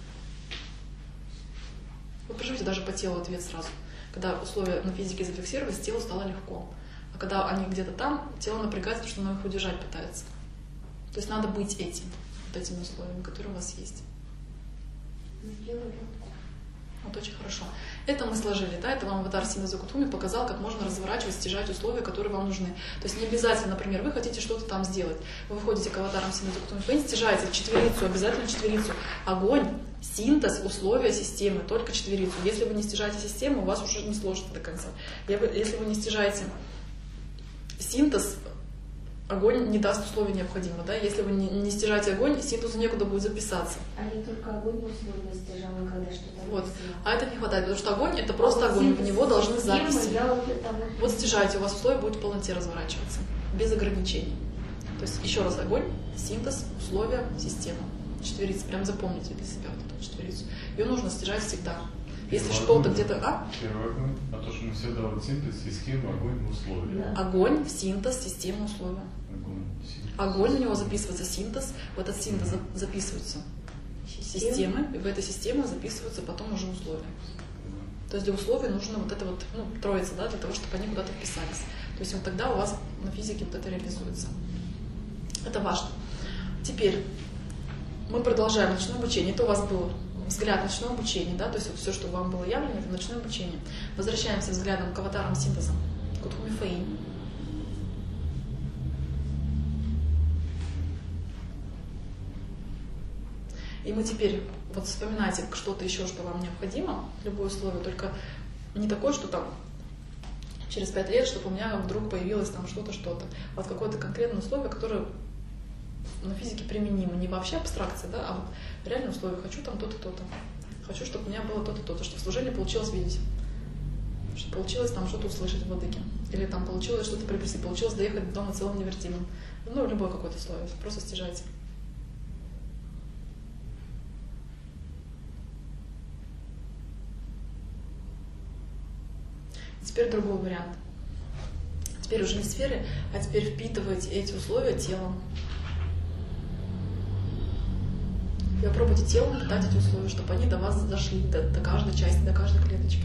Вы проживете даже по телу ответ сразу. Когда условия на физике зафиксировались, телу стало легко. А когда они где-то там, тело напрягается, потому что оно их удержать пытается. То есть надо быть этим, вот этими условиями, которые у вас есть. Вот очень хорошо. Это мы сложили, да, это вам аватар Синтеза Кутхуми показал, как можно разворачивать, стяжать условия, которые вам нужны. То есть не обязательно, например, вы хотите что-то там сделать. Вы выходите к аватарам Синтеза Кутхуми, вы не стяжаете четверицу, обязательно четверицу. Огонь, синтез, условия системы, только четверицу. Если вы не стяжаете систему, у вас уже не сложится до конца. Если вы не стяжаете синтез, огонь не даст условий необходимых, да? Если вы не стяжаете огонь, синтезу некуда будет записаться. А я только огонь условия стяжала, когда что-то вот. А это не хватает, потому что огонь — это просто огонь, в него должны записи. Вот стяжайте, у вас условия будут в полноте разворачиваться, без ограничений. То есть еще раз огонь, синтез, условия, система. Четверица, прям запомните для себя вот эту четверицу. Ее нужно стяжать всегда. Если что-то где-то... Первый огонь, а то, что мы всегда вот синтез, система, огонь, условия. Да. Огонь, синтез, система, условия. Огонь, у него записывается синтез, в этот синтез записываются системы, и в этой системе записываются потом уже условия. То есть для условий нужно вот это вот, троица, да, для того, чтобы они куда-то вписались. То есть вот тогда у вас на физике вот это реализуется. Это важно. Теперь мы продолжаем ночное обучение. Это у вас был взгляд ночного обучения, да, то есть вот все, что вам было явлено, это ночное обучение. Возвращаемся взглядом к аватарам синтеза. Кутхуми Фэй. И мы теперь, вот вспоминайте что-то еще, что вам необходимо, любое условие, только не такое, что там через 5 лет, чтобы у меня вдруг появилось там что-то, что-то. А вот какое-то конкретное условие, которое на физике применимо, не вообще абстракция, да, а вот реальные условия. Хочу там то-то, то-то. Хочу, чтобы у меня было то-то, то-то, чтобы в служении получилось видеть. Что получилось там что-то услышать в владыке. Или там получилось что-то приобрести, получилось доехать до дома целым невертимым. Любое какое-то условие. Просто стяжайте. Теперь другой вариант. Теперь уже не сферы, а теперь впитывайте эти условия телом. И попробуйте телом питать эти условия, чтобы они до вас дошли, до каждой части, до каждой клеточки.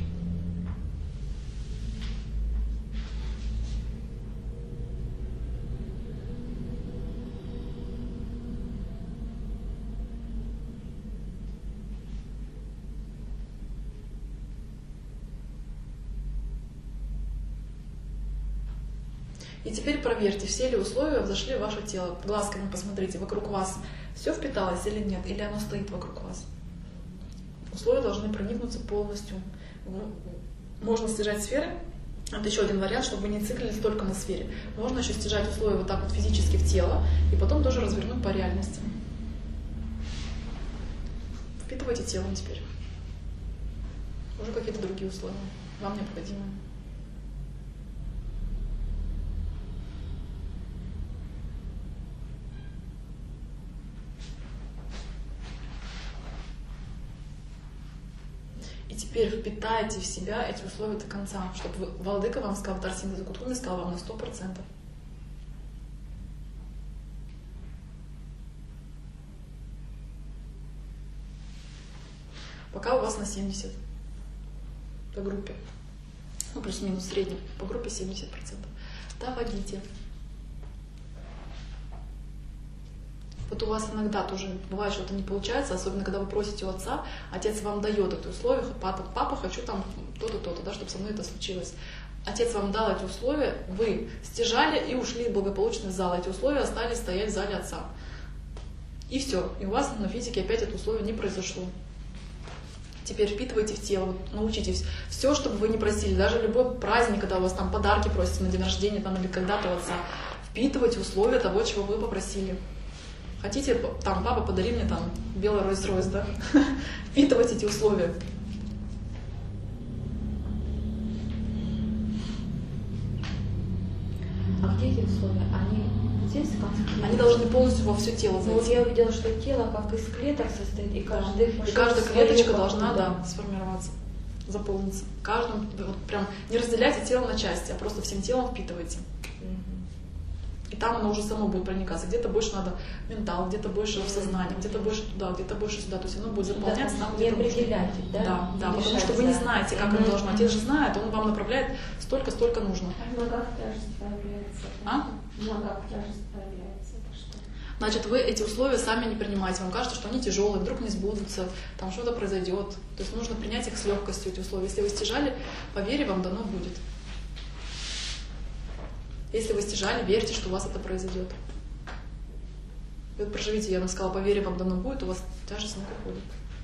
И теперь проверьте, все ли условия взошли в ваше тело. Глазками посмотрите, вокруг вас все впиталось или нет, или оно стоит вокруг вас. Условия должны проникнуться полностью. Можно стяжать сферы. Это еще один вариант, чтобы вы не циклились только на сфере. Можно еще стяжать условия вот так вот физически в тело, и потом тоже развернуть по реальности. Впитывайте телом теперь. Уже какие-то другие условия вам необходимы. И теперь впитайте в себя эти условия до конца, чтобы владыка вам сказал, аватар Синтеза Кутхуми сказал вам на 100%. Пока у вас на 70 по группе. Плюс-минус средний. По группе 70%. Доводите. Вот у вас иногда тоже бывает, что-то не получается, особенно когда вы просите у отца, отец вам дает это условие, папа, хочу там то-то, то-то, да, чтобы со мной это случилось. Отец вам дал эти условия, вы стяжали и ушли благополучно из зала. Эти условия остались стоять в зале отца. И все. И у вас на физике опять это условие не произошло. Теперь впитывайте в тело, вот, научитесь. Все, что бы вы не просили, даже любой праздник, когда у вас там подарки просите на день рождения там, или когда-то у отца, впитывайте условия того, чего вы попросили. Хотите, там, папа, подари мне там белый Rolls-Royce, да? Впитывайте эти условия. А где эти условия? Они здесь как? Они должны полностью во все тело зайти. Вот я увидела, что тело как из клеток состоит, и каждая клеточка должна, да, сформироваться. заполнится. Каждым, вот прям не разделяйте тело на части, а просто всем телом впитывайте. И там оно уже само будет проникаться. Где-то больше надо ментал, где-то больше в сознание, где-то больше туда, где-то больше сюда. То есть оно будет заполняться там, где-то не определять, да? Да, потому что вы не знаете, как оно должно. Отец же знает, он вам направляет столько нужно. А в ногах тяжесть появляется. В ногах тяжесть появляется. Это что? Значит, вы эти условия сами не принимаете. Вам кажется, что они тяжелые, вдруг не сбудутся, там что-то произойдет. То есть нужно принять их с легкостью, эти условия. Если вы стяжали, по вере вам дано будет. Если вы стяжали, верьте, что у вас это произойдет. Вы проживите, я вам сказала, по вере вам дано будет, у вас тяжесть не уходит.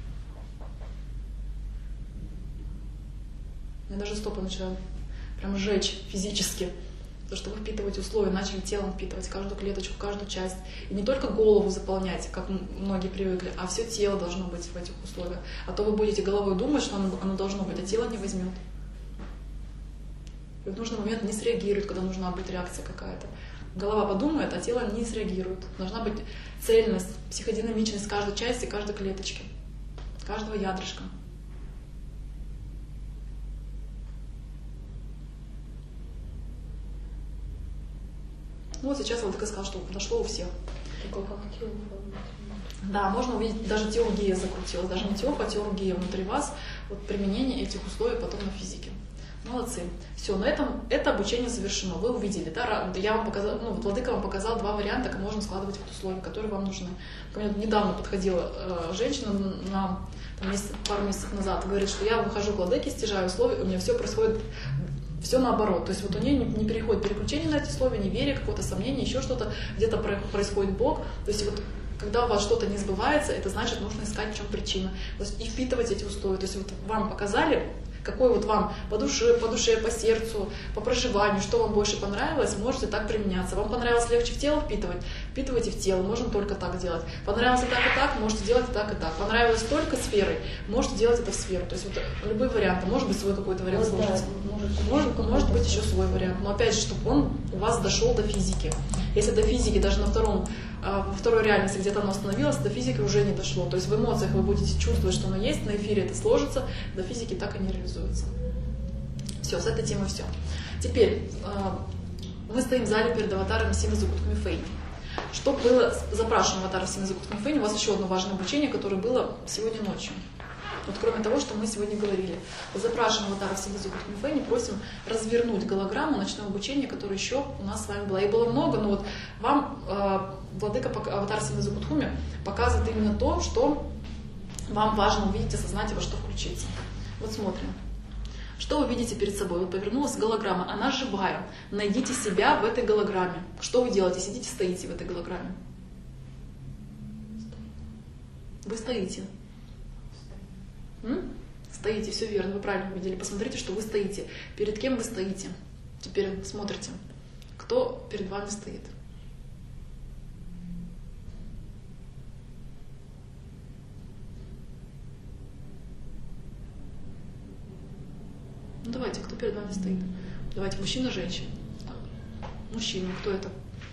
Мне даже стопы начинают прям жечь физически. Потому что вы впитываете условия, начали телом впитывать каждую клеточку, каждую часть. И не только голову заполнять, как многие привыкли, а все тело должно быть в этих условиях. А то вы будете головой думать, что оно должно быть, а тело не возьмет. И в нужный момент не среагирует, когда нужна быть реакция какая-то. Голова подумает, а тело не среагирует. Должна быть цельность, психодинамичность каждой части, каждой клеточки, каждого ядрышка. Ну вот сейчас Владыка сказал, что дошло у всех. Такое как тело. Да, можно увидеть, даже теургия закрутилась, даже не теоф, а теургия внутри вас, вот применение этих условий потом на физике. Молодцы. Все, на этом это обучение завершено. Вы увидели, да? Я вам показала, Владыка вам показал два варианта, как можно складывать вот условия, которые вам нужны. Ко мне недавно подходила женщина пару месяцев назад, говорит, что я выхожу к Владыке, стяжаю условия, у меня все происходит, все наоборот. То есть вот у нее не переходит переключение на эти условия, неверие, какое-то сомнение, еще что-то, где-то происходит блок. То есть вот когда у вас что-то не сбывается, это значит, нужно искать, в чем причина. То есть и впитывать эти условия. То есть вот вам показали, какой вот вам по душе, по сердцу, по проживанию, что вам больше понравилось, можете так применяться. Вам понравилось легче в тело впитывать, впитывайте в тело, можно только так делать. Понравилось и так, можете делать и так, и так. Понравилось только сферой, можете делать это в сферу. То есть вот любые варианты, может быть свой какой-то вариант сложится. Может быть еще свой вариант. Но опять же, чтобы он у вас дошел до физики. Если до физики даже во второй реальности где-то оно остановилось, до физики уже не дошло. То есть в эмоциях вы будете чувствовать, что оно есть, на эфире это сложится, до физики так и не реализуется. Все, с этой темой все. Теперь мы стоим в зале перед аватаром Симы Закутками Фейни. Что было запрашено аватаром Симы Закутками Фейни? У вас еще одно важное обучение, которое было сегодня ночью. Вот кроме того, что мы сегодня говорили. Запрашиваем аватаров Симы Закутками Фейни, просим развернуть голограмму ночного обучения, которое еще у нас с вами было. И было много, но вот вам Владыка аватар Симы Закутками показывает именно то, что вам важно увидеть, осознать, во что включиться. Вот смотрим. Что вы видите перед собой? Вот повернулась голограмма, она живая. Найдите себя в этой голограмме. Что вы делаете? Сидите, стоите в этой голограмме. Вы стоите. Стоите, все верно, вы правильно увидели. Посмотрите, что вы стоите. Перед кем вы стоите? Теперь смотрите, кто перед вами стоит. Ну давайте, кто перед вами стоит? Давайте, мужчина, женщина. Мужчина, кто это?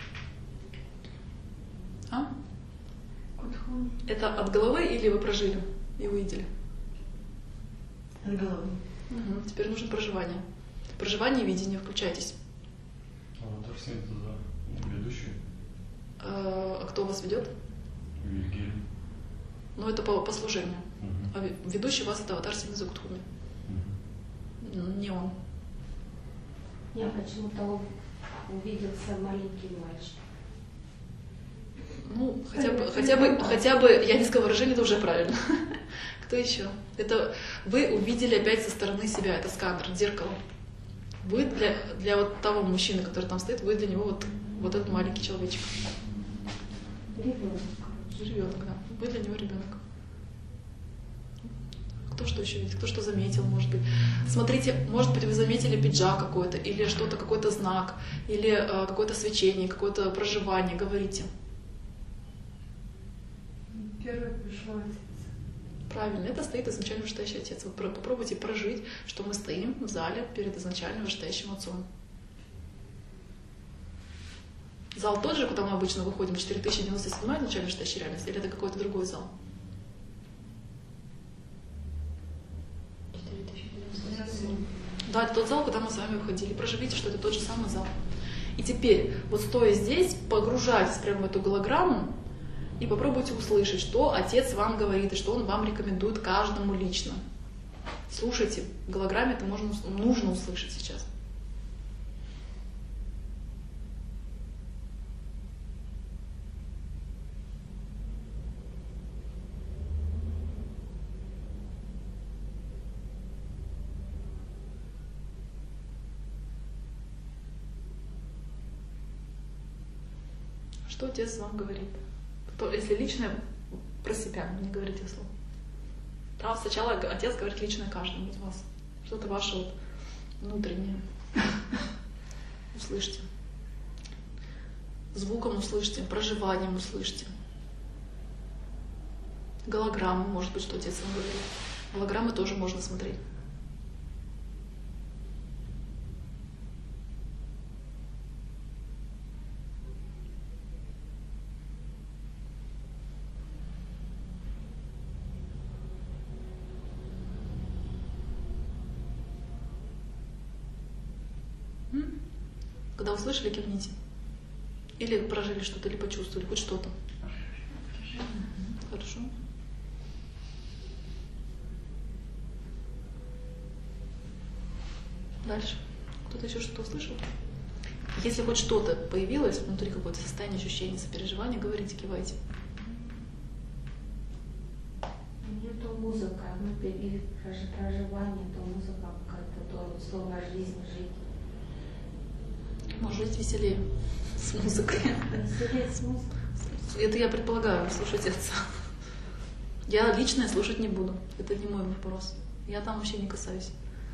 А? Это от головы или вы прожили и увидели? От головы. Угу. Теперь нужно проживание. Проживание и видение, включайтесь. Аватар Симы это ведущий. А кто вас ведет? Вильгельм. Ну это по служению. Угу. А ведущий вас это аватар Симы Закутками. Не он. Я почему-то увиделся маленький мальчик. Ну, хотя бы, я не сказала выражение, это уже правильно. Кто еще? Это вы увидели опять со стороны себя, это сканер, зеркало. Вы для вот того мужчины, который там стоит, вы для него вот этот маленький человечек. Ребенок, да. Вы для него ребенок. Кто что еще видит, кто что заметил, может быть. Смотрите, может быть, вы заметили пиджак какой-то, или что-то, какой-то знак, или какое-то свечение, какое-то проживание. Говорите. Первое пришло отец. Правильно, это стоит изначально вышестоящий отец. Вы попробуйте прожить, что мы стоим в зале перед изначально вышестоящим отцом. Зал тот же, куда мы обычно выходим, 4097 изначально вышестоящая реальность, или это какой-то другой зал? 4097. Да, это тот зал, куда мы с вами выходили. Проживите, что это тот же самый зал. И теперь, вот стоя здесь, погружайтесь прямо в эту голограмму и попробуйте услышать, что Отец вам говорит и что Он вам рекомендует каждому лично. Слушайте, в голограмме это нужно услышать сейчас. Что Отец вам говорит? Если личное, про себя, не говорите вслух. Там сначала Отец говорит личное каждому из вас. Что-то ваше вот внутреннее. Услышьте. Звуком услышьте, проживанием услышьте. Голограммы, может быть, что Отец вам говорит. Голограммы тоже можно смотреть. Когда услышали, кивните. Или прожили что-то, или почувствовали, хоть что-то. Хорошо. Дальше. Кто-то еще что-то услышал? Если хоть что-то появилось внутри, какое-то состояние, ощущение, сопереживания, говорите, кивайте. То музыка, или проживание, то музыка какая-то, то слово «жизнь», «жить». Может жить веселее с музыкой. Веселее с музыкой? Это я предполагаю, слушать Отца. Я личное слушать не буду. Это не мой вопрос. Я там вообще не касаюсь.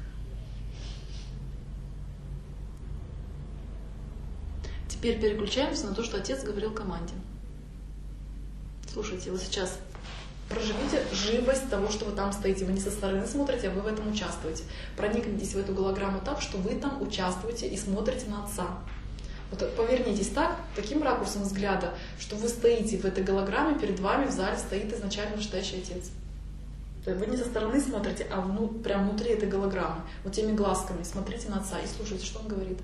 Теперь переключаемся на то, что Отец говорил команде. Слушайте, вы сейчас проживите живость того, что вы там стоите. Вы не со стороны смотрите, а вы в этом участвуете. Проникнитесь в эту голограмму так, что вы там участвуете и смотрите на Отца. Вот повернитесь так, таким ракурсом взгляда, что вы стоите в этой голограмме, перед вами в зале стоит изначально вышестоящий Отец. Вы не со стороны смотрите, а прямо внутри этой голограммы. Вот теми глазками смотрите на Отца и слушайте, что Он говорит.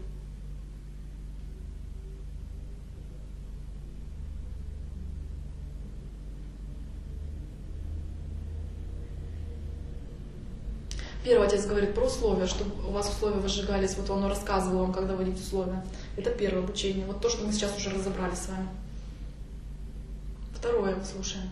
Первый Отец говорит про условия, чтобы у вас условия возжигались. Вот Он рассказывал вам, когда вводить условия. Это первое обучение. Вот то, что мы сейчас уже разобрали с вами. Второе слушаем.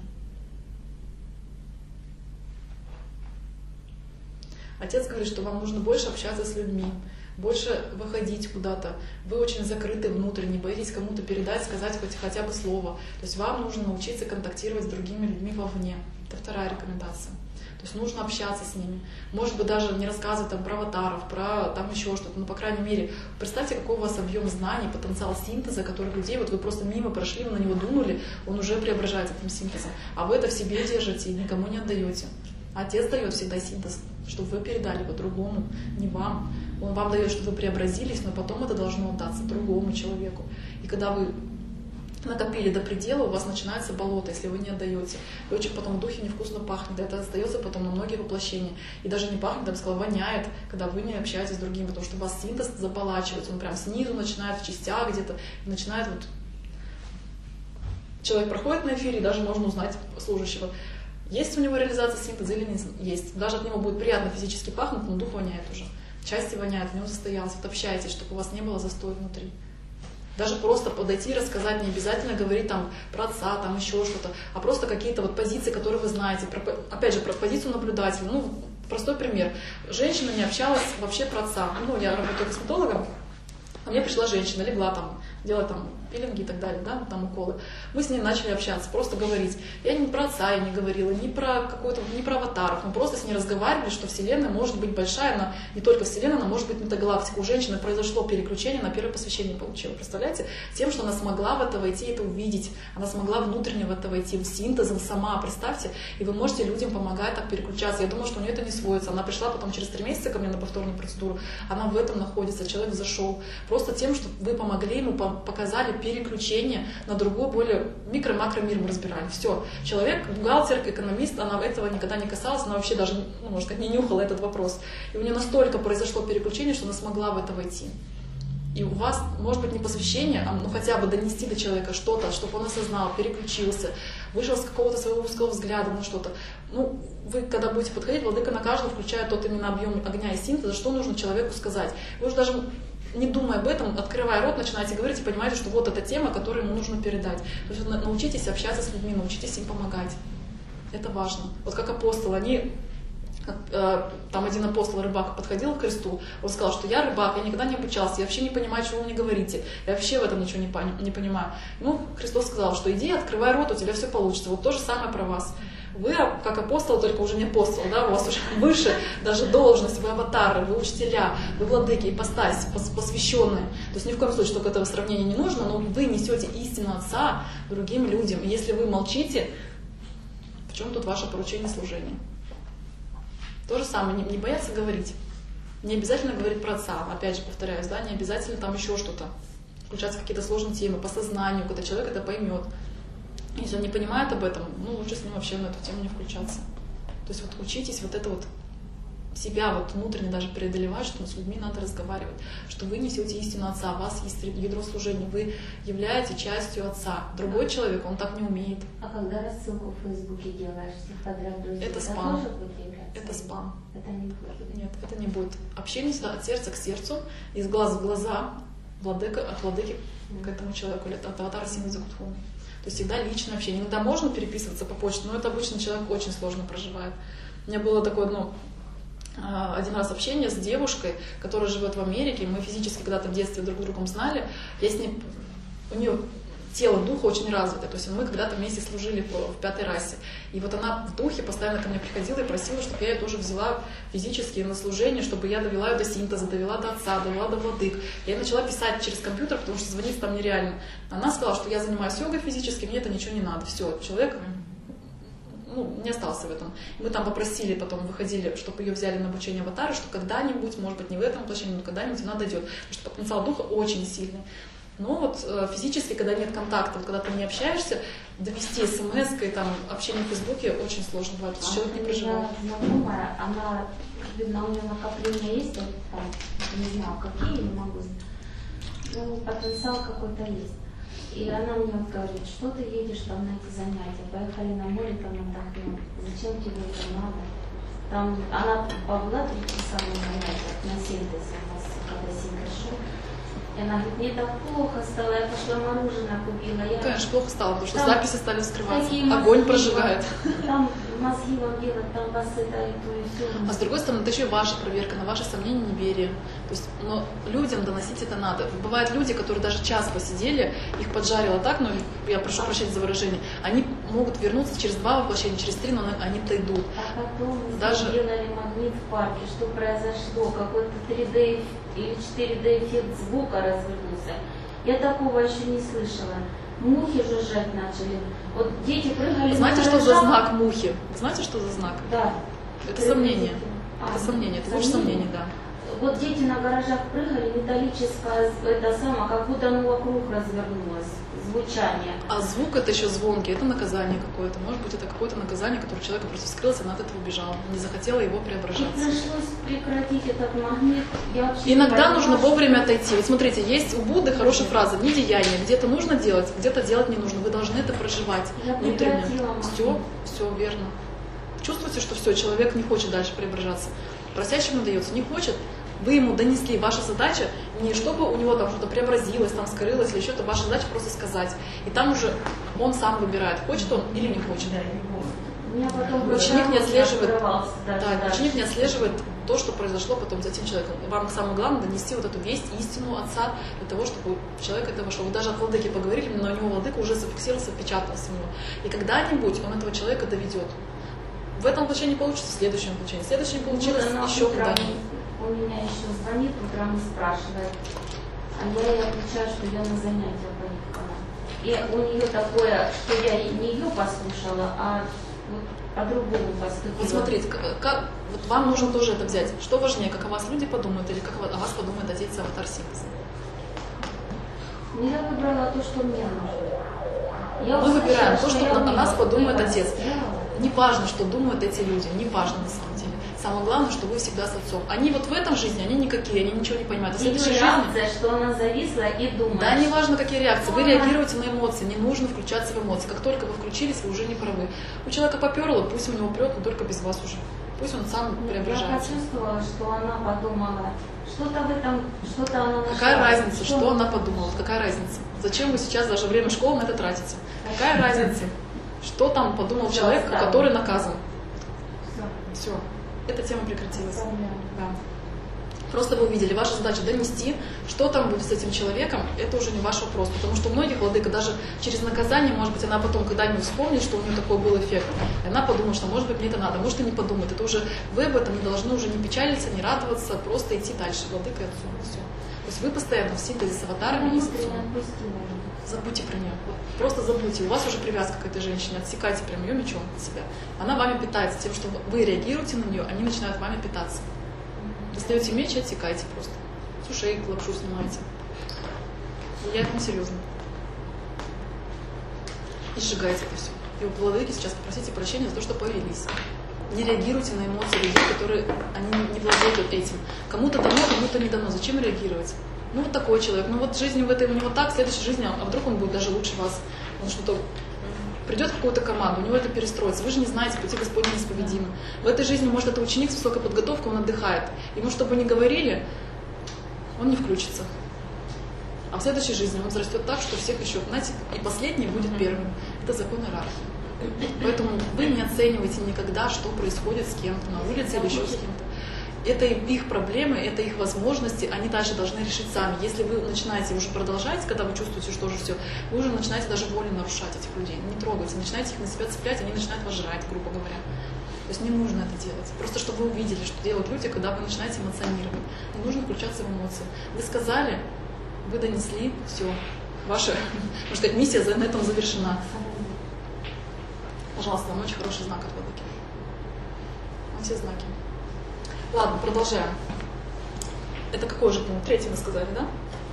Отец говорит, что вам нужно больше общаться с людьми, больше выходить куда-то. Вы очень закрыты внутренне, боитесь кому-то передать, сказать хотя бы слово. То есть вам нужно научиться контактировать с другими людьми вовне. Это вторая рекомендация. То есть нужно общаться с ними. Может быть, даже не рассказывать там, про аватаров, про там еще что-то, но, по крайней мере, представьте, какой у вас объем знаний, потенциал синтеза, который людей, вот вы просто мимо прошли, вы на него думали, он уже преображается этим синтезом. А вы это в себе держите и никому не отдаете. Отец дает всегда синтез, чтобы вы передали его другому, не вам. Он вам дает, чтобы вы преобразились, но потом это должно отдаться другому человеку. И когда вы накопили до предела, у вас начинается болото, если вы не отдаете. И очень потом в духе невкусно пахнет, это остается потом на многие воплощения. И даже не пахнет, я бы сказала, воняет, когда вы не общаетесь с другим, потому что у вас синтез заболачивается, он прям снизу начинает, в частях где-то, начинает вот... Человек проходит на эфире, и даже можно узнать служащего, есть у него реализация синтеза или не есть. Даже от него будет приятно физически пахнуть, но дух воняет уже. Части воняют, в нем состоялось. Вот общайтесь, чтобы у вас не было застоя внутри. Даже просто подойти и рассказать, не обязательно говорить там про Отца, там еще что-то, а просто какие-то вот позиции, которые вы знаете. Опять же, про позицию наблюдателя. Ну, простой пример. Женщина не общалась вообще про Отца. Ну, я работаю косметологом, а мне пришла женщина, легла там, делать там пилинги и так далее, да, там уколы. Мы с ней начали общаться, просто говорить. Я не про Отца я не говорила, не про какой-то, не про аватаров. Мы просто с ней разговаривали, что Вселенная может быть большая, она не только Вселенная, она может быть метагалактика. У женщины произошло переключение, на первое посвящение получила. Представляете? Тем, что она смогла в это войти, это увидеть. Она смогла внутренне в это войти, синтезом сама, представьте. И вы можете людям помогать так переключаться. Я думаю, что у нее это не сводится. Она пришла потом через 3 месяца ко мне на повторную процедуру. Она в этом находится, человек зашел. Просто тем, что вы помогли ему показали переключение на другой, более микро-макро-мир мы разбирали. Все. Человек, бухгалтер, экономист, она этого никогда не касалась, она вообще даже, можно сказать, не нюхала этот вопрос. И у нее настолько произошло переключение, что она смогла в это войти. И у вас, может быть, не посвящение, а хотя бы донести до человека что-то, чтобы он осознал, переключился, вышел с какого-то своего узкого взгляда на что-то. Вы, когда будете подходить, владыка на каждого включает тот именно объем огня и синтеза, что нужно человеку сказать. Вы уже даже не думая об этом, открывая рот, начинаете говорить и понимаете, что вот эта тема, которую ему нужно передать. То есть научитесь общаться с людьми, научитесь им помогать. Это важно. Вот как апостолы, там один апостол рыбак подходил к кресту, он сказал, что я рыбак, я никогда не обучался, я вообще не понимаю, чего вы мне говорите, я вообще в этом ничего не понимаю. Христос сказал, что иди, открывай рот, у тебя все получится. Вот то же самое про вас. Вы, как апостол, только уже не апостол, да, у вас уже выше даже должность, вы аватары, вы учителя, вы владыки, ипостась, посвященные. То есть ни в коем случае только этого сравнения не нужно, но вы несете истину Отца другим людям. И если вы молчите, в чем тут ваше поручение служения? То же самое, не бояться говорить. Не обязательно говорить про Отца, опять же повторяюсь, да, не обязательно там еще что-то, включаться в какие-то сложные темы, по сознанию, когда человек это поймет. Если он не понимает об этом, лучше с ним вообще на эту тему не включаться. То есть учитесь это себя внутренне даже преодолевать, что с людьми надо разговаривать, что вы несете истину Отца, у вас есть ядро служения, вы являетесь частью Отца. Другой человек, он так не умеет. А когда рассылку в Фейсбуке делаешь, всех подряд друзей, это спам. тоже будет являться? Это спам. Это не будет? Нет, это не будет. Общение всегда от сердца к сердцу, из глаз в глаза, от владыки к этому человеку, или от аватара Символиза Кутхуна. То есть всегда личное общение. Иногда можно переписываться по почте, но это обычно человек очень сложно проживает. У меня было такое, один раз общение с девушкой, которая живет в Америке. Мы физически когда-то в детстве друг с другом знали. У нее тело, дух очень развито. То есть мы когда-то вместе служили в 5-й расе. И вот она в духе постоянно ко мне приходила и просила, чтобы я ее тоже взяла физически на служение, чтобы я довела ее до синтеза, довела до Отца, довела до владык. Я начала писать через компьютер, потому что звонить там нереально. Она сказала, что я занимаюсь йогой физически, мне это ничего не надо. Все, человек не остался в этом. Мы там попросили, потом выходили, чтобы ее взяли на обучение аватара, что когда-нибудь, может быть, не в этом воплощении, но когда-нибудь она дойдет. Потому что потенциал духа очень сильный. Но физически, когда нет контакта, когда ты не общаешься, довести смс-кой, общение в Фейсбуке очень сложно бывает, потому что человек не проживает. Знакомая, она, видно, у нее накопления есть, не знаю, какие, не могу знать. Потенциал какой-то есть. И она мне говорит, что ты едешь там на эти занятия, поехали на море, там отдохнем, зачем тебе это надо? Там она побыла 3 часа на занятиях, на синтезе у нас, когда синтез шел. И она говорит, мне так плохо стало, я пошла мороженое купила. Конечно, плохо стало, потому что там записи стали скрываться. Огонь Огонь прожигает. Там мозги вам делать, там вас это и то, и все. А с другой стороны, это еще и ваша проверка на ваши сомнения, неверие. То есть, людям доносить это надо. Бывают люди, которые даже час посидели, их поджарило так, я прошу прощения за выражение, они могут вернуться через 2 воплощения, через 3, но они дойдут. А потом даже делали магнит в парке, что произошло, какой-то 3D или 4D эффект звука развернулся. Я такого еще не слышала. Мухи жужжать начали. Вот дети прыгали. Знаете, что за знак мухи? Знаете, что за знак? Да. Это сомнение. Это сомнение, это ваше сомнение, да. Вот дети на гаражах прыгали, металлическое, как будто оно вокруг развернулось, звучание. А звук это еще звонкий, это наказание какое-то. Может быть, это какое-то наказание, которое человека просто вскрылось, она от этого убежала, не захотела его преображаться. И пришлось прекратить этот магнит. Иногда нужно вовремя отойти. Вот смотрите, есть у Будды хорошая фраза: не деяние. Где-то нужно делать, где-то делать не нужно. Вы должны это проживать внутренне. Все верно. Чувствуете, что все, человек не хочет дальше преображаться. Просящему дается, не хочет. Вы ему донесли. Ваша задача не чтобы у него там что-то преобразилось, там скрылось или что-то. Ваша задача просто сказать. И там уже он сам выбирает, хочет он или не хочет. Ученик не отслеживает, ученик не отслеживает то, что произошло потом за тем человеком. Вам самое главное донести вот эту весть, истину Отца, для того, чтобы человек это вошел. Вы даже от владыки поговорили, но у него владыка уже зафиксировался, впечатался в него. И когда-нибудь он этого человека доведет. В этом воплощении получится, в следующем воплощении. В следующем получилось еще куда-нибудь. У меня еще звонит утром и спрашивает, а я ей отвечаю, что я на занятия поехала. И у нее такое, что я не ее послушала, а вот по-другому поступила. Вот смотрите, вот вам нужно тоже это взять. Что важнее, как о вас люди подумают или как о вас подумает Отец Аватар Синтеза? Я выбрала то, что мне нужно. Мы выбираем то, что о нас подумает выбрала. отец. Не важно, что думают эти люди, не важно на самом деле. Самое главное, что вы всегда с отцом. Они вот в этом жизни, они никакие, они ничего не понимают. А в следующей жизни... реакция, что она зависла и думает. Да, не важно, какие реакции. Вы реагируете на эмоции, не нужно включаться в эмоции. Как только вы включились, вы уже не правы. У человека поперло, пусть у него прет, но только без вас уже. Пусть он сам преображается. Я почувствовала, что она подумала, что-то в этом, что-то она нашла. Какая разница, что она подумала? Какая разница? Зачем вы сейчас даже время школы на это тратите? Какая разница? Что там подумал человек, который наказан? Все. Эта тема прекратилась. Да. Просто вы увидели, ваша задача донести, что там будет с этим человеком, это уже не ваш вопрос. Потому что у многих владыка даже через наказание, может быть, она потом когда-нибудь вспомнит, что у нее такой был эффект. И она подумает, что может быть мне это надо, может и не подумает. Это уже вы об этом не должны уже не печалиться, не радоваться, просто идти дальше. Владыка и отцу. Все. То есть вы постоянно в синтезе с аватарами и с отцом. Забудьте про нее. Просто забудьте. У вас уже привязка к этой женщине. Отсекайте прям ее мечом от себя. Она вами питается тем, что вы реагируете на нее, они начинают вами питаться. Достаете меч и отсекайте просто. С ушей лапшу снимаете. Я это серьезно. И сжигаете это все. И у владыки сейчас попросите прощения за то, что повелись. Не реагируйте на эмоции людей, которые они не владеют этим. Кому-то дано, кому-то не дано. Зачем реагировать? Ну вот такой человек, ну вот жизнь в этой у него так, в следующей жизни, а вдруг он будет даже лучше вас. Он что-то придет в какую-то команду, у него это перестроится. Вы же не знаете, пути Господни неисповедимы. В этой жизни, может, это ученик с высокой подготовкой, он отдыхает. Ему, чтобы не говорили, он не включится. А в следующей жизни он взрастет так, что всех еще, знаете, и последний будет первым. Это закон иерархии. Поэтому вы не оцениваете никогда, что происходит с кем-то на улице или еще с кем-то. Это их проблемы, это их возможности, они дальше должны решить сами. Если вы начинаете уже продолжать, когда вы чувствуете, что уже все, вы уже начинаете даже волю нарушать этих людей. Не трогайте, начинаете их на себя цеплять, они начинают вас жрать, грубо говоря. То есть не нужно это делать. Просто чтобы вы увидели, что делают люди, когда вы начинаете эмоционировать. Не нужно включаться в эмоции. Вы сказали, вы донесли, все. Ваша, можно сказать, миссия на этом завершена. Пожалуйста, вам очень хороший знак от владыки. Вам все знаки. Ладно, продолжаем. Это какой же пункт? Третий мы сказали, да?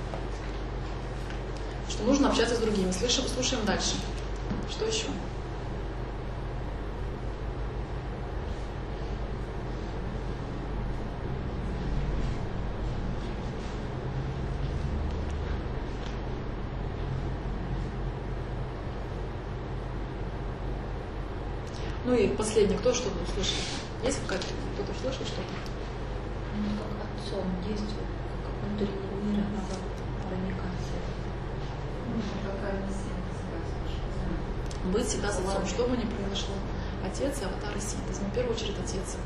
Что нужно общаться с другими. Слушаем дальше. Что еще? Ну и последний, кто что-то услышал? Есть какая-то? Кто-то слышал что-то? Ну, как отцом действует, как внутренний мир, надо проникаться. Быть всегда с отцом, что бы ни произошло. Отец и аватар и синтез. Но в первую очередь отец.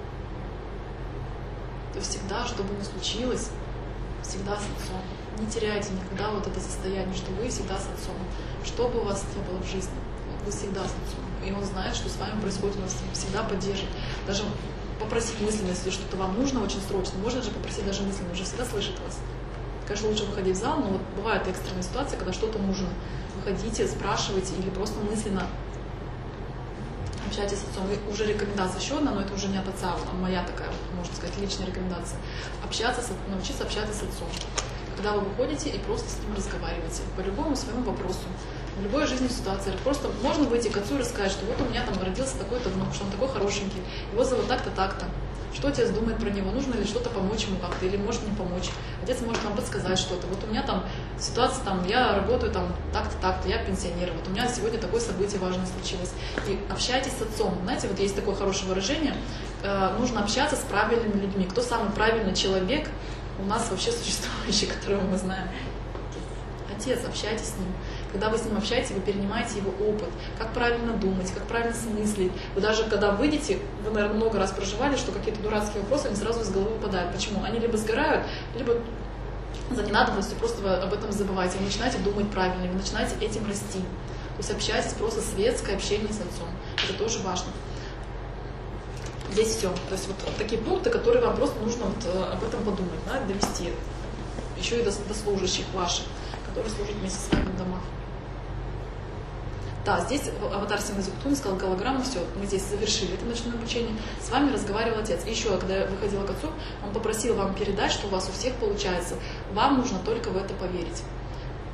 То есть всегда, что бы ни случилось, всегда с отцом. Не теряйте никогда вот это состояние, что вы всегда с отцом. Что бы у вас ни было в жизни, вы всегда с отцом. И он знает, что с вами происходит, он вас всегда поддержит. Даже попросить мысленно, если что-то вам нужно очень срочно, можно же попросить даже мысленно, он же всегда слышит вас. Конечно, лучше выходить в зал, но вот бывает экстренная ситуация, когда что-то нужно. Выходите, спрашивайте или просто мысленно общайтесь с отцом. И уже рекомендация еще одна, но это уже не от отца, а моя такая, можно сказать, личная рекомендация. Научиться общаться с отцом. Когда вы выходите и просто с ним разговариваете по любому своему вопросу, в любой жизненной ситуации. Просто можно выйти к отцу и рассказать, что вот у меня там родился такой-то внук, что он такой хорошенький, его зовут так-то, так-то. Что отец думает про него, нужно ли что-то помочь ему как-то, или может не помочь. Отец может вам подсказать что-то. Вот у меня там ситуация, там, я работаю там так-то, так-то, я пенсионер, вот у меня сегодня такое событие важное случилось. И общайтесь с отцом. Знаете, вот есть такое хорошее выражение, нужно общаться с правильными людьми. Кто самый правильный человек у нас вообще существующий, которого мы знаем? Отец, общайтесь с ним. Когда вы с ним общаетесь, вы перенимаете его опыт, как правильно думать, как правильно смыслить. Вы даже когда выйдете, вы, наверное, много раз проживали, что какие-то дурацкие вопросы, они сразу из головы выпадают. Почему? Они либо сгорают, либо за ненадобностью просто вы об этом забываете. Вы начинаете думать правильно, вы начинаете этим расти. То есть общайтесь, просто светское общение с отцом. Это тоже важно. Здесь все. То есть вот такие пункты, которые вам просто нужно вот об этом подумать, да, довести. Еще и до служащих ваших, которые служат вместе с вами в домах. Да, здесь аватар Симазиктун сказал голограмму, все, мы здесь завершили это ночное обучение. С вами разговаривал отец. И еще, когда я выходила к отцу, он попросил вам передать, что у вас у всех получается. Вам нужно только в это поверить.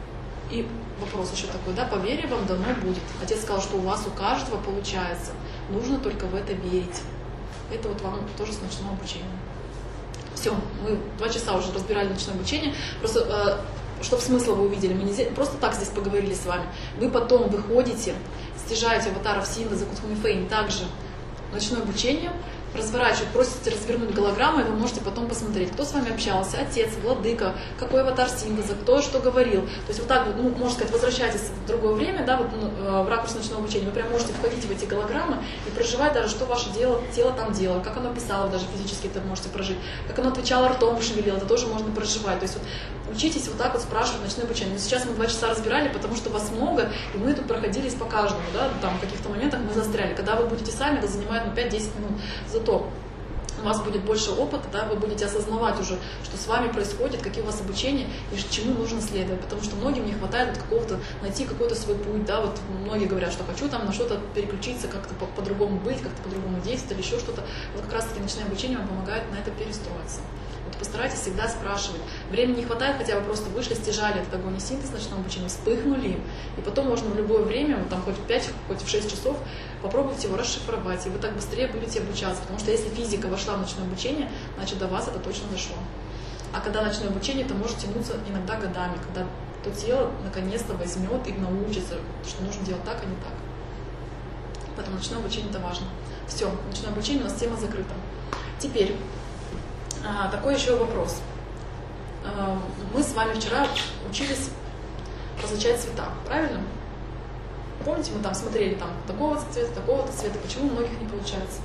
И вопрос еще такой, да, по вере вам дано будет. Отец сказал, что у вас у каждого получается. Нужно только в это верить. Это вот вам тоже с ночного обучения. Все, мы 2 часа уже разбирали ночное обучение. Просто, чтобы смысл вы увидели, мы не просто так здесь поговорили с вами. Вы потом выходите, стяжаете аватаров Синда, Закутхуми Фейн, также ночное обучение, разворачивать, просите развернуть голограмму, и вы можете потом посмотреть, кто с вами общался, отец, владыка, какой аватар синтеза, кто что говорил. То есть вот так вот, можно сказать, возвращайтесь в другое время, да, вот, в ракурс ночного обучения, вы прям можете входить в эти голограммы и проживать даже, что ваше тело там делало, как оно писало, даже физически это можете прожить, как оно отвечало, ртом шевелило, это тоже можно проживать. То есть вот, учитесь вот так вот спрашивать ночное обучение. Но сейчас мы 2 часа разбирали, потому что вас много, и мы тут проходились по каждому, да, там в каких-то моментах мы застряли. Когда вы будете сами, это занимает 5-10 минут. Зато у вас будет больше опыта, да, вы будете осознавать уже, что с вами происходит, какие у вас обучения и чему нужно следовать. Потому что многим не хватает вот какого-то, найти какой-то свой путь. Да, вот многие говорят, что хочу там на что-то переключиться, как-то по-другому быть, как-то по-другому действовать или еще что-то. Вот как раз-таки ночное обучение вам помогает на это перестроиться. Вот постарайтесь всегда спрашивать. Времени не хватает, хотя вы просто вышли, стяжали этот огонь и синтез ночного обучения, вспыхнули им. И потом можно в любое время, вот там хоть в 5, хоть в 6 часов, попробуйте его расшифровать, и вы так быстрее будете обучаться. Потому что если физика вошла в ночное обучение, значит до вас это точно дошло. А когда ночное обучение, это может тянуться иногда годами, когда то тело наконец-то возьмет и научится, что нужно делать так, а не так. Поэтому ночное обучение это важно. Все, ночное обучение, у нас тема закрыта. Теперь, такой еще вопрос. Мы с вами вчера учились различать цвета, правильно? Помните, мы там смотрели там такого-то цвета, почему у многих не получается?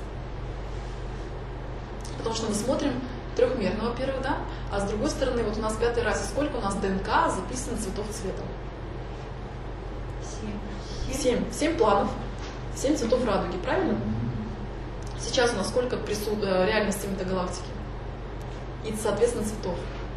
Потому что мы смотрим трехмерно, во-первых, да, а с другой стороны, вот у нас 5-й раз, сколько у нас ДНК записано цветов цвета? 7 планов, 7 цветов радуги, правильно? Сейчас у нас сколько реальности метагалактики? И, соответственно, цветов?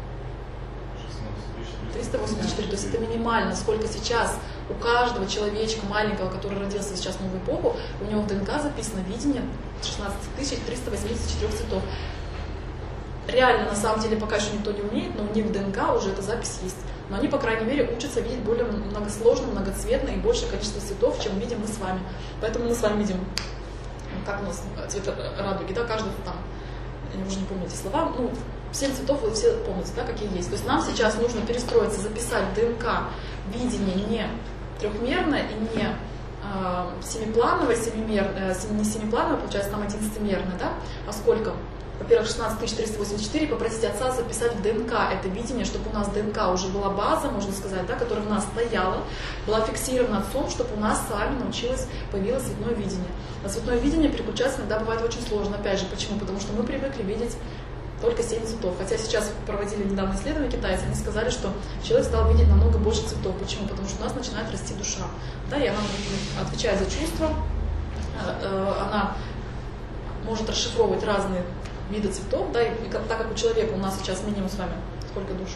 384, то есть это минимально, сколько сейчас у каждого человечка маленького, который родился сейчас в новую эпоху, у него в ДНК записано видение 16 384 цветов. Реально, на самом деле, пока еще никто не умеет, но у них в ДНК уже эта запись есть. Но они, по крайней мере, учатся видеть более многосложно, многоцветно и большее количество цветов, чем видим мы с вами. Поэтому мы с вами видим, как у нас цвет радуги, да, каждый там, я уже не помню эти слова, 7 цветов вы все помните, да, какие есть. То есть нам сейчас нужно перестроиться, записать ДНК видение не трехмерное и не семиплановое, не семиплановое, получается, там 11-мерное, да, а сколько? Во-первых, 16 384, попросить отца записать в ДНК это видение, чтобы у нас ДНК уже была база, можно сказать, да, которая в нас стояла, была фиксирована отцом, чтобы у нас с вами появилось цветное видение. На цветное видение переключаться иногда бывает очень сложно. Опять же, почему? Потому что мы привыкли видеть только 7 цветов. Хотя сейчас проводили недавно исследования китайцы, они сказали, что человек стал видеть намного больше цветов. Почему? Потому что у нас начинает расти душа. Да, и она отвечает за чувства, она может расшифровывать разные виды цветов, да, и так как у человека у нас сейчас минимум с вами сколько душ?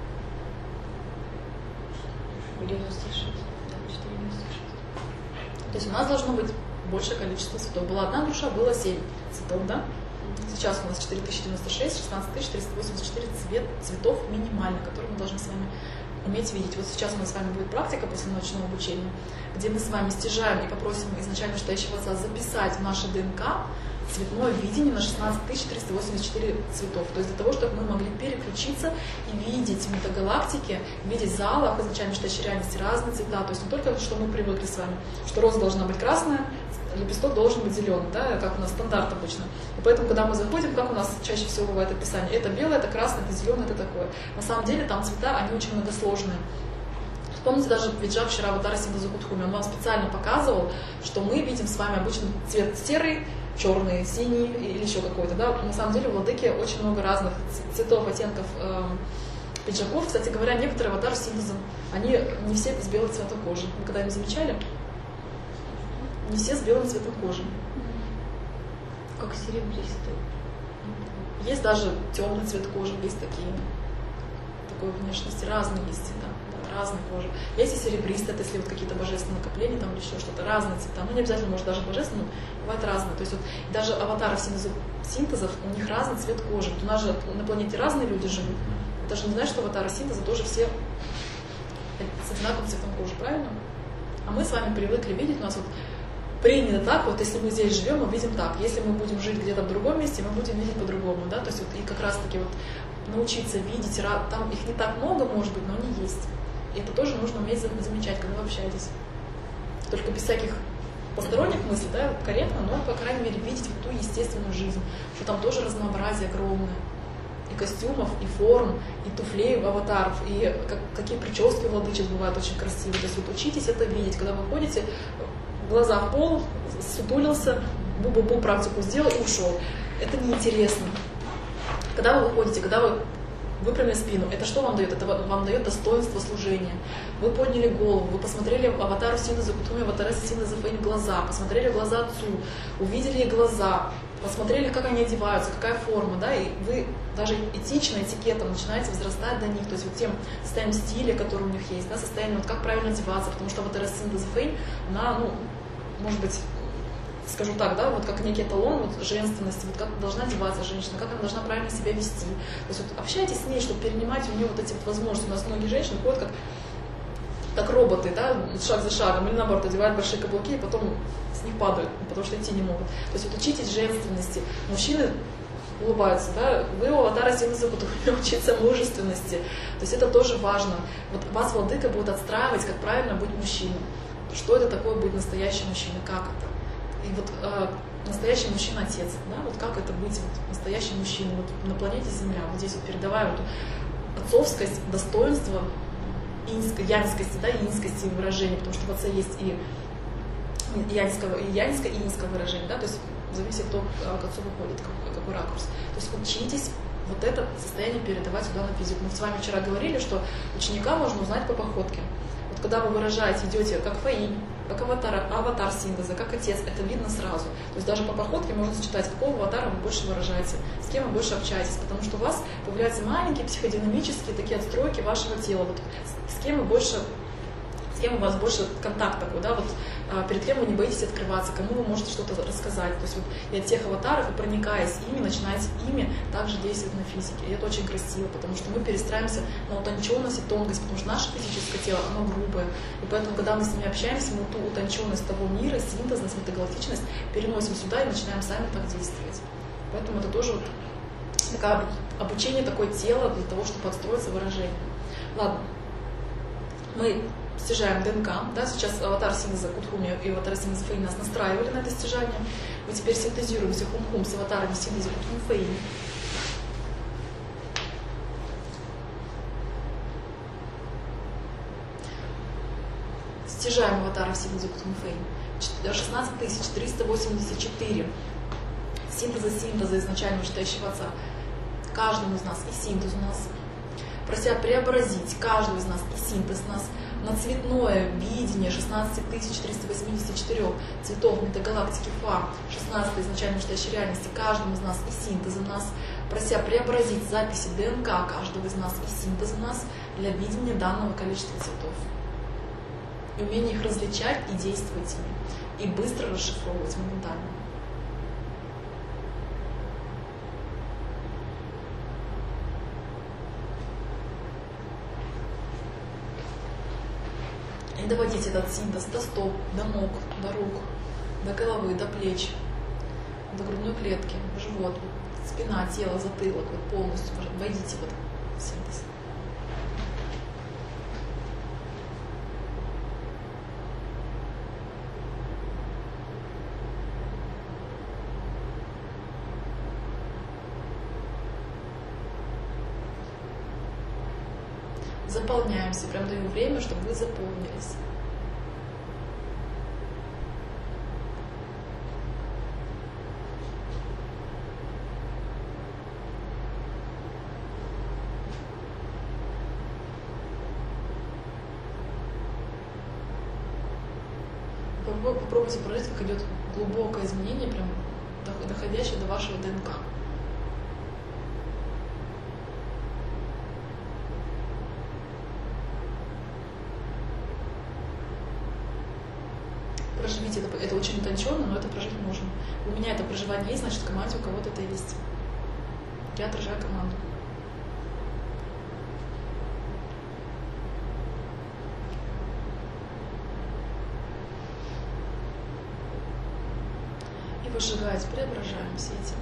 96. То есть у нас должно быть большее количество цветов. Была одна душа, было 7 цветов, да? Сейчас у нас 4096, 16384 цветов минимально, которые мы должны с вами уметь видеть. Вот сейчас у нас с вами будет практика после ночного обучения, где мы с вами стяжаем и попросим изначально вышестоящего отца записать в наше ДНК цветное видение на 16 384 цветов. То есть для того, чтобы мы могли переключиться и видеть в метагалактике, видеть в залах изначально вышестоящей реальности разные цвета. То есть не только, что мы привыкли с вами, что роза должна быть красная, лепесток должен быть зеленый, да, как у нас стандарт обычно. И поэтому, когда мы заходим, как у нас чаще всего бывает описание, это белое, это красное, это зеленое, это такое. На самом деле там цвета, они очень многосложные. Вспомните даже Виджав вчера аватара Синда Закутхуми, он вам специально показывал, что мы видим с вами обычно цвет серый, черный, синий или еще какой-то. Да? На самом деле у владыки очень много разных цветов, оттенков пиджаков. Кстати говоря, некоторые аватары Синдаза, они не все с белым цветом кожи. Вы когда-нибудь замечали? Не все с белым цветом кожи. Как серебристый. Есть даже темный цвет кожи, есть такие. Такой внешности. Разные есть цвета. Да, разные кожи. Есть и серебристые, это если вот какие-то божественные накопления, там или еще что-то. Разные цвета. Ну, не обязательно, может, даже божественные, но бывает разные. То есть вот даже аватаров синтезов, у них разный цвет кожи. Вот у нас же на планете разные люди живут. Это же не значит, что аватары синтеза тоже все с одинаковым цветом кожи, правильно? А мы с вами привыкли видеть, у нас вот принято так, вот если мы здесь живем, мы видим так. Если мы будем жить где-то в другом месте, мы будем видеть по-другому, да, то есть вот и как раз-таки вот научиться видеть, там их не так много, может быть, но они есть. И это тоже нужно уметь замечать, когда вы общаетесь. Только без всяких посторонних мыслей, да, корректно, но, по крайней мере, видеть вот ту естественную жизнь, что там тоже разнообразие огромное. И костюмов, и форм, и туфлей, аватаров, и какие прически у владычиц бывают очень красивые. То есть вот учитесь это видеть, когда вы ходите, глаза в пол, сутулился, бу-бу-бу практику сделал и ушел. Это неинтересно. Когда вы выходите, когда вы выпрямили спину, это что вам дает? Это вам дает достоинство служения. Вы подняли голову, вы посмотрели аватару Синтеза Кутуми, аватару Синтеза Фэйн в глаза, посмотрели в глаза отцу, увидели их глаза, посмотрели, как они одеваются, какая форма, да, и вы даже этично, этикетом начинаете взрастать до них, то есть вот тем состоянием стиля, который у них есть, да, состоянием, вот как правильно одеваться, потому что аватара Синтеза Фэйн, она, ну, может быть, скажу так, да, вот как некий эталон вот, женственности, вот как должна одеваться женщина, как она должна правильно себя вести. То есть вот общайтесь с ней, чтобы перенимать у нее вот эти вот возможности. У нас многие женщины ходят как роботы, да, шаг за шагом, или наоборот, одевают большие каблуки и потом с них падают, потому что идти не могут. То есть вот учитесь женственности. Мужчины улыбаются, да, вы у аватара Синтеза Кутуми учиться мужественности. То есть это тоже важно. Вот вас владыка будет отстраивать, как правильно быть мужчиной. Что это такое быть настоящим мужчиной, как это? И вот настоящий мужчина-отец, да, вот как это быть вот, настоящим мужчиной вот, на планете Земля, вот здесь вот передавая вот отцовскость, достоинство, янскости, да, инскости выражения, потому что в отце есть и янское, и инское выражение, да, то есть зависит от того, к отцу выходит, какой ракурс. То есть учитесь вот это состояние передавать сюда на физику. Мы с вами вчера говорили, что ученика можно узнать по походке. Вот когда вы выражаете, идете как Фэйн, как аватар синтеза, как отец, это видно сразу. То есть даже по походке можно сочетать, какого аватара вы больше выражаете, с кем вы больше общаетесь, потому что у вас появляются маленькие психодинамические такие отстройки вашего тела. Вот с кем у вас больше контакт такой, да, вот перед кем вы не боитесь открываться, кому вы можете что-то рассказать. То есть вот и от тех аватаров, и проникаясь ими, начинаете ими также действовать на физике. И это очень красиво, потому что мы перестраиваемся на утонченность и тонкость, потому что наше физическое тело, оно грубое. И поэтому, когда мы с ними общаемся, мы ту утонченность того мира, синтезность, метагалактичность переносим сюда и начинаем сами так действовать. Поэтому это тоже вот такое обучение такое тело для того, чтобы подстроиться выражение. Ладно, мы стяжаем ДНК, да, сейчас аватар Синтеза Кутуми и аватар Синтеза Фэйн нас настраивали на это стяжание. Мы теперь синтезируемся хум-хум с аватарами Синтеза Кутуми Фэйн. Стяжаем аватаров Синтеза Кутуми Фэйн. 16384 синтеза изначально вышестоящего отца. Каждому из нас и синтез у нас. Прося преобразить каждого из нас и синтез нас на цветное видение 16384 цветов метагалактики Фа, 16 изначально вышестоящей реальности, каждому из нас и синтеза нас, прося преобразить записи ДНК каждого из нас и синтеза нас для видения данного количества цветов. И умение их различать и действовать ими, и быстро расшифровывать моментально. И доводить этот синтез до стоп, до ног, до рук, до головы, до плеч, до грудной клетки, живот, спина, тело, затылок, вот полностью войдите в этот синтез. Заполняемся, прям даю время, чтобы вы заполнились. Попробуйте прожить, как идет глубокое изменение, прям доходящее до вашего ДНК. Проживите это очень утонченно, но это прожить можно. У меня это проживание есть, значит, в команде у кого-то это есть. Я отражаю команду. И выжигать, преображаем все этим.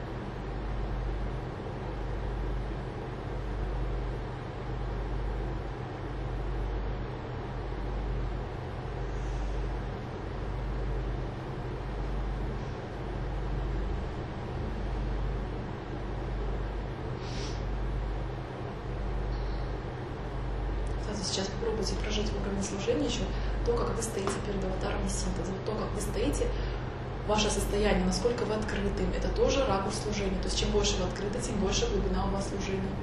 Сейчас попробуйте прожить в уровне служения еще то, как вы стоите перед аватаром синтеза, то, как вы стоите, ваше состояние, насколько вы открыты, это тоже ракурс служения. То есть чем больше вы открыты, тем больше глубина у вас служения.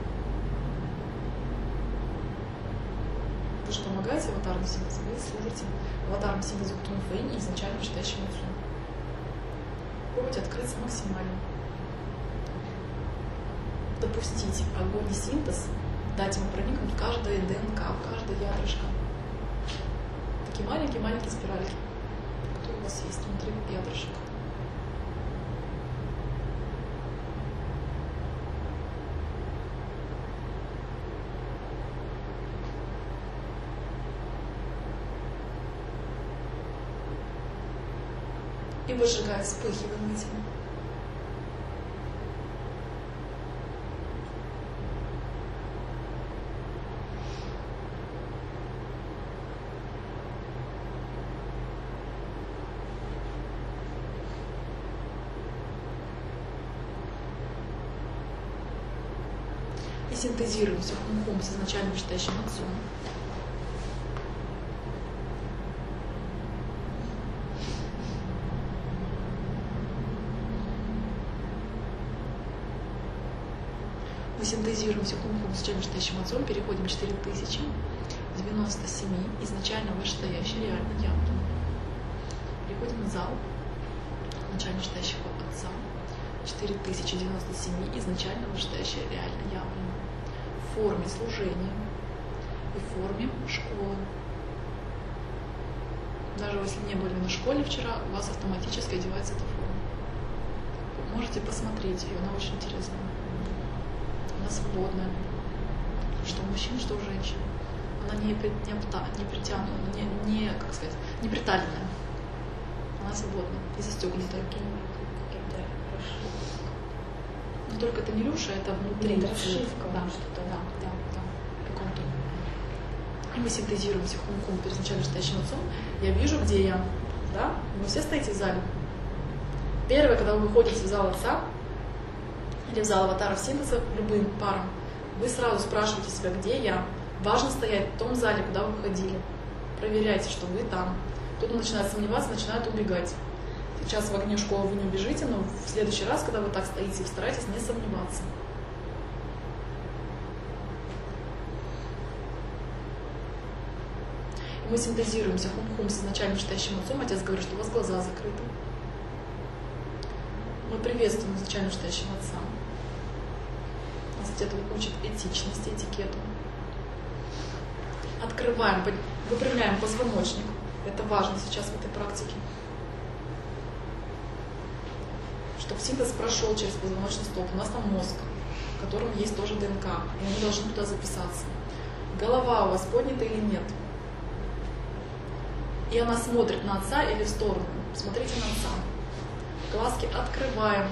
Вы же помогаете аватарному синтезу, вы служите аватарному синтезу Ктун Фэйни и изначально вышестоящему отцу. Попробуйте открыться максимально. Допустить огонь и синтез, дать ему проникнуть в каждое ДНК, в каждое ядрышко. Такие маленькие-маленькие спиральки, которые у вас есть внутри ядрышек. И выжигая, вспыхиваем этим. И синтезируем все хум-хум с изначально вышестоящим отцом. Мы синтезируем все хум-хум с вышестоящим отцом, переходим 4000 в 97 изначально вышестоящий реально явно. Переходим в зал изначально вышестоящего отца. 4097 изначально вышестоящее реально явлено в форме служения и в форме школы. Даже если не были на школе вчера, у вас автоматически одевается эта форма. Вы можете посмотреть ее, она очень интересная. Она свободная, что у мужчин, что у женщин. Она не притянута, как сказать, не приталенная. Она свободная и застегнутая. Но только это не рюша, это внутри. Это расшивка. Да, что-то, да. Каком-то. И мы синтезируем все хум-хум перед изначально вышестоящим отцом. Я вижу, где я. Да? Вы все стоите в зале. Первое, когда вы выходите в зал отца или в зал аватаров синтеза, любым парам, вы сразу спрашиваете себя, где я. Важно стоять в том зале, куда вы выходили. Проверяйте, что вы там. Кто-то начинает сомневаться, начинает убегать. Сейчас в огне школы вы не убежите, но в следующий раз, когда вы так стоите, старайтесь не сомневаться. Мы синтезируемся хум-хум с изначально вышестоящим отцом. Отец говорит, что у вас глаза закрыты. Мы приветствуем изначально вышестоящего отца. Нас отец учит этичности, этикету. Открываем, выпрямляем позвоночник. Это важно сейчас в этой практике. Чтобы синтез прошел через позвоночный столб. У нас там мозг, в котором есть тоже ДНК. И мы должны туда записаться. Голова у вас поднята или нет? И она смотрит на отца или в сторону. Смотрите на отца. Глазки открываем.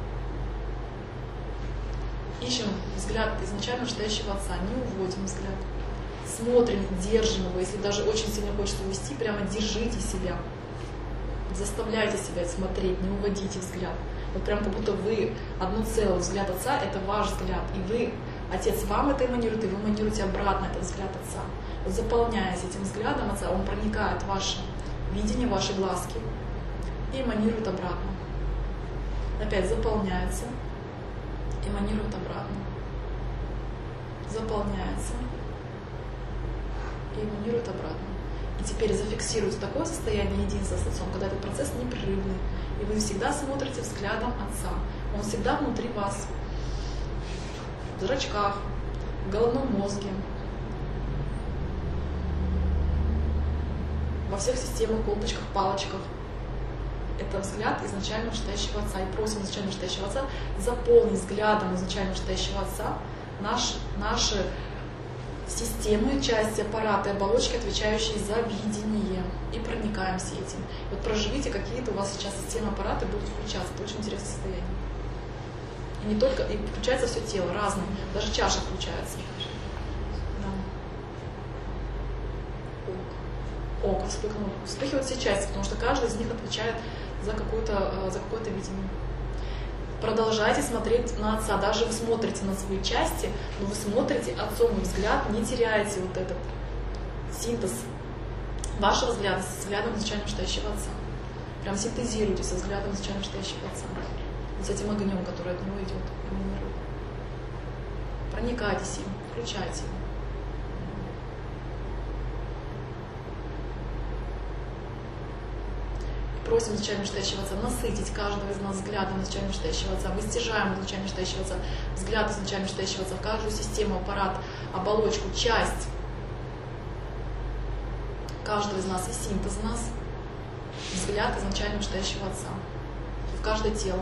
Ищем взгляд изначально вышестоящего отца. Не уводим взгляд. Смотрим, держим его. Если даже очень сильно хочется увести, прямо держите себя. Заставляйте себя смотреть, не уводите взгляд. Вот прям как будто вы одно целое. Взгляд отца — это ваш взгляд. И вы, отец вам это эманирует, и вы эманируете обратно этот взгляд отца. Вот заполняясь этим взглядом отца, он проникает в ваше видение, в ваши глазки и эманирует обратно. Опять заполняется, эманирует обратно. Заполняется и эманирует обратно. И теперь зафиксируйте такое состояние единства с отцом, когда этот процесс непрерывный. И вы всегда смотрите взглядом отца. Он всегда внутри вас. В зрачках, в головном мозге, во всех системах, колбочках, палочках. Это взгляд изначально вышестоящего отца. И просим изначально вышестоящего отца заполнить взглядом изначально вышестоящего отца наши системы, части аппарата и оболочки, отвечающие за видение. И проникаемся этим. Вот проживите, какие-то у вас сейчас системы аппарата будут включаться. Это очень интересное состояние. И не только, и включается все тело, разное. Даже чаша включается. Да. Око вспыхнуло. Вспыхивают все части, потому что каждый из них отвечает за какое-то видение. Продолжайте смотреть на Отца. Даже вы смотрите на свои части, но вы смотрите отцовый взгляд, не теряете вот этот синтез вашего взгляда со взглядом изначально читающего Отца. Прям синтезируйте со взглядом изначально читающего Отца. С этим огнем, который от него идет, эманирует. Проникайтесь им, включайте его. Просим изначально читающего Отца насытить каждого из нас взглядом изначально читающего Отца. Мы стяжаем изначально читающего Отца, взгляд изначально читающего Отца в каждую систему, аппарат, оболочку, часть каждого из нас и синтез нас, взгляд изначально читающего Отца в каждое тело,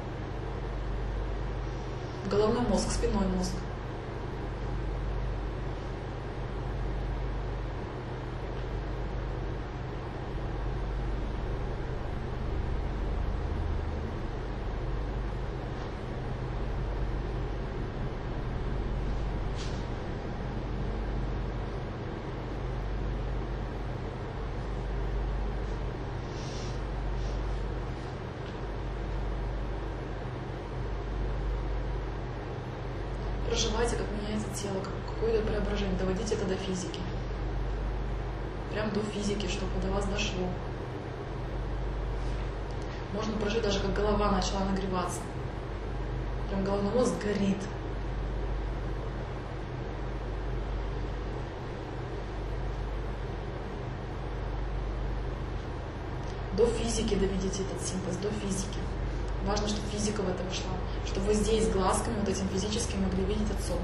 в головной мозг, спинной мозг. Проживайте, как меняется тело, какое-то преображение, доводите это до физики. Прям до физики, чтобы до вас дошло. Можно прожить даже, как голова начала нагреваться. Прям головной мозг горит. До физики доведите этот синтез, до физики. Важно, чтобы физика в это вошла, чтобы вы здесь глазками, вот этим физическим, могли видеть Отцом.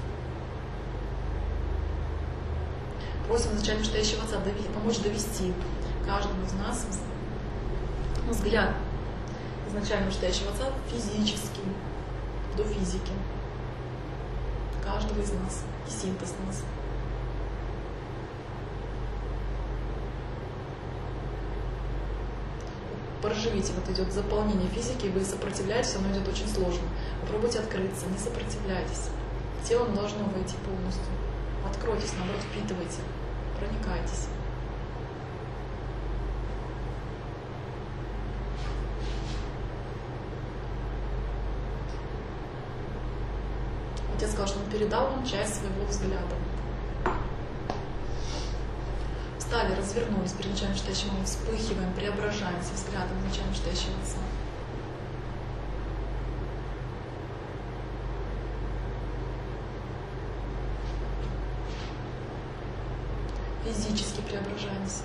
Просим изначально читающего Отца помочь довести каждому из нас взгляд изначально читающего Отца физически, до физики. Каждого из нас, и синтез нас. Проживите, вот идет заполнение физики, вы сопротивляетесь, оно идет очень сложно. Попробуйте открыться, не сопротивляйтесь. Тело должно войти полностью. Откройтесь, наоборот, впитывайте, проникайтесь. Отец сказал, что он передал вам часть своего взгляда. Встали, развернулись перед началом читающего, мы вспыхиваем, преображаемся взглядом началом читающего Отца. Физически преображаемся.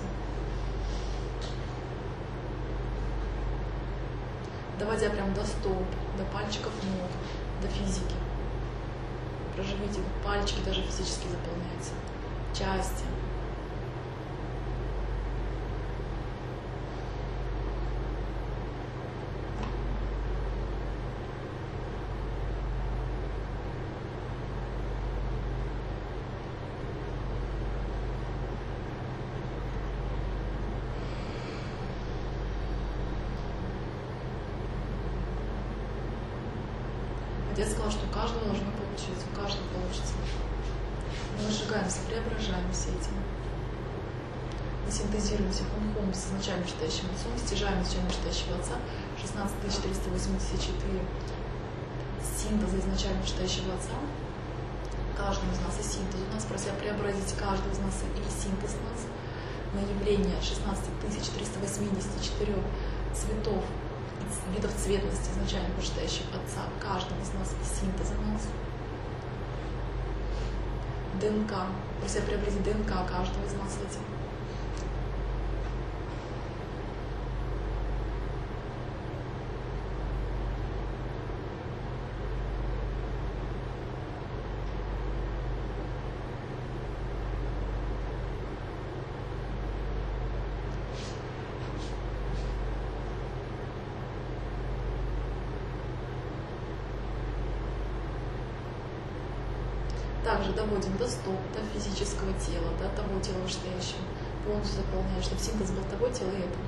Доводя прям до стоп, до пальчиков ног, до физики. Проживите, пальчики даже физически заполняются. Части. Отец сказал, что у каждого должно получиться, у каждого получится. Мы сжигаемся, преображаемся этим. Мы синтезируемся хум-хум с изначально читающим Отцом, стяжаем изначально читающего Отца, 16384 синтеза изначально читающего Отца. Каждый из нас и синтез у нас, прося преобразить каждого из нас и синтез нас на явление 16384 цветов, видов цветности изначально читающих Отца, каждого из нас и синтеза нас. ДНК, прося преобразить ДНК каждого из нас этим. также доводим до стоп, до физического тела, до того тела вышестоящего, полностью заполняем, чтобы синтез был того тела и этого.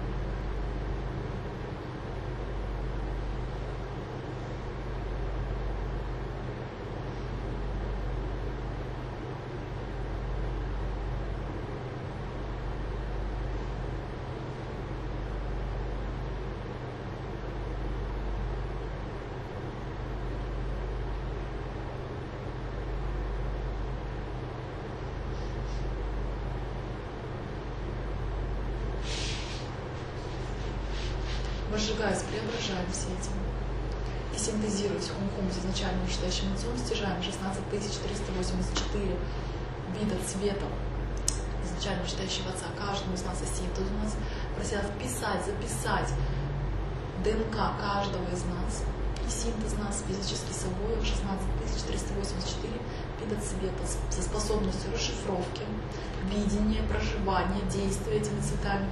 Возжигаясь, преображаем все этим. И синтезируясь хум-хум с изначальным вышестоящим отцом, стяжаем 16384 вида цвета изначально вышестоящего отца. Каждому из нас и синтез у нас просила вписать, записать ДНК каждого из нас и синтез нас физически собой 16384 вида цвета со способностью расшифровки, видения, проживания, действия этими цветами,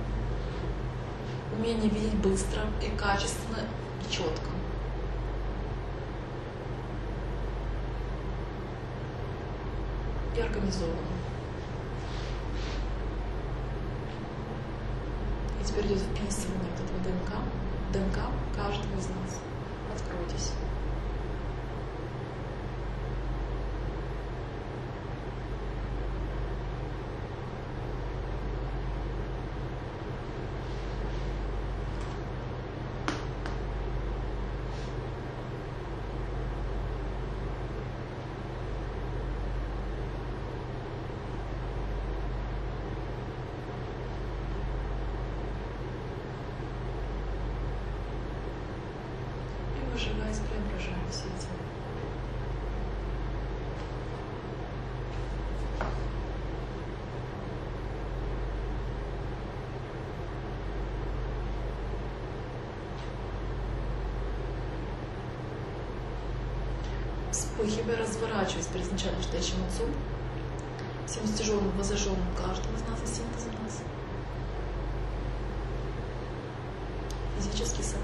умение видеть быстро и качественно и четко. И организованно. И теперь идет вписывание этого ДНК каждого из нас. Откройтесь. Возжигаясь, преображаем все эти. Вспыхивая, разворачиваясь перед изначально вышестоящим отцом, всем стяженным, возжженным каждым из нас и синтез у нас. Физически собой.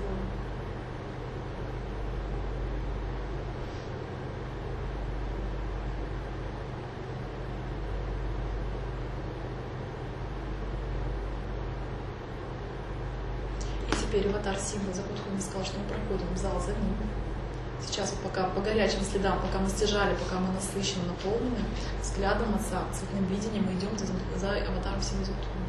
Теперь аватар символ Закутхуми сказал, что мы проходим в зал за ним. Сейчас вот пока по горячим следам, пока мы стяжали, пока мы насыщены, наполнены, взглядом отца, цветным видением мы идем за аватаром символа Закутхуми.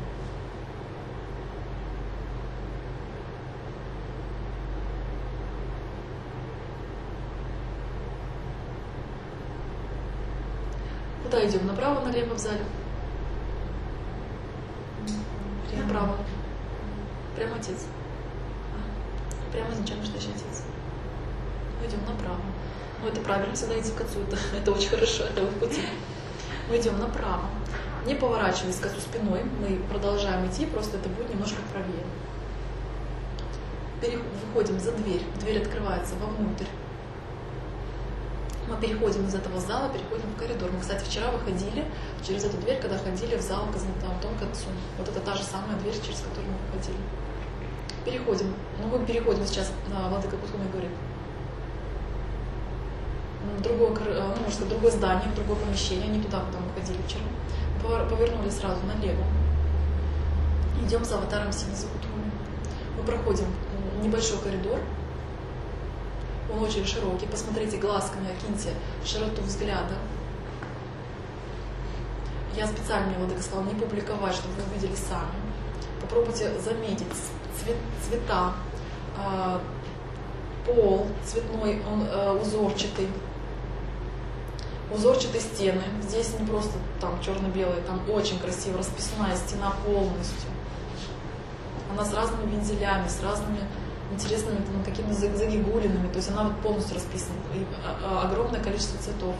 Куда идем? Направо, налево в зале? Направо. Прямо отец. Прямо изначально вышестоящий отец. Мы идем направо. Ну, это правильно, всегда идти к отцу. Это очень хорошо, это в пути. Мы идем направо. Не поворачиваясь к отцу спиной, мы продолжаем идти, просто это будет немножко правее. Выходим за дверь. Дверь открывается вовнутрь. Мы переходим из этого зала, переходим в коридор. Мы, кстати, вчера выходили через эту дверь, когда ходили в зал Казнатантон к отцу. Вот это та же самая дверь, через которую мы выходили. Переходим. Ну, мы переходим сейчас, Владыка Кутхуми говорит, в другое, ну, можно сказать, другое здание, в другое помещение, не туда, куда мы ходили вчера. Повернули сразу налево. Идем за аватаром символа Кутхуми. Мы проходим небольшой коридор. Он очень широкий. Посмотрите глазками, окиньте широту взгляда. Я специально, Владыка сказала, не публиковать, чтобы вы увидели сами. Попробуйте заметить цвета, пол цветной, он узорчатый. Узорчатые стены. Здесь не просто там черно-белые, там очень красиво расписная стена полностью. Она с разными вензелями, с разными интересными там, какими-то загигулинами. То есть она вот полностью расписана. И огромное количество цветов.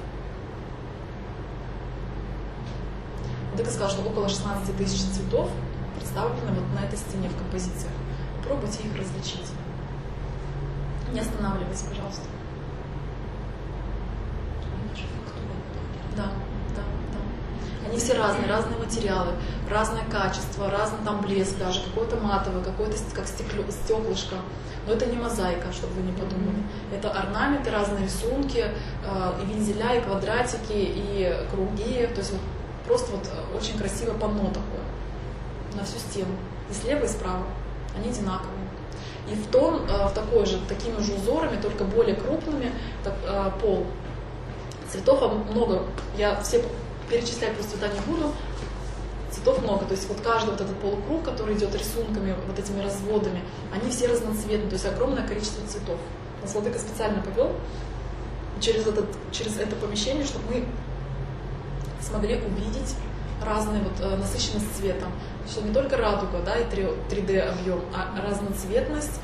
Владыка сказал, что около 16 тысяч цветов представлены вот на этой стене в композициях. Попробуйте их различить. Не останавливайтесь, пожалуйста. Да. Они все разные, разные материалы, разное качество, разный там блеск даже, какой-то матовый, какой-то как стеклышко. Но это не мозаика, чтобы вы не подумали. Это орнаменты, разные рисунки, и вензеля, и квадратики, и круги. То есть вот, просто вот очень красивое панно такое на всю стену. И слева, и справа. Они одинаковые. И в такой же, такими же узорами, только более крупными, пол. Цветов много. Я все перечислять просто цвета не буду. Цветов много. То есть вот каждый вот этот полукруг, который идет рисунками, вот этими разводами, они все разноцветные. То есть огромное количество цветов. Нас владыка специально повел через это помещение, чтобы мы смогли увидеть разную вот насыщенность цвета. Что не только радуга, да, и 3D объем, а разноцветность,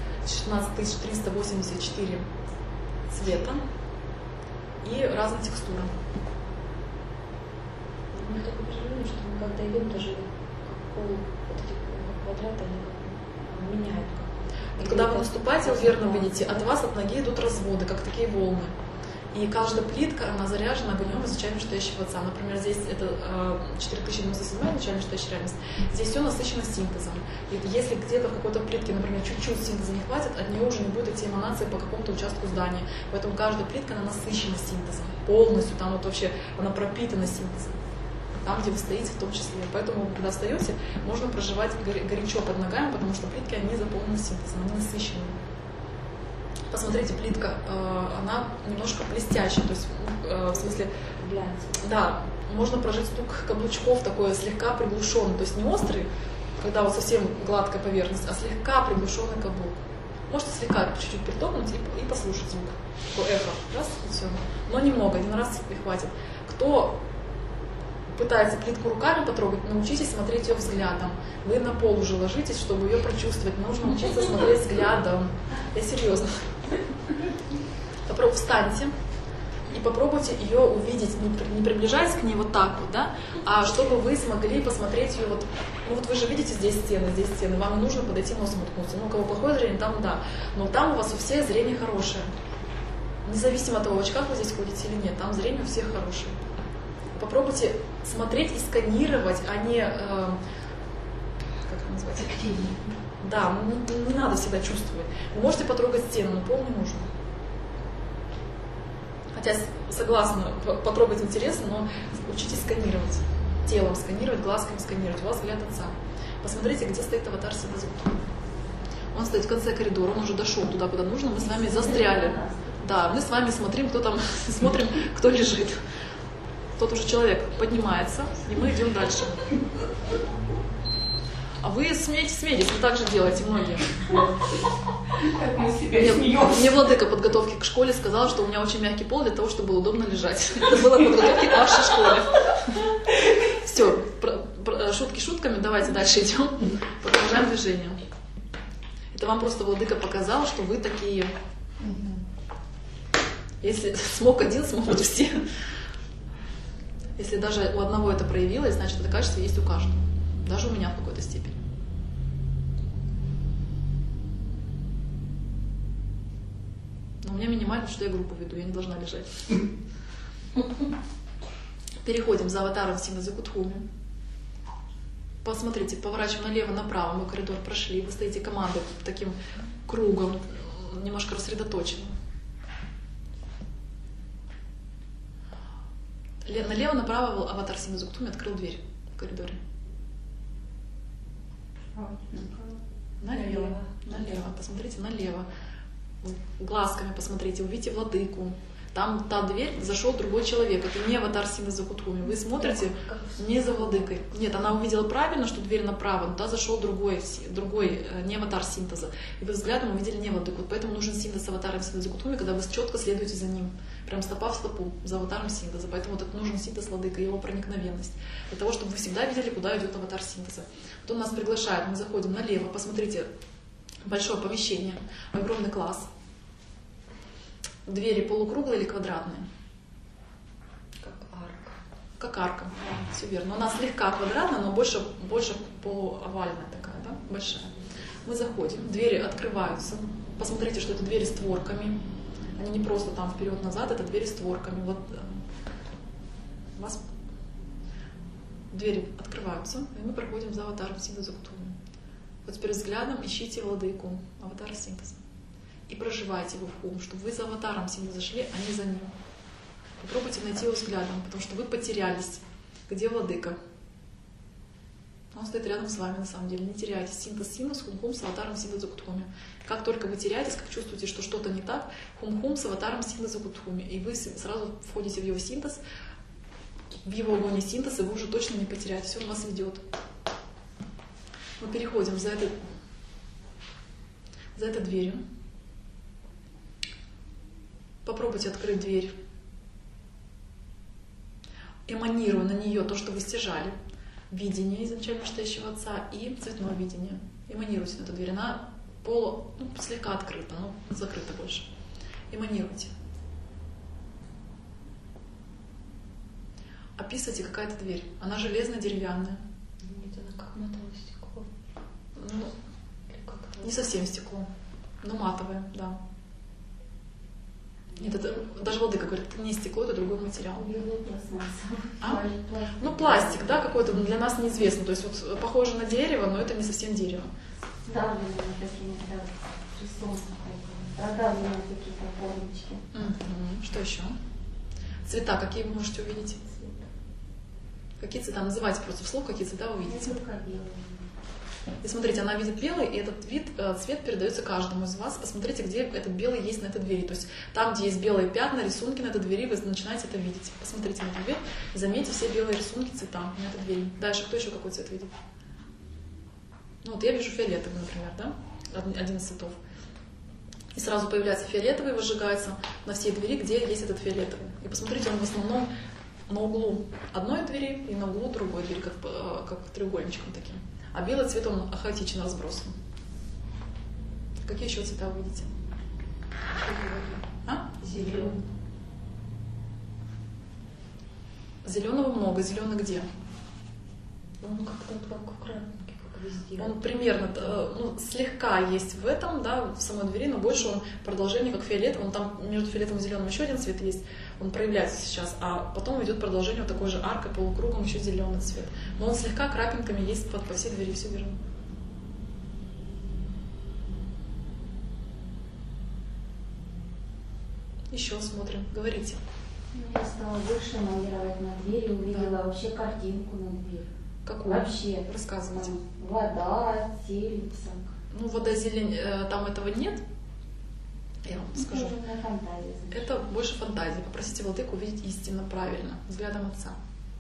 16384 цвета и разные текстуры. У меня такое впечатление, что мы когда идем, даже вот эти квадраты, они меняют. Вот когда вы наступаете, вы верно видите, от вас, от ноги идут разводы, как такие волны. И каждая плитка, она заряжена огнем изучаемого настоящего отца. Например, здесь это 4097 начальная настоящая реальность. Здесь все насыщено синтезом. И если где-то в какой-то плитке, например, чуть-чуть синтеза не хватит, от нее уже не будет идти эманации по какому-то участку здания. Поэтому каждая плитка, она насыщена синтезом. Полностью, там вот вообще она пропитана синтезом. Там, где вы стоите, в том числе. Поэтому, когда встаете, можно проживать горячо под ногами, потому что плитки, они заполнены синтезом, они насыщены. Посмотрите, плитка, она немножко блестящая, то есть в смысле, да, можно прожить стук каблучков такой слегка приглушенный, то есть не острый, когда вот совсем гладкая поверхность, а слегка приглушенный каблук. Можете слегка чуть-чуть притопнуть и послушать звук, такое эхо, раз и все. Но немного, один раз и хватит. Кто пытается плитку руками потрогать, научитесь смотреть ее взглядом. Вы на пол уже ложитесь, чтобы ее прочувствовать. Нужно учиться смотреть взглядом. Я серьезно. Встаньте и попробуйте ее увидеть, не приближаясь к ней вот так вот, да, а чтобы вы смогли посмотреть ее вот, ну вот вы же видите здесь стены, вам не нужно подойти носом уткнуться. Ну, у кого плохое зрение, там да, но там у вас у всех зрение хорошее. Независимо от того, в очках вы здесь ходите или нет, там зрение у всех хорошее. Попробуйте смотреть и сканировать, а не, как это назвать? Да, не надо всегда чувствовать. Вы можете потрогать стену, но пол не нужно. Хотя, согласна, потрогать интересно, но учитесь сканировать. Телом сканировать, глазками сканировать. У вас взгляд отца. Посмотрите, где стоит аватар Сиддхартха. Он стоит в конце коридора, он уже дошел туда, куда нужно, мы с вами застряли. Да, мы с вами смотрим, кто там, смотрим, кто лежит. Тот уже человек поднимается, и мы идем дальше. А вы смеетесь, вы так же делаете, многие. Мне владыка подготовки к школе сказал, что у меня очень мягкий пол для того, чтобы было удобно лежать. Это было подготовки к вашей школе. Все, шутки шутками, давайте дальше идем. Продолжаем движение. Это вам просто владыка показал, что вы такие. Если смог один, смогут все. Если даже у одного это проявилось, значит, это качество есть у каждого. Даже у меня в какой-то степени. Но у меня минимально, что я группу веду, я не должна лежать. Переходим за аватаром Симха-Закутхуми. Посмотрите, поворачиваем налево-направо, мы коридор прошли, вы стоите командой таким кругом, немножко рассредоточенным. Налево-направо аватар Симха-Закутхуми открыл дверь в коридоре. Налево. Посмотрите налево. Глазками посмотрите, увидите владыку. Там та дверь, зашел другой человек. Это не аватар Симха-Закутхуми. Вы смотрите не за владыкой. Нет, она увидела правильно, что дверь направо, но туда зашел другой не аватар синтеза. И вы взглядом увидели не владыку. Вот поэтому нужен синтез с аватаром Симха-Закутхуми, когда вы четко следуете за ним. Прям стопа в стопу за аватаром синтеза. Поэтому вот нужен синтез владыка, его проникновенность. Для того, чтобы вы всегда видели, куда идет аватар синтеза. Вот он нас приглашает, мы заходим налево. Посмотрите, большое помещение, огромный класс. Двери полукруглые или квадратные? Как арка. Как арка, да, все верно. Она слегка квадратная, но больше полуовальная такая, да, большая. Мы заходим, двери открываются. Посмотрите, что это двери с створками. Они не просто там вперед-назад, это двери с створками. Вот вас двери открываются, и мы проходим за аватаром Сиддха-Закутхуми. Вот теперь взглядом ищите владыку, аватара синтеза. И проживайте его в хум, чтобы вы за аватаром сильно зашли, а не за ним. Попробуйте найти его взглядом, потому что вы потерялись. Где владыка? Он стоит рядом с вами, на самом деле. Не теряйтесь. Синтез с хум-хум с аватаром Сиддха-Закутхуми. Как только вы теряетесь, как чувствуете, что что-то не так, хум-хум с аватаром Сиддха-Закутхуми. И вы сразу входите в его синтез, в его огонь синтез, и вы уже точно не потеряетесь. Он вас ведет. Мы переходим за этой дверью. Попробуйте открыть дверь, эманируя на нее то, что вы стяжали. Видение изначально настоящего Отца и цветное видение. Эманируйте на эту дверь. Она слегка открыта, но закрыта больше. Эманируйте. Описывайте какая-то дверь. Она железная, деревянная. Нет, она как матовое стекло. Не совсем стекло, но матовое, да. Нет, это даже владыка говорит, это не стекло, это другой материал. Пластик, да, какой-то для нас неизвестный. То есть вот похоже на дерево, но это не совсем дерево. Давленные какие-то рисунки, продавленные какие-то формочки. Что еще? Цвета какие вы можете увидеть? Какие цвета? Называйте просто вслух, какие цвета вы видите. И смотрите, она видит белый, и этот цвет передается каждому из вас. Посмотрите, где этот белый есть на этой двери. То есть там, где есть белые пятна, рисунки на этой двери, вы начинаете это видеть. Посмотрите на эту дверь и заметьте все белые рисунки, цвета на этой двери. Дальше, кто еще какой цвет видит? Вот я вижу фиолетовый, например, да? Один из цветов. И сразу появляется фиолетовый, выжигается на всей двери, где есть этот фиолетовый. И посмотрите, он в основном на углу одной двери и на углу другой двери, как треугольничком таким. А белый цвет, он хаотично разбросан. Какие еще цвета вы видите? Зеленый. Зеленого много. Зеленый где? Он как-то как аккуратненький, как везде. Он примерно, слегка есть в этом, да, в самой двери, но больше он продолжение как фиолетовый. Он там между фиолетовым и зеленым еще один цвет есть. Он проявляется сейчас, а потом идет продолжение вот такой же аркой, полукругом, еще зеленый цвет. Но он слегка крапинками есть по всей двери, все верно. Еще смотрим, говорите. Я стала больше эманировать на двери, увидела вообще картинку на дверь. Какую? Вообще. Рассказывайте. Вода, зелень, вода, зелень, там этого нет. Я вам скажу. Это больше фантазии. Попросите владыку увидеть истинно, правильно, взглядом Отца.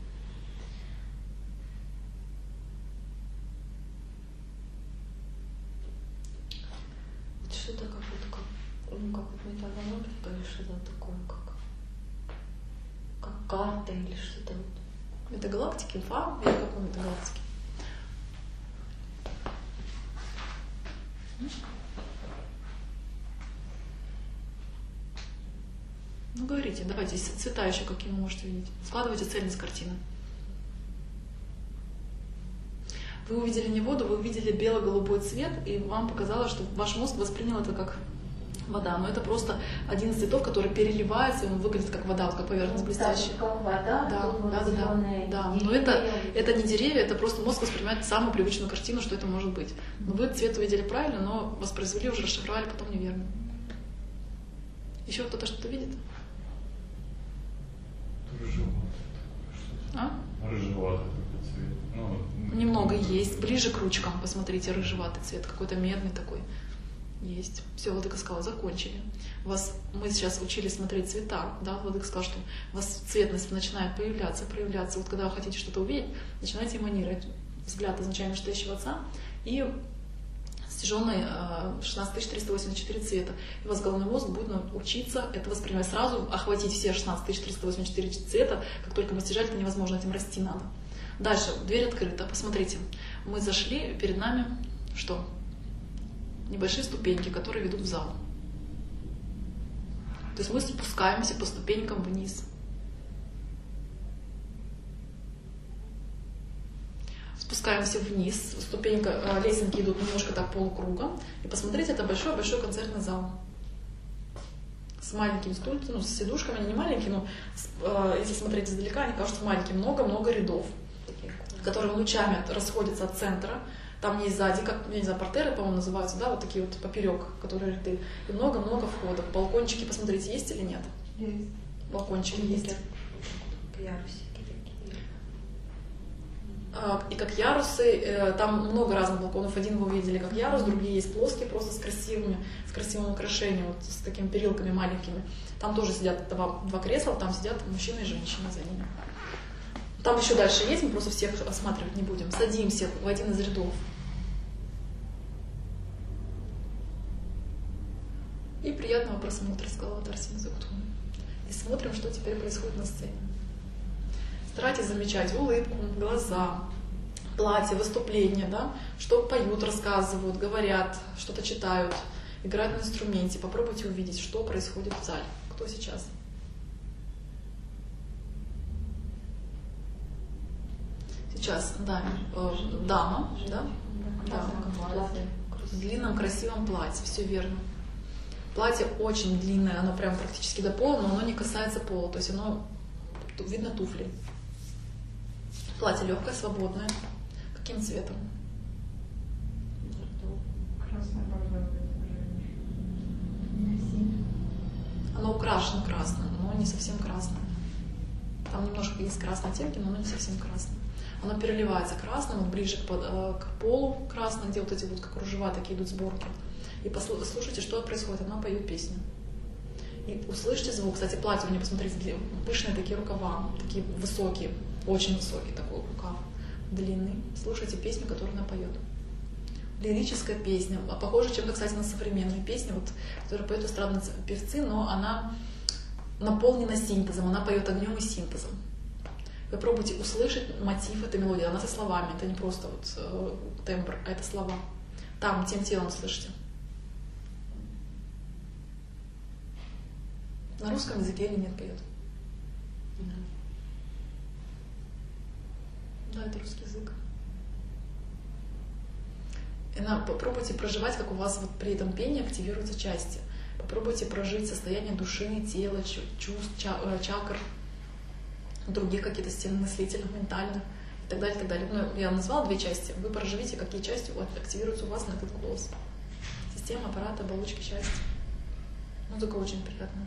Что-то как вот метаграфика или что-то такое, как карта или что-то вот. Метагалактики, инфа или какой метагалактики? Говорите, давайте, цвета еще какие вы можете видеть. Складывайте цельность картины. Вы увидели не воду, вы увидели бело-голубой цвет, и вам показалось, что ваш мозг воспринял это как вода. Но это просто один из цветов, который переливается, и он выглядит как вода, вот как поверхность блестящая. Как вода, да. Но это не деревья, это просто мозг воспринимает самую привычную картину, что это может быть. Но вы цвет увидели правильно, но воспроизвели, уже расшифровали потом неверно. Еще кто-то что-то видит? Рыжеватый такой цвет. Немного есть. Ближе к ручкам, посмотрите, рыжеватый цвет, какой-то медный такой. Есть. Все, владыка сказала, закончили. Мы сейчас учились смотреть цвета, да, владыка сказал, что у вас цветность начинает проявляться. Вот когда вы хотите что-то увидеть, начинайте эманировать. Взгляд изначально настоящего Отца и стяженные 16384 цвета. И у вас головной мозг будет учиться это воспринимать сразу, охватить все 16384 цвета. Как только мы стяжали, это невозможно, этим расти надо. Дальше, дверь открыта. Посмотрите, мы зашли, перед нами что? Небольшие ступеньки, которые ведут в зал. То есть мы спускаемся по ступенькам вниз. Спускаемся вниз, лесенки идут немножко так полукругом. И посмотрите, это большой-большой концертный зал. С маленькими стульчиками, с сидушками, они не маленькие, но если смотреть издалека, они кажутся маленькими. Много-много рядов. которые лучами расходятся от центра. Там есть сзади, как, я не знаю, портеры, по-моему, называются, да, вот такие вот поперек, которые ряды. И много-много входов. Балкончики, посмотрите, есть или нет? Есть. Балкончики есть. Ярусики такие. И как ярусы, там много разных балконов. Один вы увидели как ярус, другие есть плоские, просто с красивым украшением, вот, с такими перилками маленькими. Там тоже сидят два кресла, там сидят мужчина и женщина за ними. Там еще дальше есть, мы просто всех осматривать не будем. Садимся в один из рядов. И приятного просмотра, сказала Тарсина Зуктун. И смотрим, что теперь происходит на сцене. Старайтесь замечать улыбку, глаза, платье, выступления, да? Что поют, рассказывают, говорят, что-то читают, играют на инструменте. Попробуйте увидеть, что происходит в зале. Кто сейчас? Сейчас, да, дама, да? Да, в длинном красивом платье, все верно. Платье очень длинное, оно прям практически до пола, но оно не касается пола, то есть оно, видно туфли. Платье легкое, свободное. Каким цветом? Красное бордовое. Оно украшено красным, но не совсем красным. Там немножко есть красной оттенки, но оно не совсем красное. Оно переливается красным, вот ближе к полу красным, где вот эти вот как кружева такие идут сборки. И послушайте, что происходит. Она поет песню. И услышите звук. Кстати, платье у нее, посмотрите, пышные такие рукава, такие высокие, очень высокий такой рукав, длинный. Слушайте песню, которую она поет. Лирическая песня, похожа чем-то, кстати, на современные песни, вот, которые поют эстрадные певцы, но она наполнена синтезом, она поет огнем и синтезом. Вы пробуйте услышать мотив этой мелодии. Она со словами, это не просто вот тембр, а это слова. Там, тем телом слышите. На русском языке или нет поет? Да, это русский язык. И попробуйте проживать, как у вас вот при этом пении активируются части. Попробуйте прожить состояние души, тела, чувств, чакр, других каких-то систем мыслительных, ментальных и так далее, и так далее. Ну, я назвала 2 части. Вы проживите, какие части активируются у вас на этот голос. Система, аппарат, оболочки, части. Музыка очень приятная.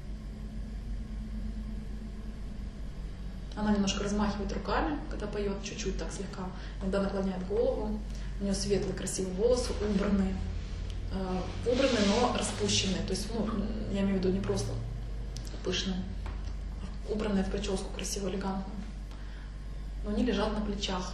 Она немножко размахивает руками, когда поет, чуть-чуть так слегка. Иногда наклоняет голову. У нее светлые, красивые волосы, убранные, но распущенные. То есть, ну, я имею в виду не просто пышные, а убранные в прическу, красиво, элегантно. Но они лежат на плечах.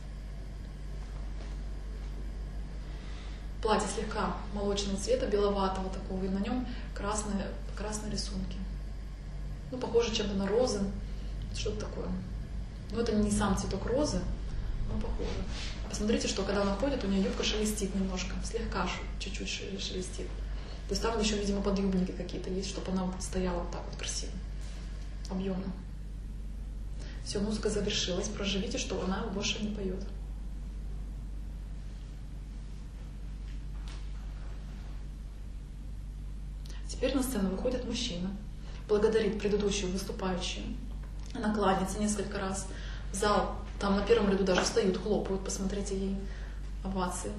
Платье слегка молочного цвета, беловатого такого, и на нем красные рисунки. Ну, похоже чем-то на розы. Что-то такое. Но это не сам цветок розы, но похоже. Посмотрите, что когда она ходит, у нее юбка шелестит немножко, слегка, чуть-чуть шелестит. То есть там еще, видимо, подъюбники какие-то есть, чтобы она стояла вот так вот красиво, объемно. Все, музыка завершилась. Проживите, что она больше не поет. Теперь на сцену выходит мужчина, благодарит предыдущую выступающую. Она кланяется несколько раз. В зал, там на первом ряду даже встают, хлопают, посмотрите ей овации.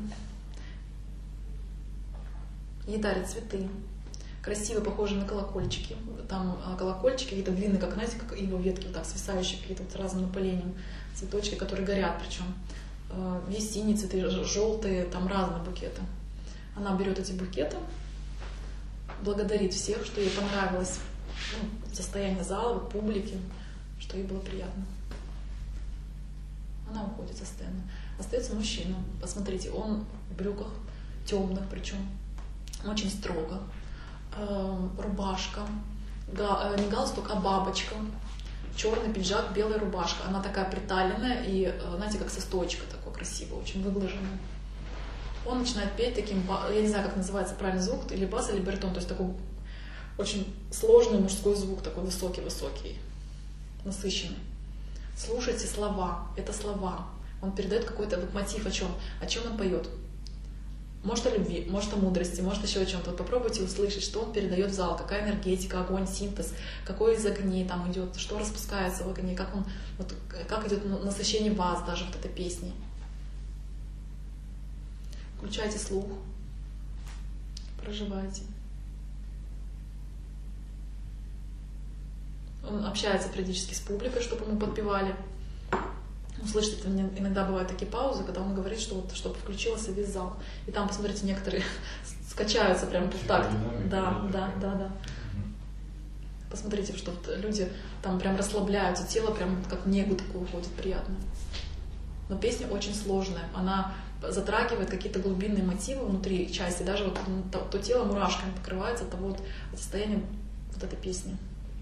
Ей дарят цветы. Красивые, похожие на колокольчики. Там колокольчики какие-то длинные, как, знаете, как его ветки, вот так свисающие, какие-то вот разным напылением. Цветочки, которые горят причем. Есть синие цветы, желтые, там разные букеты. Она берет эти букеты, благодарит всех, что ей понравилось состояние зала, публики, что ей было приятно. Она уходит со сцены. Остается мужчина. Посмотрите, он в брюках темных, причем очень строго. Рубашка, не галстук, а бабочка. Черный пиджак, белая рубашка. Она такая приталенная и, знаете, как со стоечкой такой красивый, очень выглаженный. Он начинает петь таким, я не знаю, как называется правильный звук, или бас, или баритон, то есть такой очень сложный мужской звук, такой высокий-высокий, насыщенный. Слушайте слова, это слова. Он передает какой-то вот мотив, о чем он поет. Может, о любви, может, о мудрости, может, еще о чем-то. Вот попробуйте услышать, что он передает в зал, какая энергетика, огонь, синтез, какой из огней там идет, что распускается в огне, как он, вот, как идет насыщение вас даже вот этой песней. Включайте слух, проживайте. Он общается периодически с публикой, чтобы ему подпевали. Услышите, иногда бывают такие паузы, когда он говорит, что вот, чтобы включился весь зал. И там, посмотрите, некоторые скачаются прямо в такт. Да. Посмотрите, что вот люди там прям расслабляются, тело прям как в негу такую уходит приятную. Но песня очень сложная. Она затрагивает какие-то глубинные мотивы внутри части. Даже вот то тело мурашками покрывается от того вот состояния вот этой песни.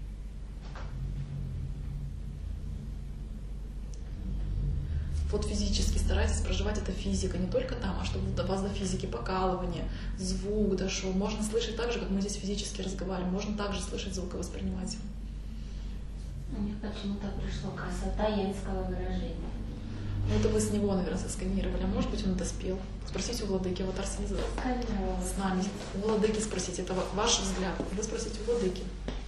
Вот физически старайтесь проживать это физика, не только там, а чтобы до вас до физики покалывание, звук дошел. Можно слышать так же, как мы здесь физически разговариваем, можно также слышать звук и воспринимать его. Мне почему-то пришло красота яйцкого выражения. Ну это вы с него, наверное, сосканировали, а может быть он это спел. Спросите у владыки, аватар снизу с нами. У владыки спросите, это ваш взгляд. Вы спросите у владыки.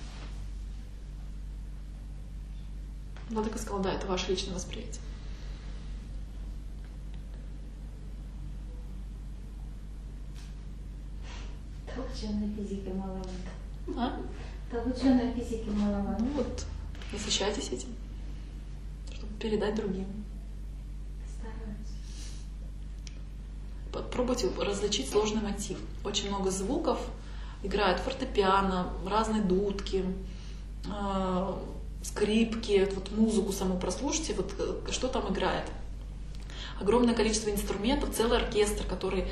Владыка сказал, да, это ваше личное восприятие. То ученой физики маловато. А? То ученой физики маловато. Ну вот, насыщайтесь этим, чтобы передать другим. Стараюсь. Попробуйте различить сложный мотив. Очень много звуков, играют фортепиано, разные дудки, скрипки. Вот музыку саму прослушайте, вот что там играет. Огромное количество инструментов, целый оркестр, который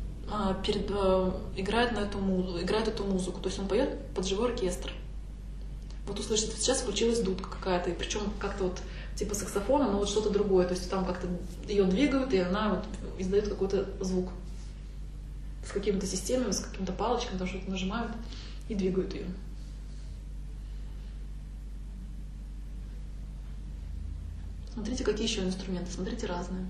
играет эту музыку. То есть он поет под живой оркестр. Вот услышите, сейчас включилась дудка какая-то, и причем как-то вот типа саксофона, но вот что-то другое. То есть там как-то ее двигают, и она вот издает какой-то звук. С какими-то системами, с какими-то палочками, там что-то нажимают и двигают ее. Смотрите, какие еще инструменты, смотрите разные.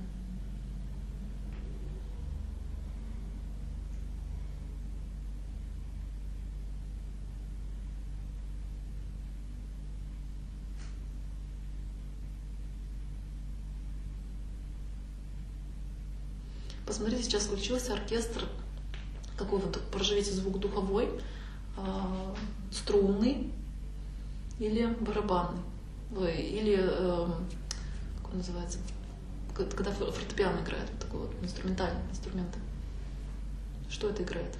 Посмотрите, сейчас включился оркестр, какой вот, проживите звук духовой, струнный или барабанный, или, как он называется, когда фортепиано играет, вот такой вот инструментальный инструмент. Что это играет?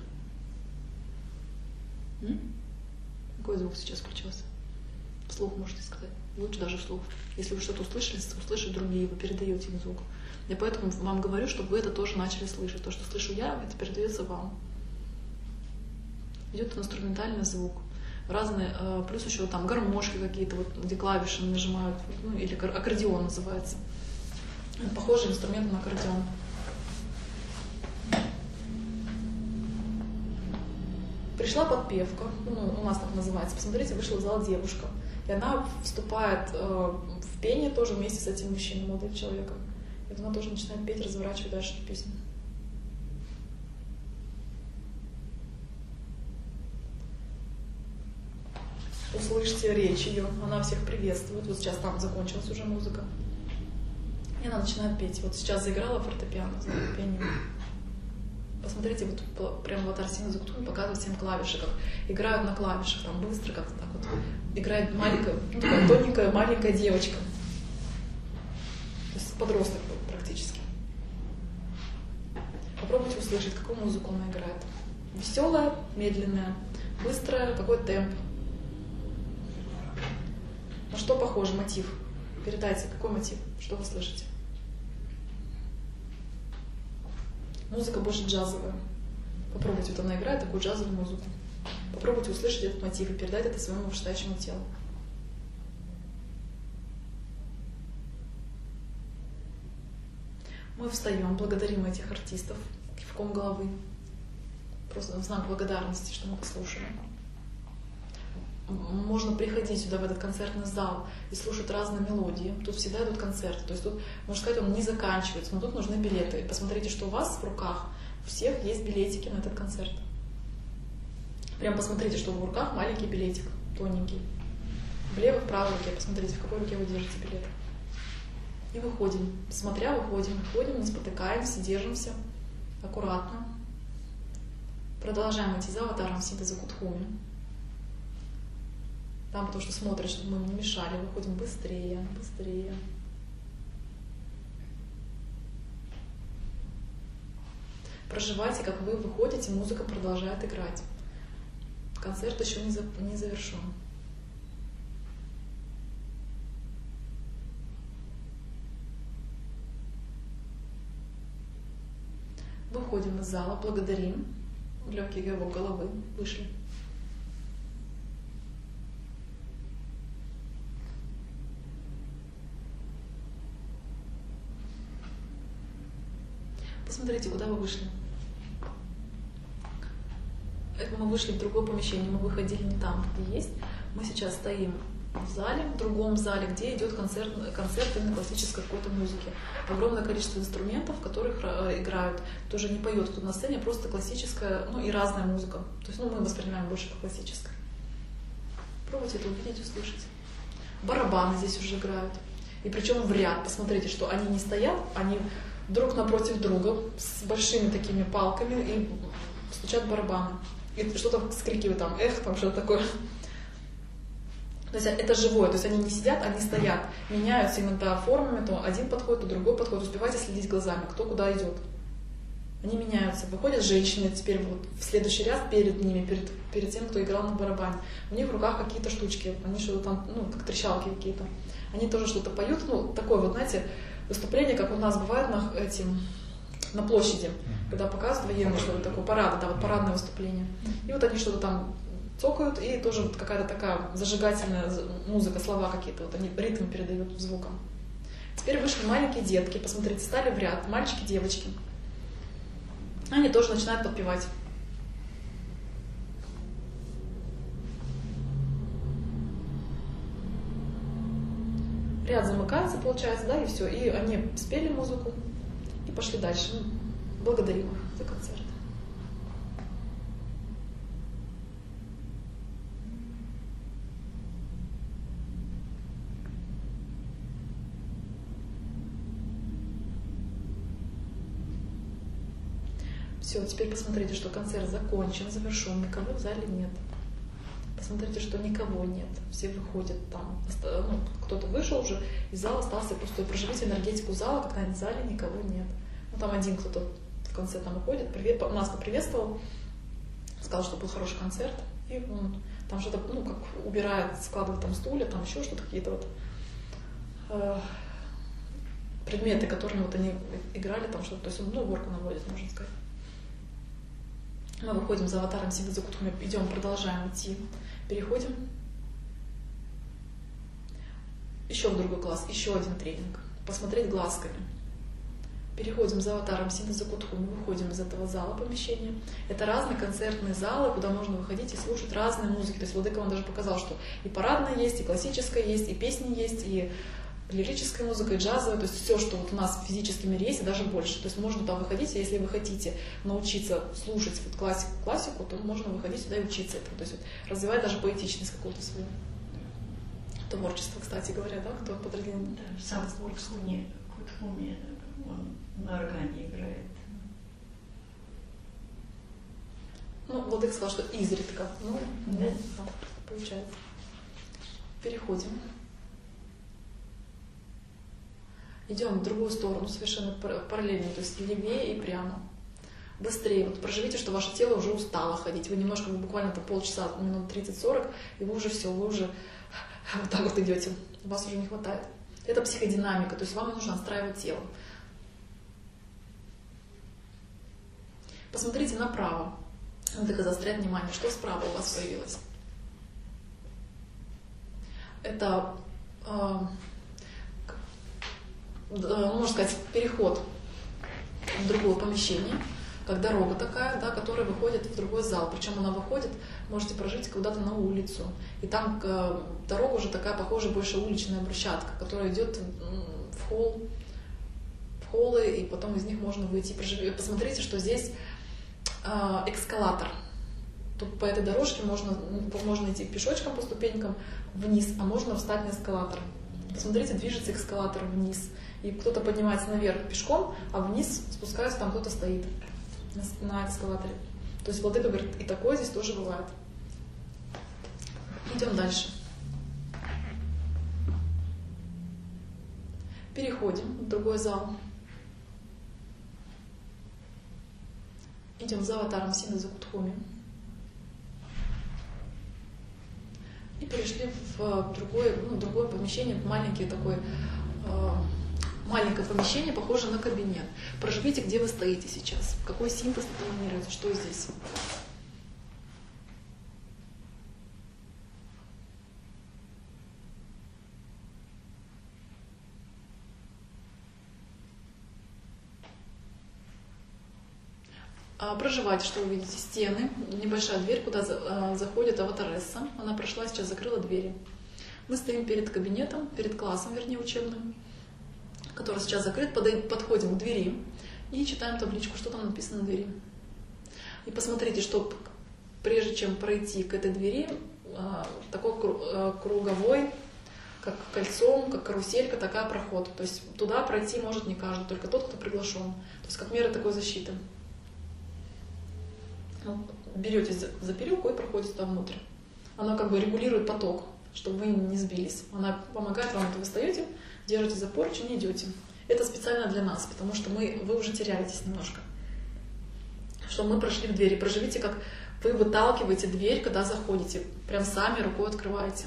Какой звук сейчас включился? Вслух можете сказать. Лучше даже вслух. Если вы что-то услышали, услышать другие, вы передаете им звук. Я поэтому вам говорю, чтобы вы это тоже начали слышать. То, что слышу я, это передается вам. Идет инструментальный звук. Разные, плюс еще там гармошки какие-то, вот, где клавиши нажимают, ну, или аккордеон называется. Похожий инструмент на аккордеон. Пришла подпевка, ну, у нас так называется. Посмотрите, вышла в зал девушка. И она вступает в пение тоже вместе с этим мужчиной, молодым человеком. И она тоже начинает петь, разворачивать дальше эту песню. Услышьте речь ее, она всех приветствует. Вот сейчас там закончилась уже музыка. И она начинает петь. Вот сейчас заиграла фортепиано, пение. Посмотрите, вот прямо вот Арсена Зуктун показывает всем клавиши, как играют на клавишах, там быстро как-то так вот. Играет маленькая, ну, такая тоненькая маленькая девочка. То есть подросток практически. Попробуйте услышать, какую музыку она играет. Веселая, медленная, быстрая, какой темп. На что похож мотив? Передайте, какой мотив, что вы слышите? Музыка больше джазовая. Попробуйте, вот она играет такую джазовую музыку. Попробуйте услышать этот мотив и передать это своему вышестоящему телу. Мы встаем, благодарим этих артистов кивком головы. Просто в знак благодарности, что мы послушали. Можно приходить сюда, в этот концертный зал, и слушать разные мелодии. Тут всегда идут концерты. То есть тут, можно сказать, он не заканчивается, но тут нужны билеты. И посмотрите, что у вас в руках. У всех есть билетики на этот концерт. Прям посмотрите, что в руках маленький билетик, тоненький. В левой, в правой руке, посмотрите, в какой руке вы держите билет. И выходим. Смотря, выходим, не спотыкаемся, держимся аккуратно. Продолжаем идти за аватаром Сиддха Закутхуми. Там, потому что смотрят, чтобы мы не мешали, выходим быстрее. Проживайте, как вы выходите, музыка продолжает играть. Концерт еще не завершен. Выходим из зала, благодарим. Легкий кивок головы. Вышли. Посмотрите, куда вы вышли. Это мы вышли в другое помещение, мы выходили не там, где есть. Мы сейчас стоим в зале, в другом зале, где идет концерт именно классической какой-то музыки. Огромное количество инструментов, которых играют. Тоже не поет кто на сцене, просто классическая, и разная музыка. То есть, мы воспринимаем больше как классическое. Пробуйте это увидеть, услышать. Барабаны здесь уже играют. И причем в ряд. Посмотрите, что они не стоят, они друг напротив друга с большими такими палками и стучат барабаны. И что-то скрикивают там, там что-то такое. То есть это живое, то есть они не сидят, они стоят, меняются иногда формами, то один подходит, то другой подходит. Успевайте следить глазами, кто куда идет. Они меняются. Выходят женщины теперь вот в следующий ряд перед ними, перед тем, кто играл на барабане. У них в руках какие-то штучки, они что-то там, как трещалки какие-то. Они тоже что-то поют, такое вот, знаете, выступление, как у нас бывает на площади, когда показывают военные что-то такое, парады, вот парадное выступление. И вот они что-то там цокают, и тоже вот какая-то такая зажигательная музыка, слова какие-то, вот они ритм передают звуком. Теперь вышли маленькие детки, посмотрите, стали в ряд, мальчики, девочки. Они тоже начинают подпевать. Ряд замыкается, получается, да, и все. И они спели музыку и пошли дальше. Благодарим их за концерт. Все, теперь посмотрите, что концерт закончен, завершен, никого в зале нет. Посмотрите, что никого нет, все выходят там, кто-то вышел уже из зала, остался пустой. Проживите энергетику зала, когда в зале никого нет. Там один кто-то в конце там уходит, нас поприветствовал, сказал, что был хороший концерт, и он там что-то, как убирает, складывает там стулья, там еще что-то, какие-то вот предметы, которыми вот они играли, там что-то, то есть он, уборку наводит, можно сказать. Мы выходим за аватаром Сиддха Закутхуми, идем, продолжаем идти, переходим еще в другой класс, еще один тренинг, посмотреть глазками. Переходим за аватаром Сиддха Закутхуми, выходим из этого зала помещения. Это разные концертные залы, куда можно выходить и слушать разные музыки. То есть Владыка вам даже показал, что и парадная есть, и классическая есть, и песни есть, и лирическая музыка, и джазовая, то есть все, что вот у нас в физическом мире есть, и даже больше. То есть можно туда выходить, если вы хотите научиться слушать вот классику, то можно выходить сюда и учиться этому. То есть вот, развивать даже поэтичность какую-то свою. Творчество, кстати говоря, да, кто подразделен? Да, сам Кутхуми, он на органе играет. Владыка сказал, что изредка. Да, получается. Переходим. Идем в другую сторону, совершенно параллельно, то есть левее и прямо. Быстрее. Вот проживите, что ваше тело уже устало ходить. Вы немножко, буквально полчаса, минут 30-40, и вы уже все, вы уже вот так вот идете. Вас уже не хватает. Это психодинамика, то есть вам нужно настраивать тело. Посмотрите направо. Владыка заостряет внимание, что справа у вас появилось. Это можно сказать, переход в другое помещение, как дорога такая, да, которая выходит в другой зал. Причем она выходит, можете прожить куда-то на улицу. И там дорога уже такая, похожая, больше уличная брусчатка, которая идет в холлы, и потом из них можно выйти. Посмотрите, что здесь эскалатор. Тут по этой дорожке можно идти пешочком по ступенькам вниз, а можно встать на эскалатор. Посмотрите, движется эскалатор вниз. И кто-то поднимается наверх пешком, а вниз спускается, там кто-то стоит на эскалаторе. То есть владыка говорит, и такое здесь тоже бывает. Идем дальше. Переходим в другой зал. Идем за аватаром Синдаза Кудхуми. И перешли в другое помещение, маленькое помещение, похоже на кабинет. Проживите, где вы стоите сейчас, какой синтез вы планируете, что здесь. Проживайте, что вы видите, стены, небольшая дверь, куда заходит аватаресса. Она прошла, сейчас закрыла двери. Мы стоим перед кабинетом, перед классом, вернее, учебным, который сейчас закрыт. Подходим к двери и читаем табличку, что там написано на двери. И посмотрите, что прежде чем пройти к этой двери, такой круговой, как кольцом, как каруселька, такая проход. То есть туда пройти может не каждый, только тот, кто приглашен. То есть как мера такой защиты. Берете за перилку и проходите туда внутрь. Она как бы регулирует поток, чтобы вы не сбились. Она помогает вам, вы встаете, держите за поручень и идете. Это специально для нас, потому что вы уже теряетесь немножко. Чтобы мы прошли в двери. Проживите, как вы выталкиваете дверь, когда заходите. Прям сами рукой открываете.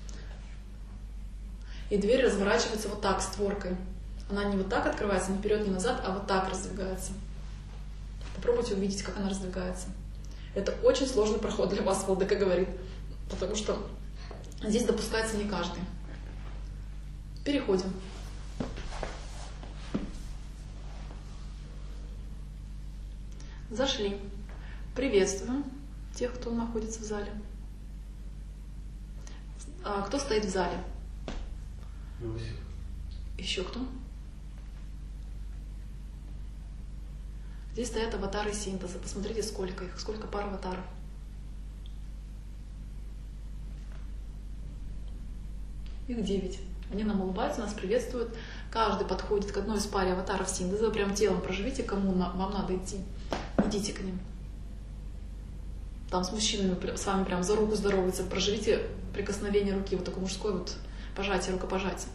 И дверь разворачивается вот так, створкой. Она не вот так открывается, не вперед, не назад, а вот так раздвигается. Попробуйте увидеть, как она раздвигается. Это очень сложный проход для вас, владыка говорит, потому что здесь допускается не каждый. Переходим. Зашли. Приветствуем тех, кто находится в зале. Кто стоит в зале? Иосиф. Еще кто? Здесь стоят аватары синтеза. Посмотрите, сколько их, сколько пар аватаров. Их 9. Они нам улыбаются, нас приветствуют. Каждый подходит к одной из пар аватаров синтеза. Прям телом проживите, кому вам надо идти. Идите к ним. Там с мужчинами с вами прям за руку здороваются. Проживите прикосновение руки, вот такое мужское вот пожатие, рукопожатие.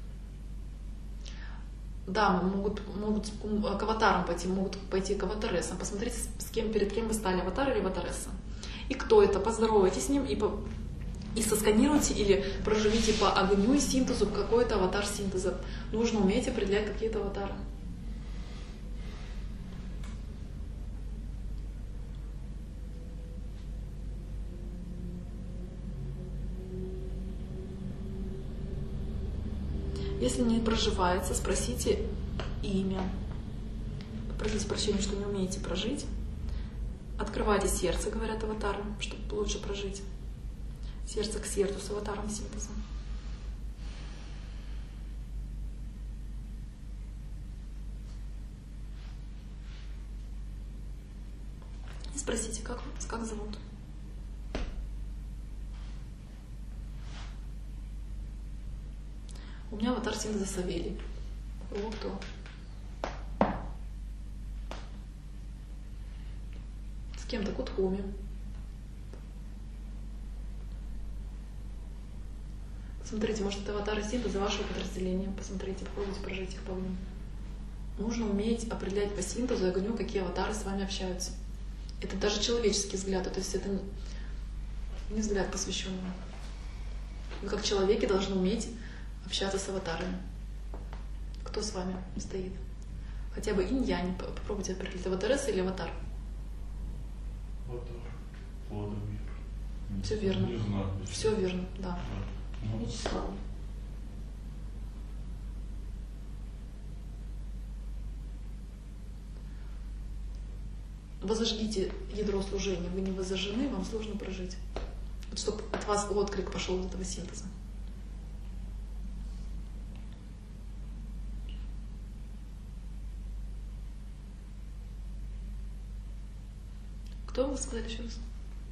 Дамы могут к аватарам пойти, могут пойти к аватарессам. Посмотрите, перед кем вы стали, аватар или аватаресса. И кто это, поздоровайтесь с ним и сосканируйте или проживите по огню и синтезу какой-то аватар синтеза. Нужно уметь определять какие-то аватары. Если не проживается, спросите имя. Попросите прощения, что не умеете прожить. Открывайте сердце, говорят аватары, чтобы лучше прожить. Сердце к сердцу с аватаром синтеза. И спросите, как зовут. У меня аватар синтеза Савелий. О, кто? С кем-то Кудхуми. Посмотрите, может, это аватары синтеза вашего подразделения. Посмотрите, попробуйте прожить их по огню. Нужно уметь определять по синтезу и огню, какие аватары с вами общаются. Это даже человеческий взгляд, то есть это не взгляд посвященного. Вы как человеки должны уметь общаться с аватарами. Кто с вами стоит? Хотя бы инь-янь. Попробуйте определить, аватаресса или аватар. Аватар. Владимир. Все верно. Не знаю. Все верно, да. Вячеслав. Возожгите ядро служения. Вы не возожжены, вам сложно прожить. Вот чтобы от вас отклик пошел от этого синтеза. Кто вы сказали еще раз?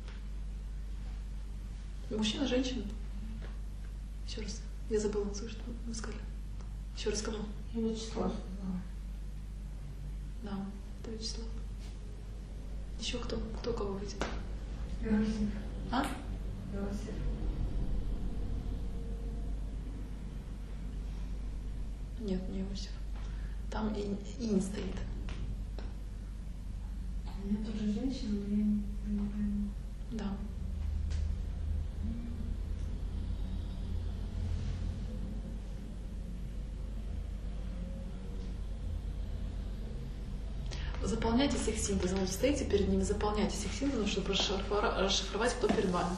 Мужчина, женщина? Еще раз. Я забыла, что вы сказали. Еще раз кого? Я Вячеслав сказала. Да, это Вячеслав. Еще кто? Кто кого видит? Иосиф. А? Иосиф. Нет, не Иосиф. Там Инь стоит. У меня тоже женщина, но я не пойму. Да. Заполняйте их синтезом. Вот стоите перед ними, заполняйте их синтезом, чтобы расшифровать, кто перед вами.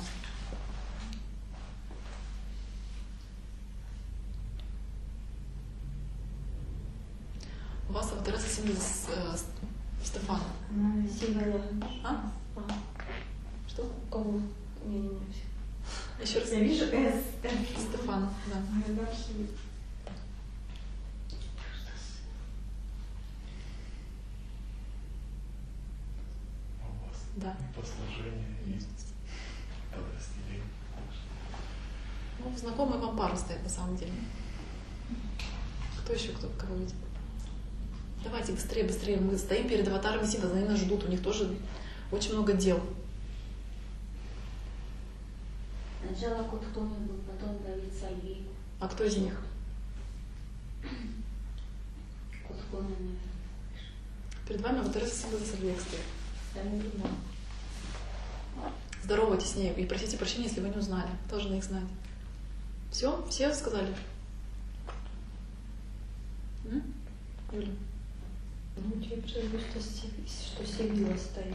У вас авторесса синтез Стефана. Символы. А? Что? У кого? Не. Еще раз. Я вижу С. Стефана, да. А дальше У вас Да. по сложению есть подразделение. Ну, знакомые вам пары стоят на самом деле. Кто еще кого видит? Давайте быстрее, быстрее. Мы стоим перед аватарами синтеза, они нас ждут, у них тоже очень много дел. Сначала Кутконин был, потом Давид Сальвей. А кто из них? Кутконин, наверное. Перед вами аватаресса синтеза Сальвейк стоит. Там не знаю. Здоровайтесь с ней и просите прощения, если вы не узнали. Должны их знать. Все? Все сказали? Юля? Ну, я прежде что Севила стоит.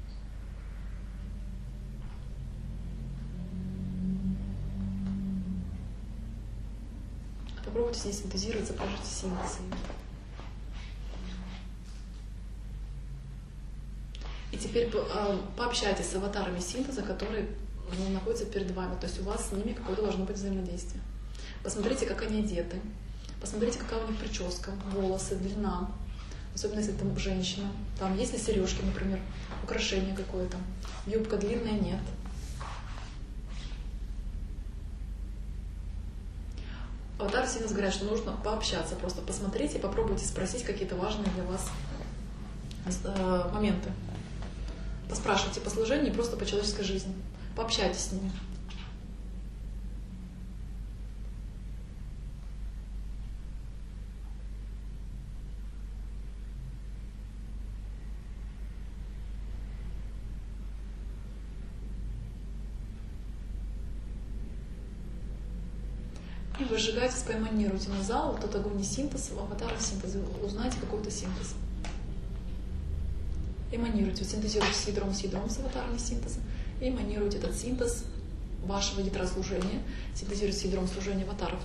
Попробуйте с ней синтезироваться, покажите синтез. И теперь пообщайтесь с аватарами синтеза, которые находятся перед вами. То есть у вас с ними какое-то должно быть взаимодействие. Посмотрите, как они одеты. Посмотрите, какая у них прическа, волосы, длина. Особенно если там женщина. Там есть ли сережки, например, украшение какое-то. Юбка длинная, нет. Аватары синтез говорят, что нужно пообщаться. Просто посмотрите и попробуйте спросить какие-то важные для вас моменты. Поспрашивайте по служению и просто по человеческой жизни. Пообщайтесь с ними. И выжигайте, спайманируйте на зал, тот огонь и синтез, в аватарах синтеза, узнайте какой-то синтез. Эманируйте, синтезируйте с ядром с аватарами синтеза, и эманируйте этот синтез вашего ядра служения, синтезируйте с ядром служения аватаров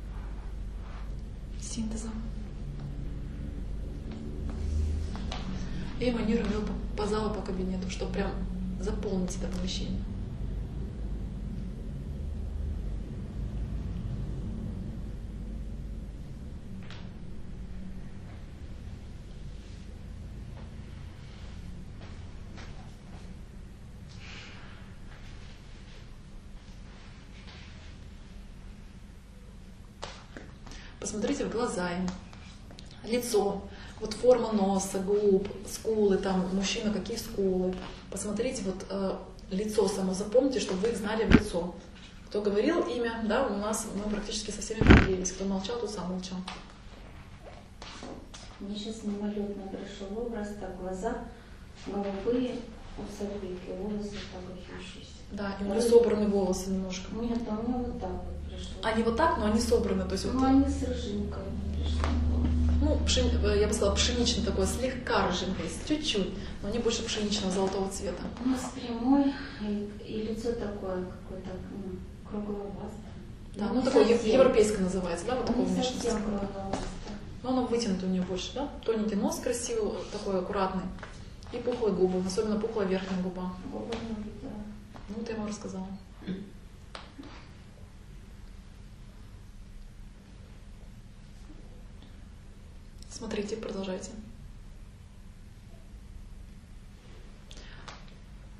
синтеза. И эманируем его по залу, по кабинету, чтобы прям заполнить это помещение. Посмотрите в глаза им, лицо, вот форма носа, губ, скулы, там мужчина какие скулы. Посмотрите вот лицо само, запомните, чтобы вы их знали в лицо. Кто говорил имя, да, у нас мы практически со всеми поделились. Кто молчал, тот сам молчал. Мне сейчас мимолетно пришел образ, так глаза голубые, у Сальвейки, волосы погашившиеся. Да, и у него собраны волосы немножко. Нет, а у меня вот так вот пришло. Они вот так, но они собраны. То есть Ну, вот, они с рыжинкой пришли. ну, я бы сказала, пшеничный такой, слегка рыженький, чуть-чуть, но они больше пшеничного золотого цвета. Нос прямой, и лицо такое какое-то кругловастое. Да, Ну, ну не такое совсем. европейское называется, да, вот такое Не внешность. совсем кругловастое. Но оно вытянуто у нее больше, да? Тоненький нос красивый, такой аккуратный. И пухлые губы, особенно пухлая верхняя губа. Губы не видела. Ну, вот я вам рассказала. Смотрите, продолжайте.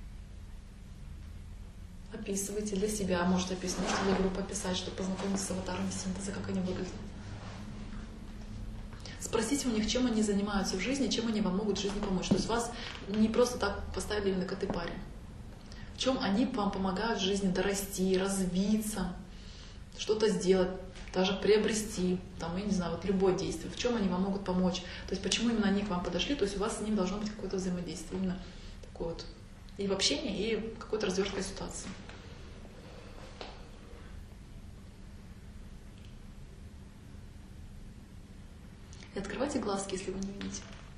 описываете для себя, можете описывать, можете для группы описать, чтобы познакомиться с аватарами синтеза, как они выглядят. Спросите у них, чем они занимаются в жизни, чем они вам могут в жизни помочь. То есть вас не просто так поставили на коты паре. В чем они вам помогают в жизни дорасти, развиться, что-то сделать, даже приобрести, там, я не знаю, вот любое действие. В чем они вам могут помочь. То есть почему именно они к вам подошли, то есть у вас с ними должно быть какое-то взаимодействие. Именно такое вот и в общении, и в какой-то развертке ситуации. И открывайте глазки, если вы не видите.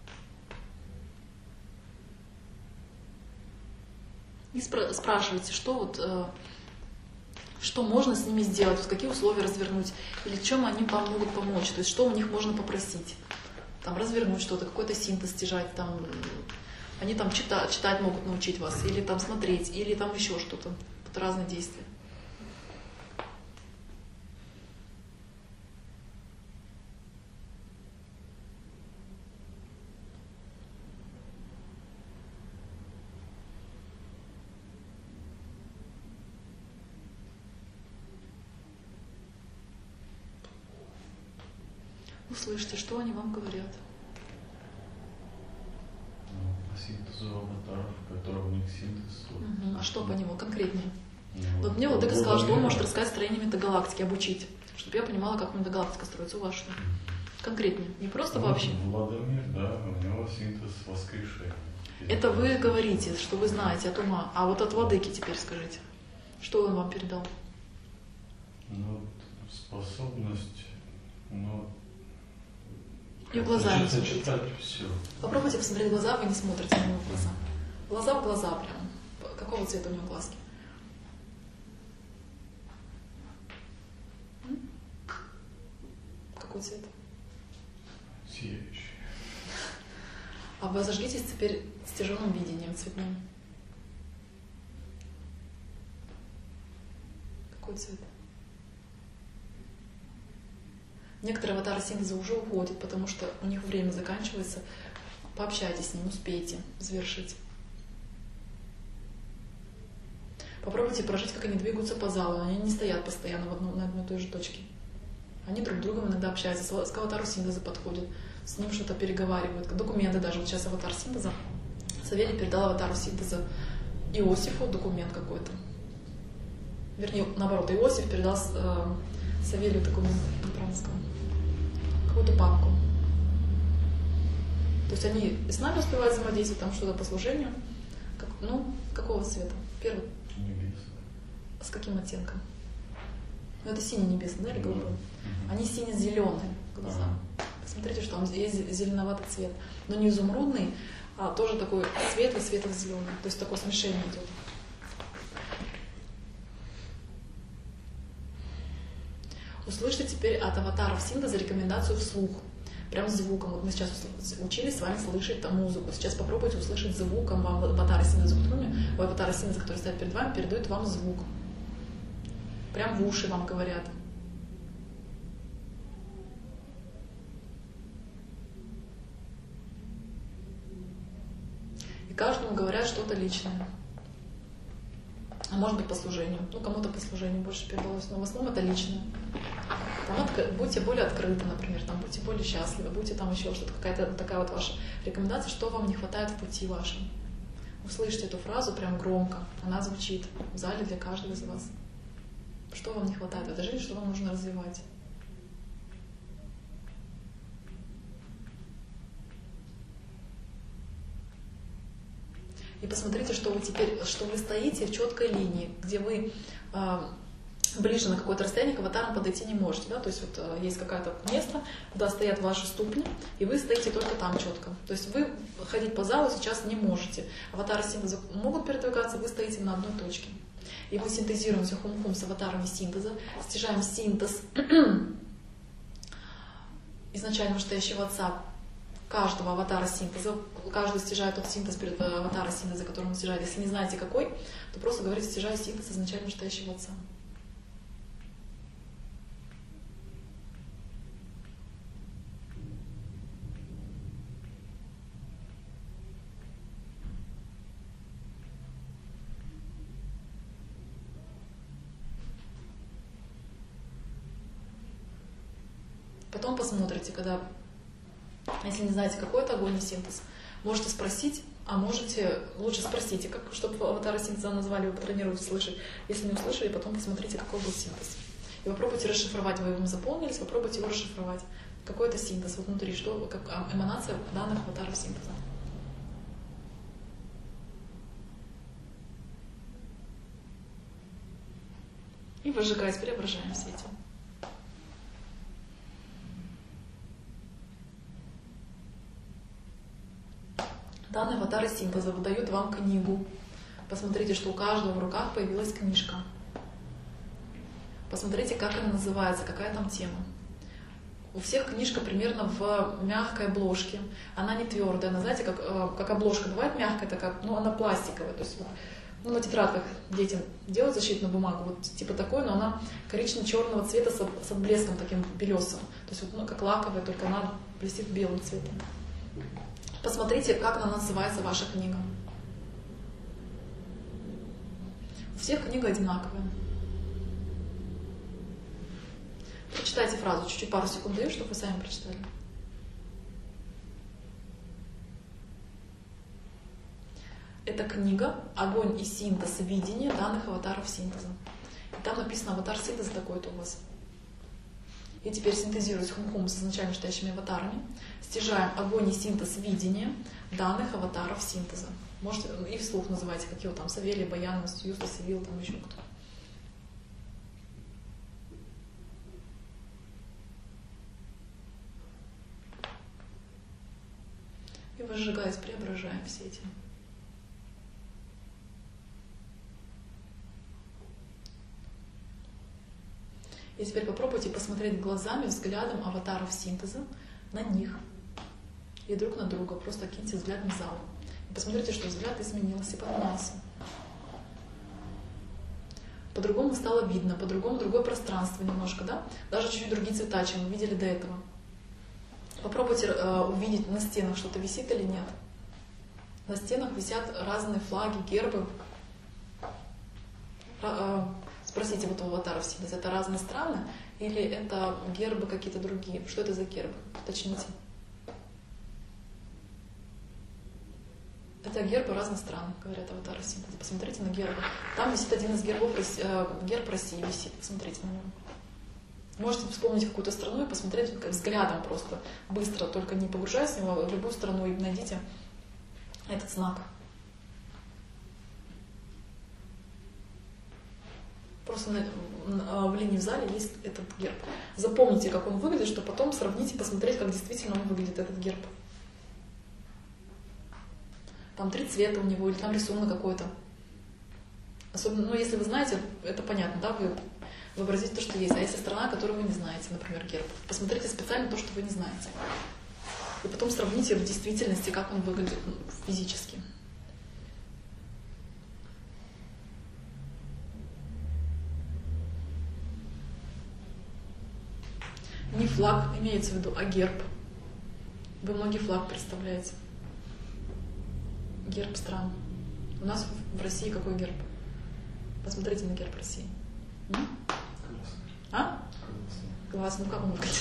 И спрашивайте, что можно с ними сделать, вот какие условия развернуть, или чем они вам могут помочь, то есть что у них можно попросить. Там, развернуть что-то, какой-то синтез стяжать, там, они там читать могут научить вас, или там смотреть, или там еще что-то, вот разные действия. Услышьте, что они вам говорят. По синтезу аватаров, который у них синтез. А что по нему конкретнее? Ну, Вот мне Владыка сказал, что он может рассказать строение метагалактики, обучить, чтобы я понимала, как метагалактика строится. У вас что? Конкретнее, не просто вообще. Владимир, да, у него синтез воскрешения. Это вы говорите, что вы знаете от ума. А вот от Владыки теперь скажите. Что он вам передал? Ну, способность, И в глаза не смотрите. читать все. Попробуйте посмотреть в глаза, вы не смотрите на него в глаза. Глаза в глаза прям. Какого цвета у него глазки? Какой цвет? Сияющий. А вы зажгитесь теперь стяженным видением цветным. Какой цвет? Некоторые аватары синтеза уже уходят, потому что у них время заканчивается. Пообщайтесь с ним, успейте завершить. Попробуйте прожить, как они двигаются по залу. Они не стоят постоянно на одной и той же точке. Они друг с другом иногда общаются. С аватаром синтеза подходят, с ним что-то переговаривают. Документы даже. Вот сейчас аватар синтеза. Савелий передал аватару синтеза Иосифу документ какой-то. Вернее, наоборот, Иосиф передал Савелию документ, какую-то папку. То есть они и с нами успевают взаимодействовать, там что-то по служению. Какого цвета? Первый. Небесный. С каким оттенком? Это синий небесный, да, или голубой? Они сине-зеленые глаза. Посмотрите, что там есть зеленоватый цвет. Но не изумрудный, а тоже такой светлый-светло-зеленый. То есть такое смешение идет. Услышьте теперь от аватаров синтеза рекомендацию вслух. Прям звуком. Вот мы сейчас учились с вами слышать там музыку. Сейчас попробуйте услышать звуком вам аватара синтеза. У аватара синтеза, который стоит перед вами, передают вам звук. Прям в уши вам говорят. И каждому говорят что-то личное. А может быть по служению. Кому-то по служению больше передалось. Но в основном это личное. Там будьте более открыты, например, там, будьте более счастливы, будьте там еще что-то, какая-то такая вот ваша рекомендация, что вам не хватает в пути вашем. Услышьте эту фразу прям громко. Она звучит в зале для каждого из вас. Что вам не хватает в этой жизни, что вам нужно развивать. И посмотрите, что вы стоите в четкой линии, где вы ближе на какое-то расстояние к аватарам подойти не можете. Да? То есть вот есть какое-то место, куда стоят ваши ступни, и вы стоите только там четко. То есть вы ходить по залу сейчас не можете. Аватары синтеза могут передвигаться, вы стоите на одной точке. И мы синтезируемся хум-хум с аватарами синтеза, стяжаем синтез изначально вышестоящего отца каждого аватара синтеза. Каждый стяжает тот синтез перед аватара синтеза, который он стяжает. Если не знаете какой, то просто говорите: стяжаю синтез изначально вышестоящего отца. Потом посмотрите, когда, если не знаете, какой это огонь и синтез, можете спросить, а можете, лучше спросите, как, чтобы аватара синтеза назвали, вы потренируете слышать. Если не услышали, потом посмотрите, какой был синтез. И попробуйте расшифровать, вы его заполнились, попробуйте его расшифровать. Какой это синтез вот внутри, что, как эманация данных аватаров синтеза. И выжигаясь, преображаем все эти. Данные аватары синтеза выдают вам книгу. Посмотрите, что у каждого в руках появилась книжка. Посмотрите, как она называется, какая там тема. У всех книжка примерно в мягкой обложке. Она не твердая, она, знаете, как обложка бывает мягкая, такая, ну она пластиковая. То есть, ну, на тетрадках детям делают защитную бумагу, вот типа такой, но она коричнево-черного цвета с отблеском таким белесым. То есть вот, ну, как лаковая, только она блестит белым цветом. Посмотрите, как она называется, ваша книга. У всех книга одинаковая. Прочитайте фразу, чуть-чуть пару секунд даю, чтобы вы сами прочитали. Это книга «Огонь и синтез видения данных аватаров синтеза». И там написано аватар синтеза такой-то у вас. И теперь синтезируясь хум-хум с изначально стоящими аватарами, стяжаем огонь и синтез видения данных аватаров синтеза. Можете и вслух называйте, какие вот там Савелий, Баян, Юста, Севил, там еще кто. И выжигаясь, преображаем все эти. И теперь попробуйте посмотреть глазами, взглядом аватаров синтеза на них и друг на друга. Просто киньте взглядом в зал. И посмотрите, что взгляд изменился и поменялся. По-другому стало видно, по-другому другое пространство немножко, да? Даже чуть-чуть другие цвета, чем вы видели до этого. Попробуйте увидеть, на стенах что-то висит или нет. На стенах висят разные флаги, гербы. Спросите вот у аватаров синтеза, это разные страны или это гербы какие-то другие? Что это за гербы? Уточните. Это гербы разных стран, говорят аватары синтеза. Посмотрите на гербы. Там висит один из гербов, герб России висит. Посмотрите на него. Можете вспомнить какую-то страну и посмотреть как взглядом просто, быстро, только не погружаясь в него, в любую страну и найдите этот знак. Просто в линии в зале есть этот герб. Запомните, как он выглядит, чтобы потом сравните, посмотреть, как действительно он выглядит, этот герб. Там 3 цвета у него, или там рисунок какой-то. Особенно, ну, если вы знаете, это понятно, да, вы вообразите то, что есть. А если страна, которую вы не знаете, например, герб, посмотрите специально то, что вы не знаете. И потом сравните в действительности, как он выглядит физически. Не флаг имеется в виду, а герб. Вы многие флаг представляете. Герб стран. У нас в России какой герб? Посмотрите на герб России. А? Класс, ну как он выглядит?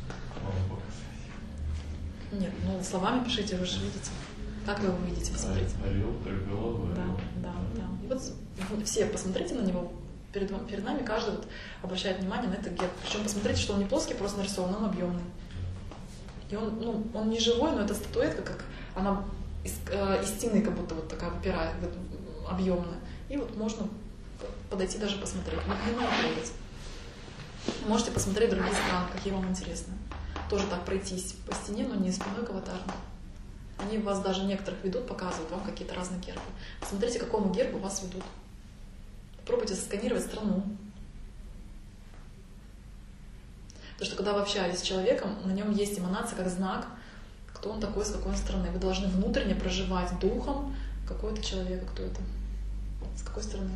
Нет, ну словами пишите, вы же видите. Как вы его видите, посмотрите. Орел, трехголовый. Да. И вот все посмотрите на него. Перед нами каждый вот обращает внимание на этот герб. Причем посмотрите, что он не плоский, просто нарисован, он объемный. И он не живой, но эта статуэтка, как она из стены как будто вот такая выпирает, объемная. И вот можно подойти даже посмотреть. Не надо трогать. Можете посмотреть другие страны, какие вам интересны. Тоже так пройтись по стене, но не спиной к аватару. Они вас даже некоторых ведут, показывают вам какие-то разные гербы. Посмотрите, к какому гербу вас ведут. Попробуйте засканировать страну. Потому что когда вы общались с человеком, на нем есть эманация как знак, кто он такой, с какой он страны. Вы должны внутренне проживать духом какой-то человека, кто это, с какой страны.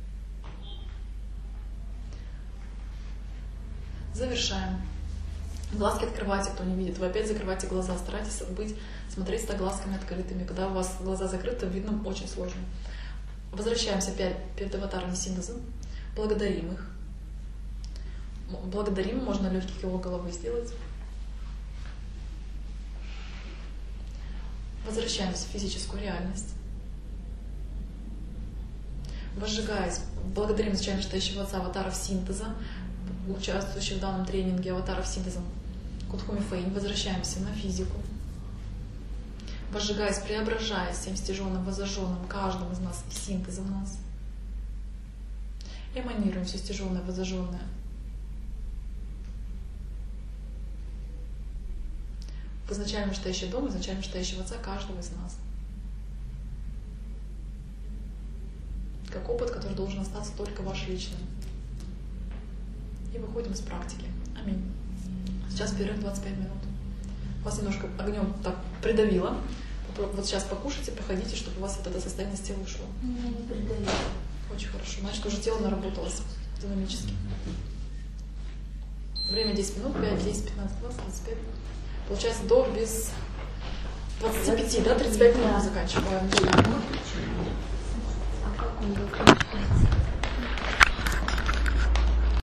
Завершаем. Глазки открывайте, кто не видит. Вы опять закрывайте глаза. Старайтесь смотреть с глазками открытыми. Когда у вас глаза закрыты, видно очень сложно. Возвращаемся опять перед аватарами синтеза. Благодарим их. Благодарим, можно легкий кивок головы сделать. Возвращаемся в физическую реальность. Возжигаясь, благодарим изначально стоящего отца аватаров синтеза, участвующих в данном тренинге аватаров синтеза Кудхуми Фэйн. Возвращаемся на физику. Возжигаясь, преображаясь всем стяженным, возожженным, каждым из нас, синтезом в нас. Эманируем все стяженное, возожженное. В изначально стоящий дом, изначально стоящего отца каждого из нас. Как опыт, который должен остаться только ваш личный. И выходим из практики. Аминь. Сейчас перерыв 25 минут. Вас немножко огнем так придавило. Вот сейчас покушайте, походите, чтобы у вас вот это состояние с тела ушло. Меня не придавило. Очень хорошо. Значит, уже тело наработалось динамически. Время 10 минут, 5, 10, 15, 20, 25. Получается до без 25, да? 35 минут мы заканчиваем. А как он